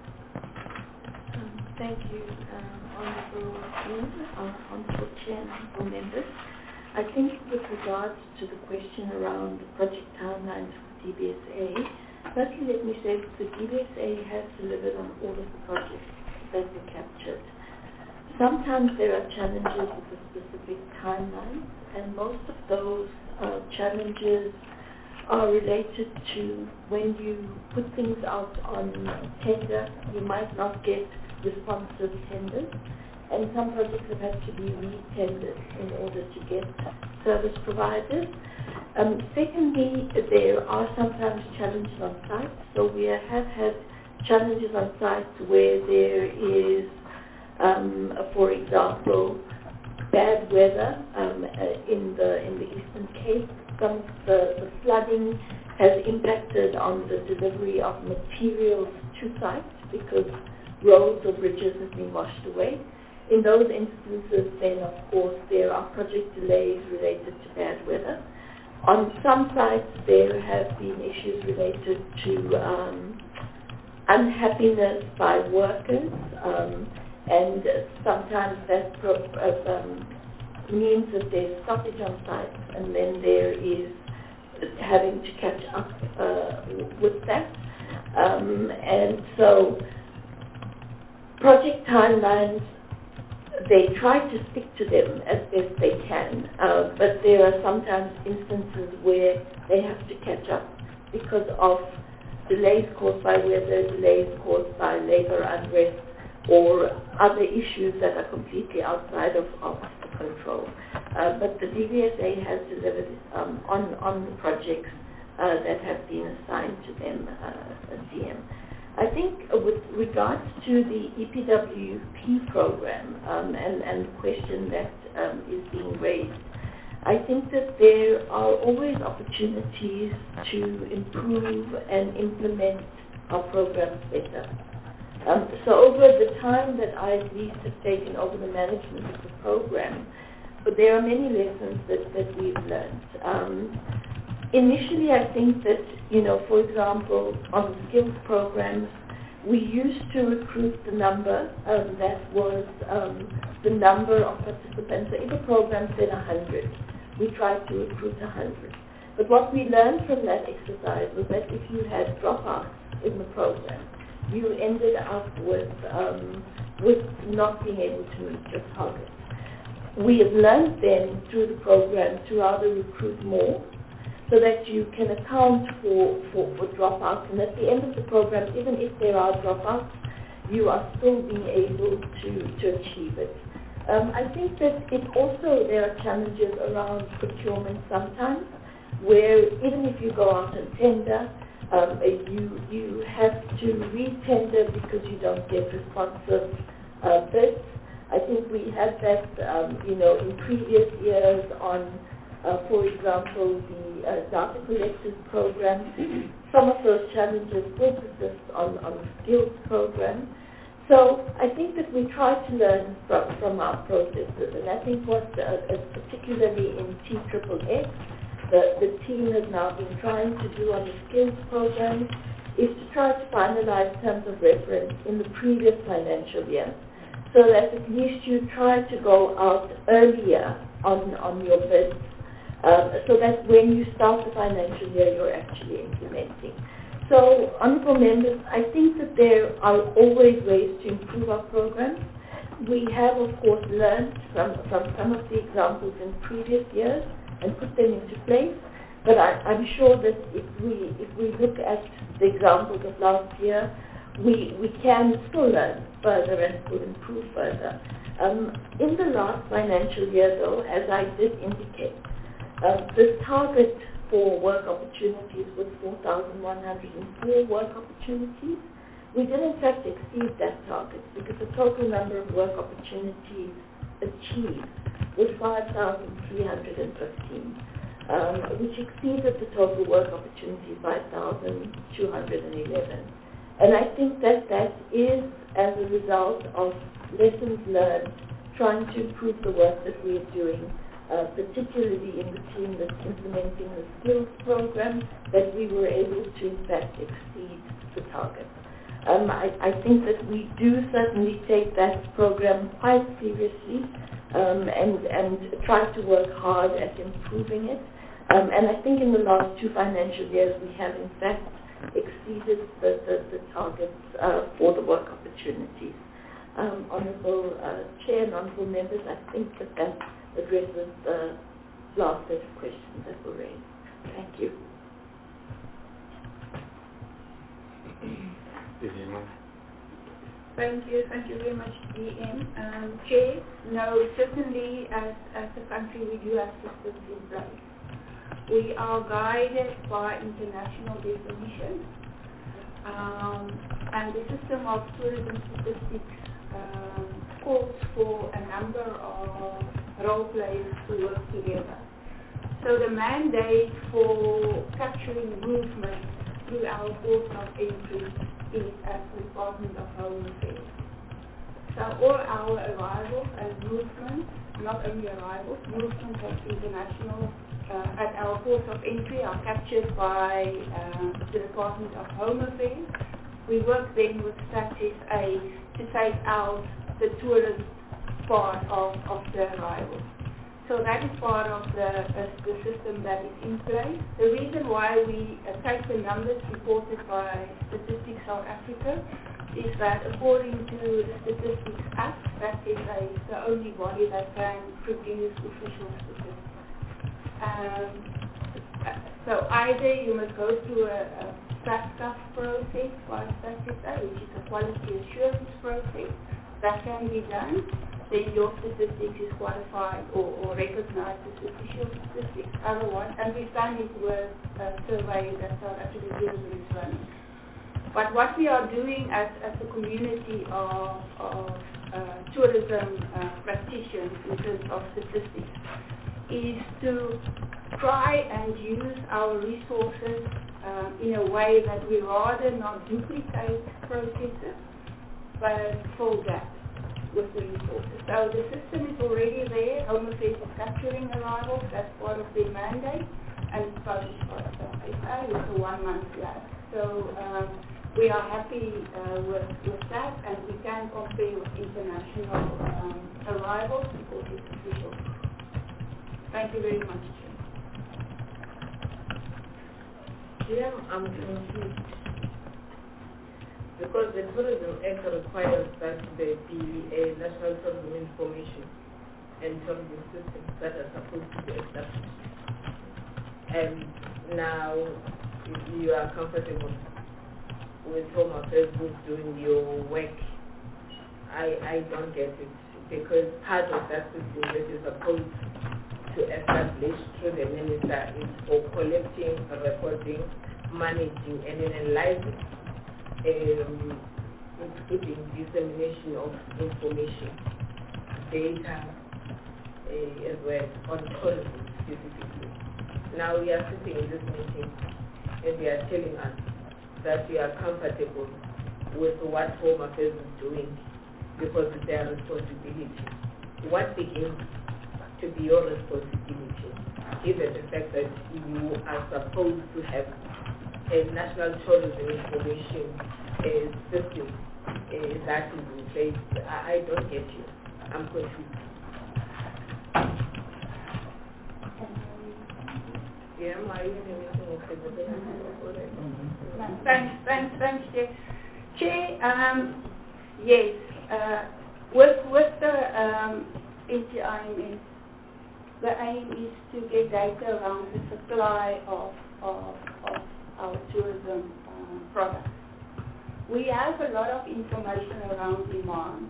Um, thank you, um, Honourable uh, Honourable Chair and Honourable members. I think with regards to the question around the project timelines for D B S A, firstly let me say that the D B S A has delivered on all of the projects that were captured. Sometimes there are challenges with a specific timeline, and most of those uh, challenges are related to when you put things out on tender, you might not get responsive tenders, and some projects have had to be re-tendered in order to get service providers. Um, secondly, there are sometimes challenges on site, so we have had challenges on sites where there is, um, for example, bad weather um, uh, in the in the Eastern Cape. Some of the, the flooding has impacted on the delivery of materials to sites because roads or bridges have been washed away. In those instances, then of course there are project delays related to bad weather. On some sites, there have been issues related to um, unhappiness by workers, um, and sometimes that pro- uh, um, means that there's stoppage on sites, and then there is having to catch up uh, with that. Um, and so project timelines, they try to stick to them as best they can, uh, but there are sometimes instances where they have to catch up because of delays caused by weather, delays caused by labor unrest, or other issues that are completely outside of, of the control. Uh, but the D B S A has delivered um, on, on the projects uh, that have been assigned to them, uh, D M. I think uh, with regards to the E P W P program um, and, and the question that um, is being raised, I think that there are always opportunities to improve and implement our programs better. Um, so over the time that I at least have taken over the management of the program, but there are many lessons that, that we've learned. Um, initially, I think that, you know, for example, on the skills programs, we used to recruit the number um, that was um, the number of participants. So if a program said one hundred, we tried to recruit one hundred. But what we learned from that exercise was that if you had dropouts in the program, you ended up with um, with not being able to meet your targets. We have learned then through the program to rather recruit more, so that you can account for, for, for dropouts. And at the end of the program, even if there are dropouts, you are still being able to, to achieve it. Um, I think that it also, there are challenges around procurement sometimes, where even if you go out and tender, um, you, you have to re-tender because you don't get responsive uh, bids. I think we had that, um, you know, in previous years on, uh, for example, the uh, data collectors program. Some of those challenges still persist on, on the skills program. So I think that we try to learn from, from our processes, and I think what, uh, particularly in T S S S, the, the team has now been trying to do on the skills program is to try to finalize terms of reference in the previous financial year, so that at least you try to go out earlier on, on your bids, um, so that when you start the financial year, you're actually implementing. So, honourable members, I think that there are always ways to improve our programs. We have, of course, learned from, from some of the examples in previous years and put them into place. But I, I'm sure that if we if we look at the examples of last year, we we can still learn further and still improve further. Um, in the last financial year, though, as I did indicate, uh, the target for work opportunities was four thousand one hundred four work opportunities. We did in fact exceed that target because the total number of work opportunities achieved was five thousand three hundred fifteen, um, which exceeded the total work opportunities by one thousand two hundred eleven. And I think that that is as a result of lessons learned, trying to improve the work that we are doing, uh, particularly in the team that's implementing the skills program, that we were able to in fact exceed the target. Um, I, I think that we do certainly take that program quite seriously, um, and, and try to work hard at improving it. Um, and I think in the last two financial years we have in fact exceeded the, the, the targets uh, for the work opportunities. Um, Honourable uh, Chair and Honourable Members, I think that that addresses the last set of questions that were raised. Thank you. Thank you, thank you very much, D M. Um, Chair, no, certainly as, as a country we do have systems in place. We are guided by international definitions, um, and the system of tourism statistics um, calls for a number of role players to work together. So the mandate for capturing movement through our ports of entry is at the Department of Home Affairs. So all our arrivals and movements, not only arrivals, movements at international, uh, at our ports of entry are captured by uh, the Department of Home Affairs. We work then with Status A to take out the tourist part of, of the arrivals. So that is part of the, uh, the system that is in place. The reason why we uh, take the numbers reported by Statistics South Africa is that according to the Statistics Act, that is a, the only body that can produce official statistics. Um, so either you must go through a, a SATCAF process by Statistics A, which is a quality assurance process, that can be done. Then your statistics is qualified or, or recognized as official statistics. Otherwise, and we've done it with a survey that South African Tourism is running. But what we are doing as, as a community of, of uh, tourism uh, practitioners in terms of statistics is to try and use our resources uh, in a way that we rather not duplicate processes, but fill gaps with the resources. So the system is already there. Home Affairs is capturing arrivals. That's part of their mandate, and it's published by S A with a one-month lag. So um, we are happy uh, with, with that, and we can compare with international um, arrivals because it's official. Thank you very much, Chair. Jim, I'm confused. Because the Tourism Act requires that there be a national tourism information and tourism systems that are supposed to be established. and now you are comfortable with Home Affairs Group doing your work. I, I don't get it, because part of that system that is supposed to establish through the minister is for collecting, recording, managing, and analyzing, um, including dissemination of information, data, uh, as well, on tourism specifically. Now we are sitting in this meeting and they are telling us that we are comfortable with what Home Affairs is doing because it's their responsibility. What begins to be your responsibility, given the fact that you are supposed to have a national tourism information uh, system uh, that is in place? I, I don't get you. I'm confused. Yeah, are you in a meeting? Thanks, thanks, thanks, Chair. Chair, um, yes, uh, with, with the um, N T I M S, the aim is to get data around the supply of, of, of our tourism um, products. We have a lot of information around demand.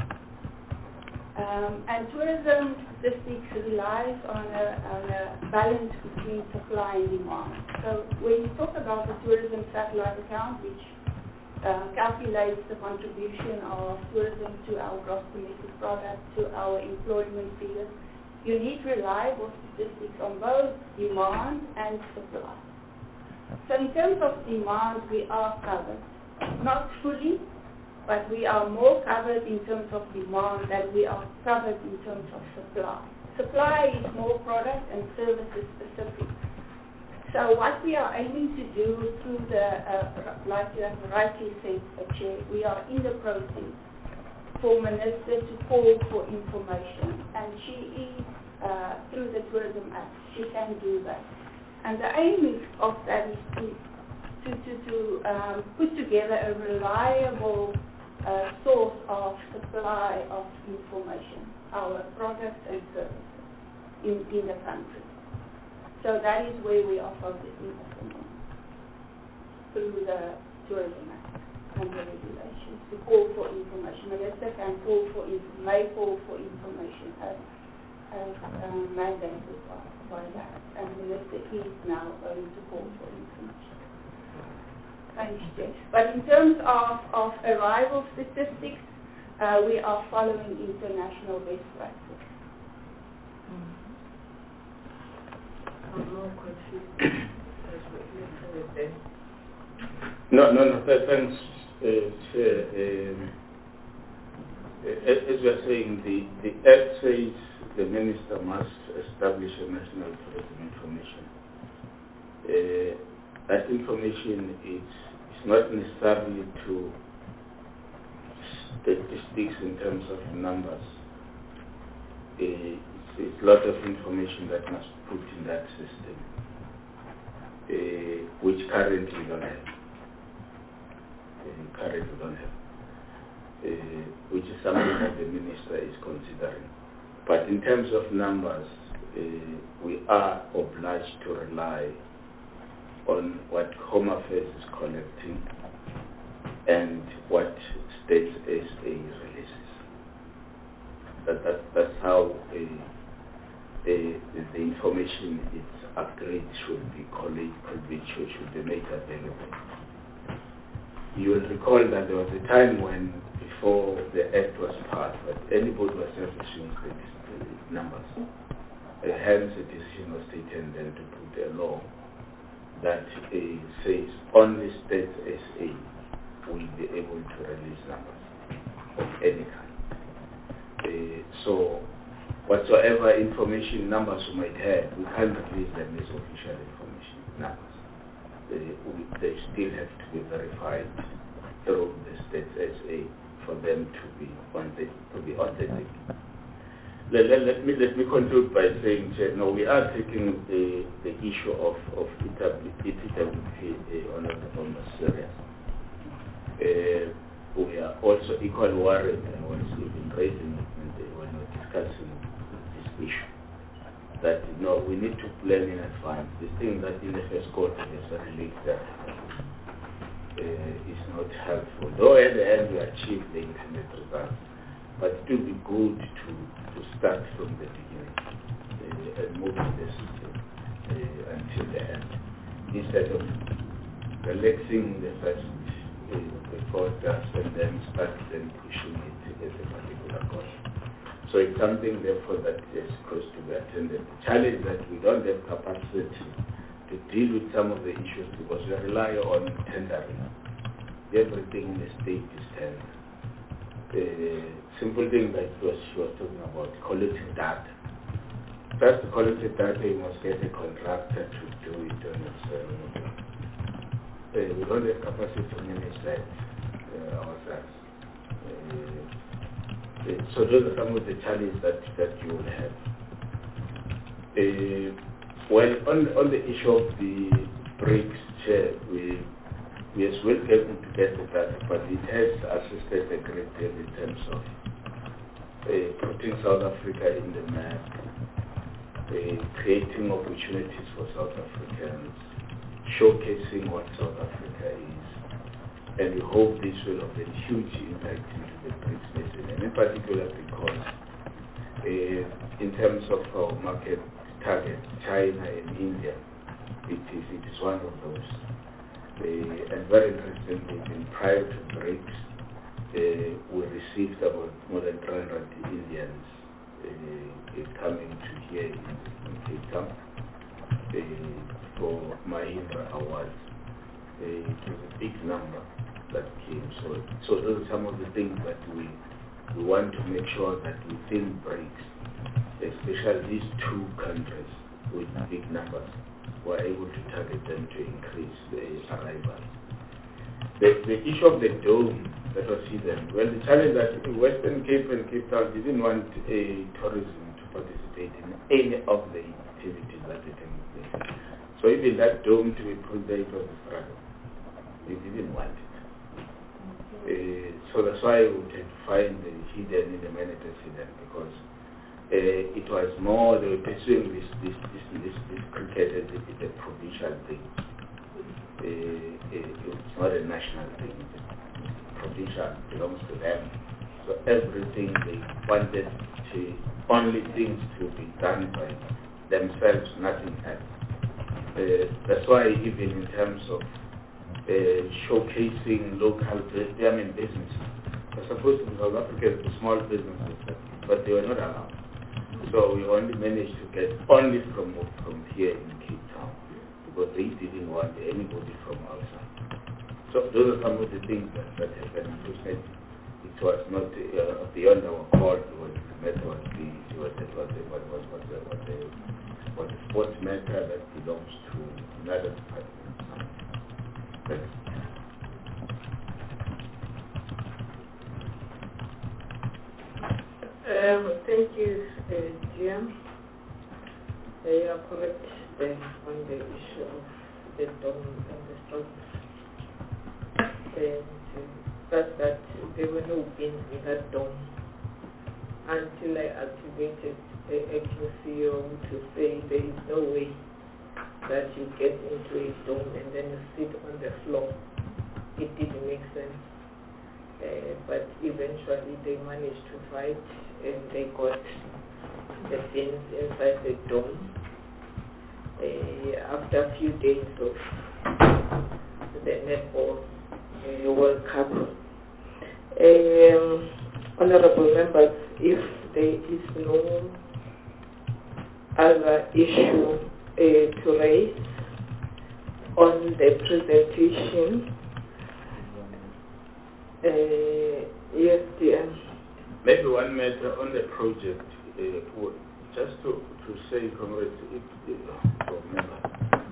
Um, and tourism statistics relies on a, on a balance between supply and demand. So when you talk about the tourism satellite account, which uh, calculates the contribution of tourism to our gross domestic product, to our employment figures, you need reliable statistics on both demand and supply. So in terms of demand, we are covered. Not fully, but we are more covered in terms of demand than we are covered in terms of supply. Supply is more product and services specific. So what we are aiming to do through the, uh, like you have rightly said, Chair, we are in the process for Minister to call for information, and she is, uh, through the Tourism Act, she can do that. And the aim is of that is to, to, to, to um, put together a reliable uh, source of supply of information, our products and services in, in the country. So that is where we are focusing at the moment, through the Tourism Act and the regulations, to call for information. Minister can call for, may call for information as, as um, mandated by, by that. And the Minister is now going to call for information. Thanks, Jeff. But in terms of, of arrival statistics, uh, we are following international best practice. Mm. I'm more confused. No, no, no, th- thanks, uh, Chair. Um, as as we are saying, the, the Act says the Minister must establish a national tourism information. Uh, that information is, is not necessarily to statistics in terms of numbers. Uh, it's, it's a lot of information that must be put in that system, uh, which currently we don't have. Uh, currently don't have. Uh, which is something that the Minister is considering. But in terms of numbers, uh, we are obliged to rely on what Home Affairs is collecting and what State S A releases. That, that, that's how uh, uh, the information is agreed should be collected, could be, should, should be made available. You will recall that there was a time when, before the Act was passed, that anybody was establishing the numbers. Uh, hence, a decision was taken then to put a law that uh, says only State S A will be able to release numbers of any kind. Uh, so, whatsoever information numbers you might have, we can't release them as official information numbers. They, we, they still have to be verified through the State S A for them to be on the to be authentic. Let, let, let me let me conclude by saying that no, we are taking the the issue of of E T W P on on serious. Uh, we are also equally worried, and was even raising it when they were not discussing this issue. that, you know, we need to plan in advance. This thing that in the first quarter is a relief that uh, is not helpful. Though at the end we achieve the intended results, but it will be good to, to start from the beginning uh, and move the system uh, until the end, instead of relaxing the first uh, the quarters and then start then pushing it as a particular course. So it's something, therefore, that is supposed to be attended. The challenge that we don't have capacity to deal with some of the issues because we rely on tendering. Everything in the state is tender. The simple thing that was, she was talking about, collecting data. First, to collect the data, you must get a contractor to do it on its own. Uh, we don't have capacity to manage that uh, ourselves. Uh, So those are some of the challenges that, that you will have. Uh, well, on, on the issue of the BRICS chair, we, we as well able to get the data, but it has assisted a great deal in terms of uh, putting South Africa in the map, uh, creating opportunities for South Africans, showcasing what South Africa is. And we hope this will have a huge impact into the BRICS nation, and in particular because uh, in terms of our market target, China and India, it is, it is one of those. Uh, and very interestingly, even prior to BRICS, uh, we received about more than three hundred Indians uh, coming to here in, in Cape Town uh, for Mahindra Awards. Uh, it was a big number that came. So, so those are some of the things that we we want to make sure that within BRICS, especially these two countries with big numbers, we're able to target them to increase the arrivals. The, the issue of the dome that was hidden, well, the challenge that Western Cape and Cape Town didn't want a tourism to participate in any of the activities that they can place. So even that dome to be put there, it was a struggle. They didn't want it. Uh, so that's why we can find the hidden in the managers hidden, because uh, it was more, they were pursuing this this this this, this cricket as a, a provincial thing. Uh, it's not a national thing, it's provincial, belongs to them. So everything they wanted to, only things to be done by themselves, nothing else. Uh, that's why even in terms of Uh, showcasing local, I mean, businesses. They're supposed to be South Africa, the small businesses, but they were not allowed. So we only managed to get only from from here in Cape Town, because they didn't want anybody from outside. So those are some of the things that, that happened. It was not uh, beyond our call. It was the matter of the it was the what the what was what the what the what the sports matter that belongs to another department. Um, thank you, uh, Jim. Uh, you are correct then on the issue of the dome and the structure. And uh, that's that there were no bins in that dome until I activated the acting C E O to say there is no way that you get into a dome and then you sit on the floor. It didn't make sense. Uh, but eventually they managed to fight and they got the things inside the dome. Uh, after a few days of the netball uh, World Cup. Um, honorable members, if there is no other issue Uh, to raise on the presentation. Uh, yes, dear. Maybe one matter on the project, uh, just to, to say, comrades, if, if, oh, members.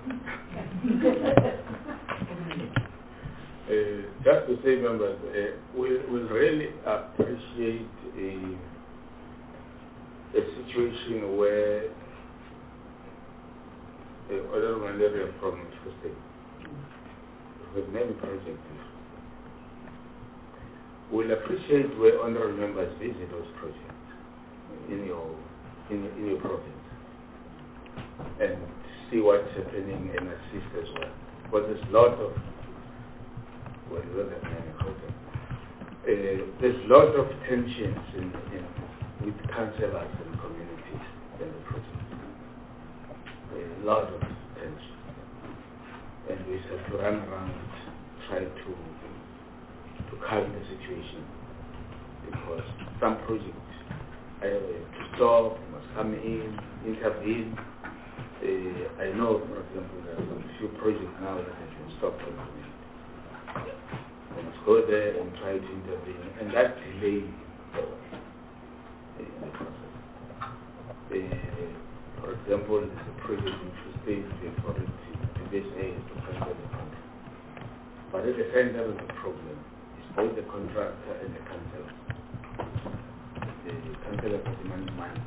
uh, just to say, members, uh, we we really appreciate a, a situation where the other malaria from Tuesday, with many projects. We'll appreciate where honorable members visit those projects in your in, in your province. and see what's happening and assist as well. But there's a lot of, well, uh, there's a lot of tensions in, in, with councillors and communities in the project. A lot of tension. And we have to run around, try to, to calm the situation. Because some projects uh, to stop, must come in, intervene. Uh, I know, for example, there are a few projects now that have been stopped from coming. We must go there and try to intervene, and that delay uh, the process. Uh, for example, there's a project in State Authority, the B S A is to center the country. But at the center of the problem is both the contractor and the councillor. The councillor has demanded money.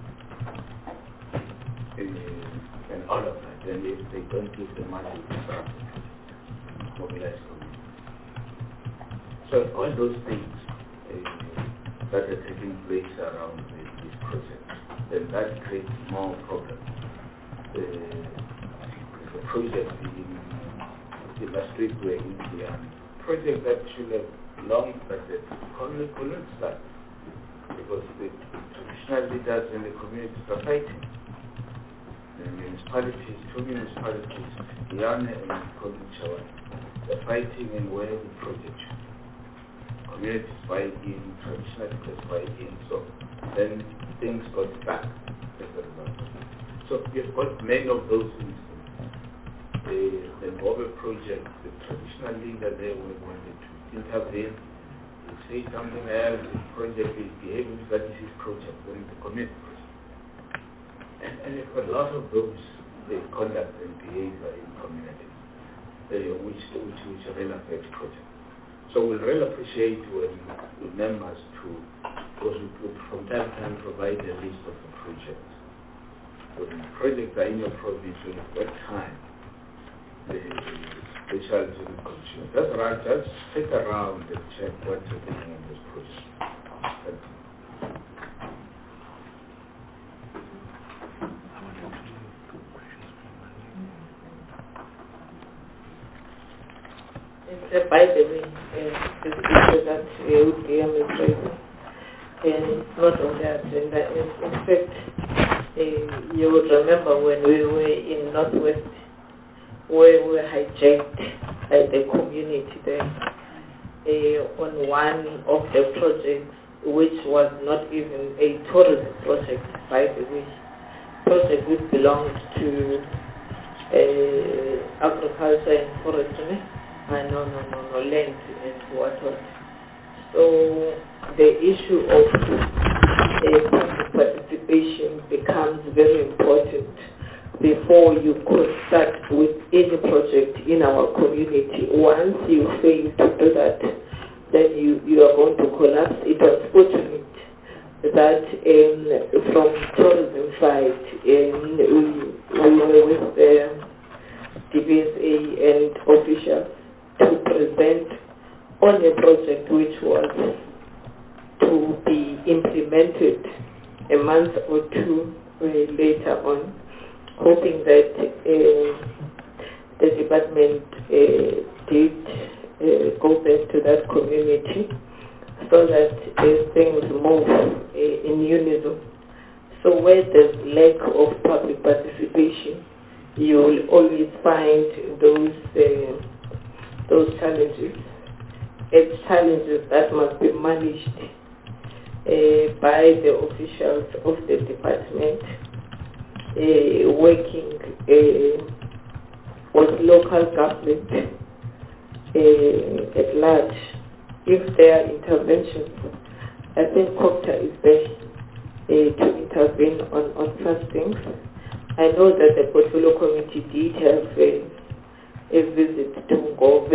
Uh, and all of that. And if they don't give the money, it's not mobilize community. So all those things uh, that are taking place around the, this project, then that creates more problems. Uh, the project in the last week were in the project that should have long started, couldn't, couldn't start because the traditional leaders in the communities are fighting. The municipalities, two municipalities, Yane and Kodinchawa, they're fighting in where the project should. Communities fighting, traditional leaders fighting, so then things got stuck as a result. So we've got many of those instances. The, the Mobile project, the traditional leader there wanted to intervene, to say something else, the project is behaving, that is his project, then the community project. And, and we've got a lot of those uh, conduct and behavior in communities, uh, which, which, which really affect projects. So we really appreciate when the members to, because we could from time to time provide a list of the projects. When the projects are in your province, when you've got time, the specialty and conditions. That's right, just sit around and check what's happening in this project. Thank you. Uh, by the way, uh, this issue that uh, U D M is raising, and it's not on the agenda. In, in fact, uh, you would remember when we were in Northwest, where we were hijacked by the community there uh, on one of the projects, which was not even a tourism project, by the way, project which belonged to uh, agriculture and forestry. Uh, no, no, no, no, land and what what. So the issue of uh, public participation becomes very important before you could start with any project in our community. Once you fail to do that, then you, you are going to collapse. It was fortunate that um, from tourism side, um, we, we were with the D B S A and officials to present on a project which was to be implemented a month or two uh, later on, hoping that uh, the department uh, did uh, go back to that community so that uh, things move uh, in unison. So where there's lack of public participation, you will always find those uh, those challenges. It's challenges that must be managed uh, by the officials of the department, uh, working uh, with local government uh, at large. If there are interventions, I think COGTA is there uh, to intervene on, on such things. I know that the portfolio committee did have a a visit to Ngove,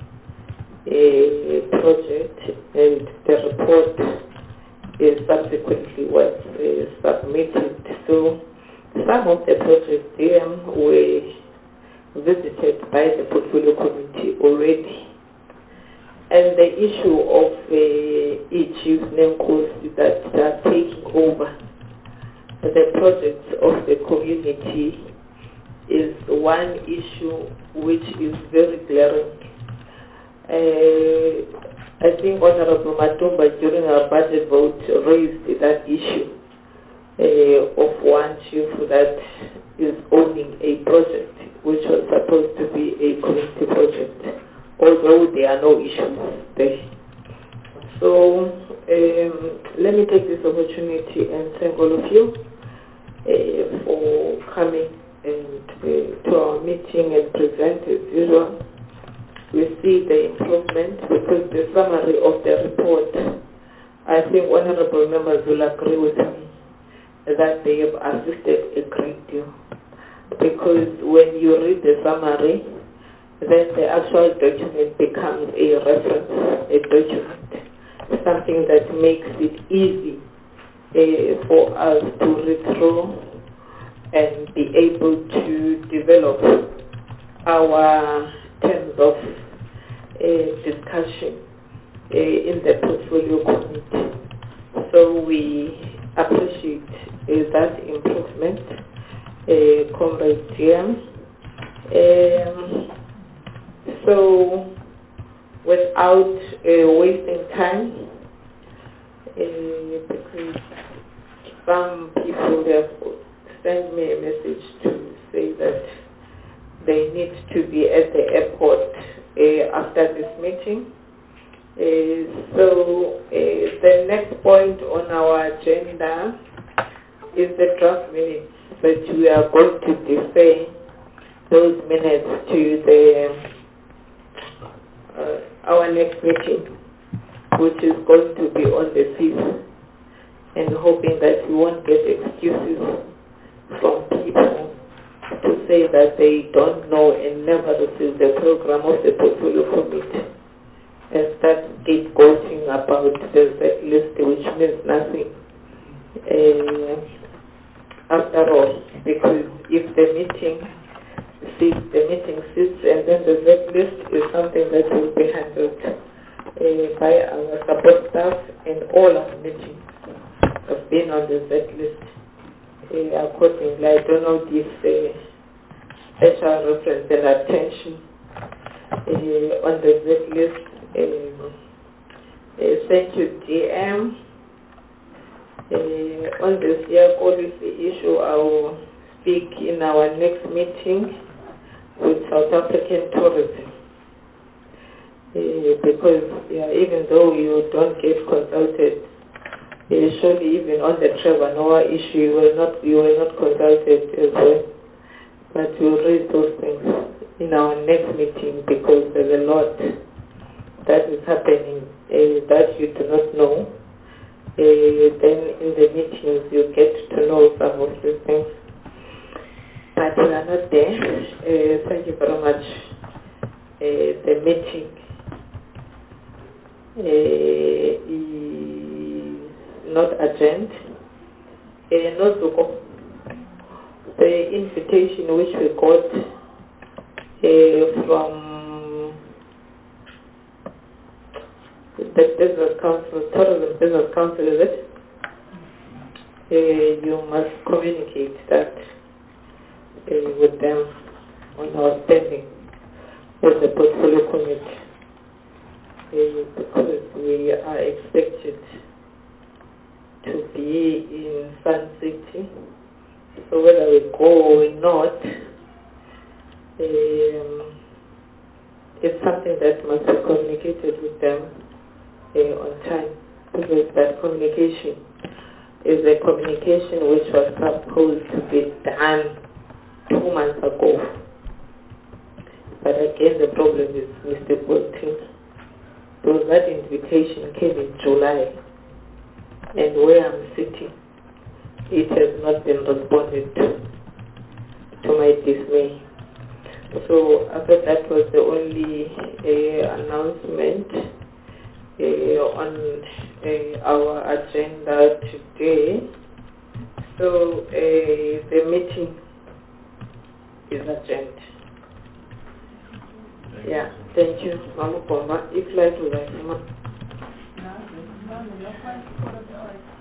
a project, and the report uh, subsequently was uh, submitted. So some of the projects there were visited by the portfolio committee already. And the issue of uh, each NEMCOs that are taking over the projects of the community is one issue which is very glaring. Uh, I think Honorable Matumba during our budget vote raised that issue uh, of one chief that is owning a project which was supposed to be a community project, although there are no issues there. So um, let me take this opportunity and thank all of you uh, for coming and uh, to our meeting and present as usual. We see the improvement because the summary of the report, I think honorable members will agree with me that they have assisted a great deal. Because when you read the summary, then the actual document becomes a reference, a document, something that makes it easy uh, for us to read through and be able to develop our terms of uh, discussion uh, in the portfolio committee. So we appreciate uh, that improvement, uh, Comrade Jim. Um, so without uh, wasting time, uh, because some people have sent me a message to say that they need to be at the airport uh, after this meeting. Uh, so uh, the next point on our agenda is the draft minutes, but we are going to defer those minutes to the uh, our next meeting, which is going to be on the fifth, and hoping that we won't get excuses from people to say that they don't know and never receive the program of the portfolio committee and start scapegoating about the Z list, which means nothing uh, after all, because if the meeting sits, the meeting sits, and then the Z list is something that will be handled uh, by our support staff, and all our meetings have been on the Z list. Uh, accordingly, I don't know if uh, special reference and attention uh, on the Z list. Uh, uh, thank you, G M. Uh, on this year policy issue, I will speak in our next meeting with South African tourism. Uh, because yeah, even though you don't get consulted, uh, surely even on the Trevor Noah issue, you were not you were not consulted as well. But we'll raise those things in our next meeting because there's a lot that is happening uh, that you do not know. Uh, then in the meetings you get to know some of these things. But we are not there. Uh, thank you very much. Uh, the meeting uh, is not adjourned. Uh, not to go. The invitation which we got uh, from the Business Council, Tourism Business Council, is it? Uh, you must communicate that uh, with them on our standing with the portfolio committee, uh, because we are expected to be in Sun City. So whether we go or not, um, it's something that must be communicated with them uh, on time, because that communication is a communication which was supposed to be done two months ago. But again, the problem is Mister Bolton, because that invitation came in July, and where I'm sitting, it has not been responded to, to my dismay. So I thought that was the only uh, announcement uh, on uh, our agenda today. So uh, the meeting is adjourned. Yeah, thank you, Mamu Komba. If like to write,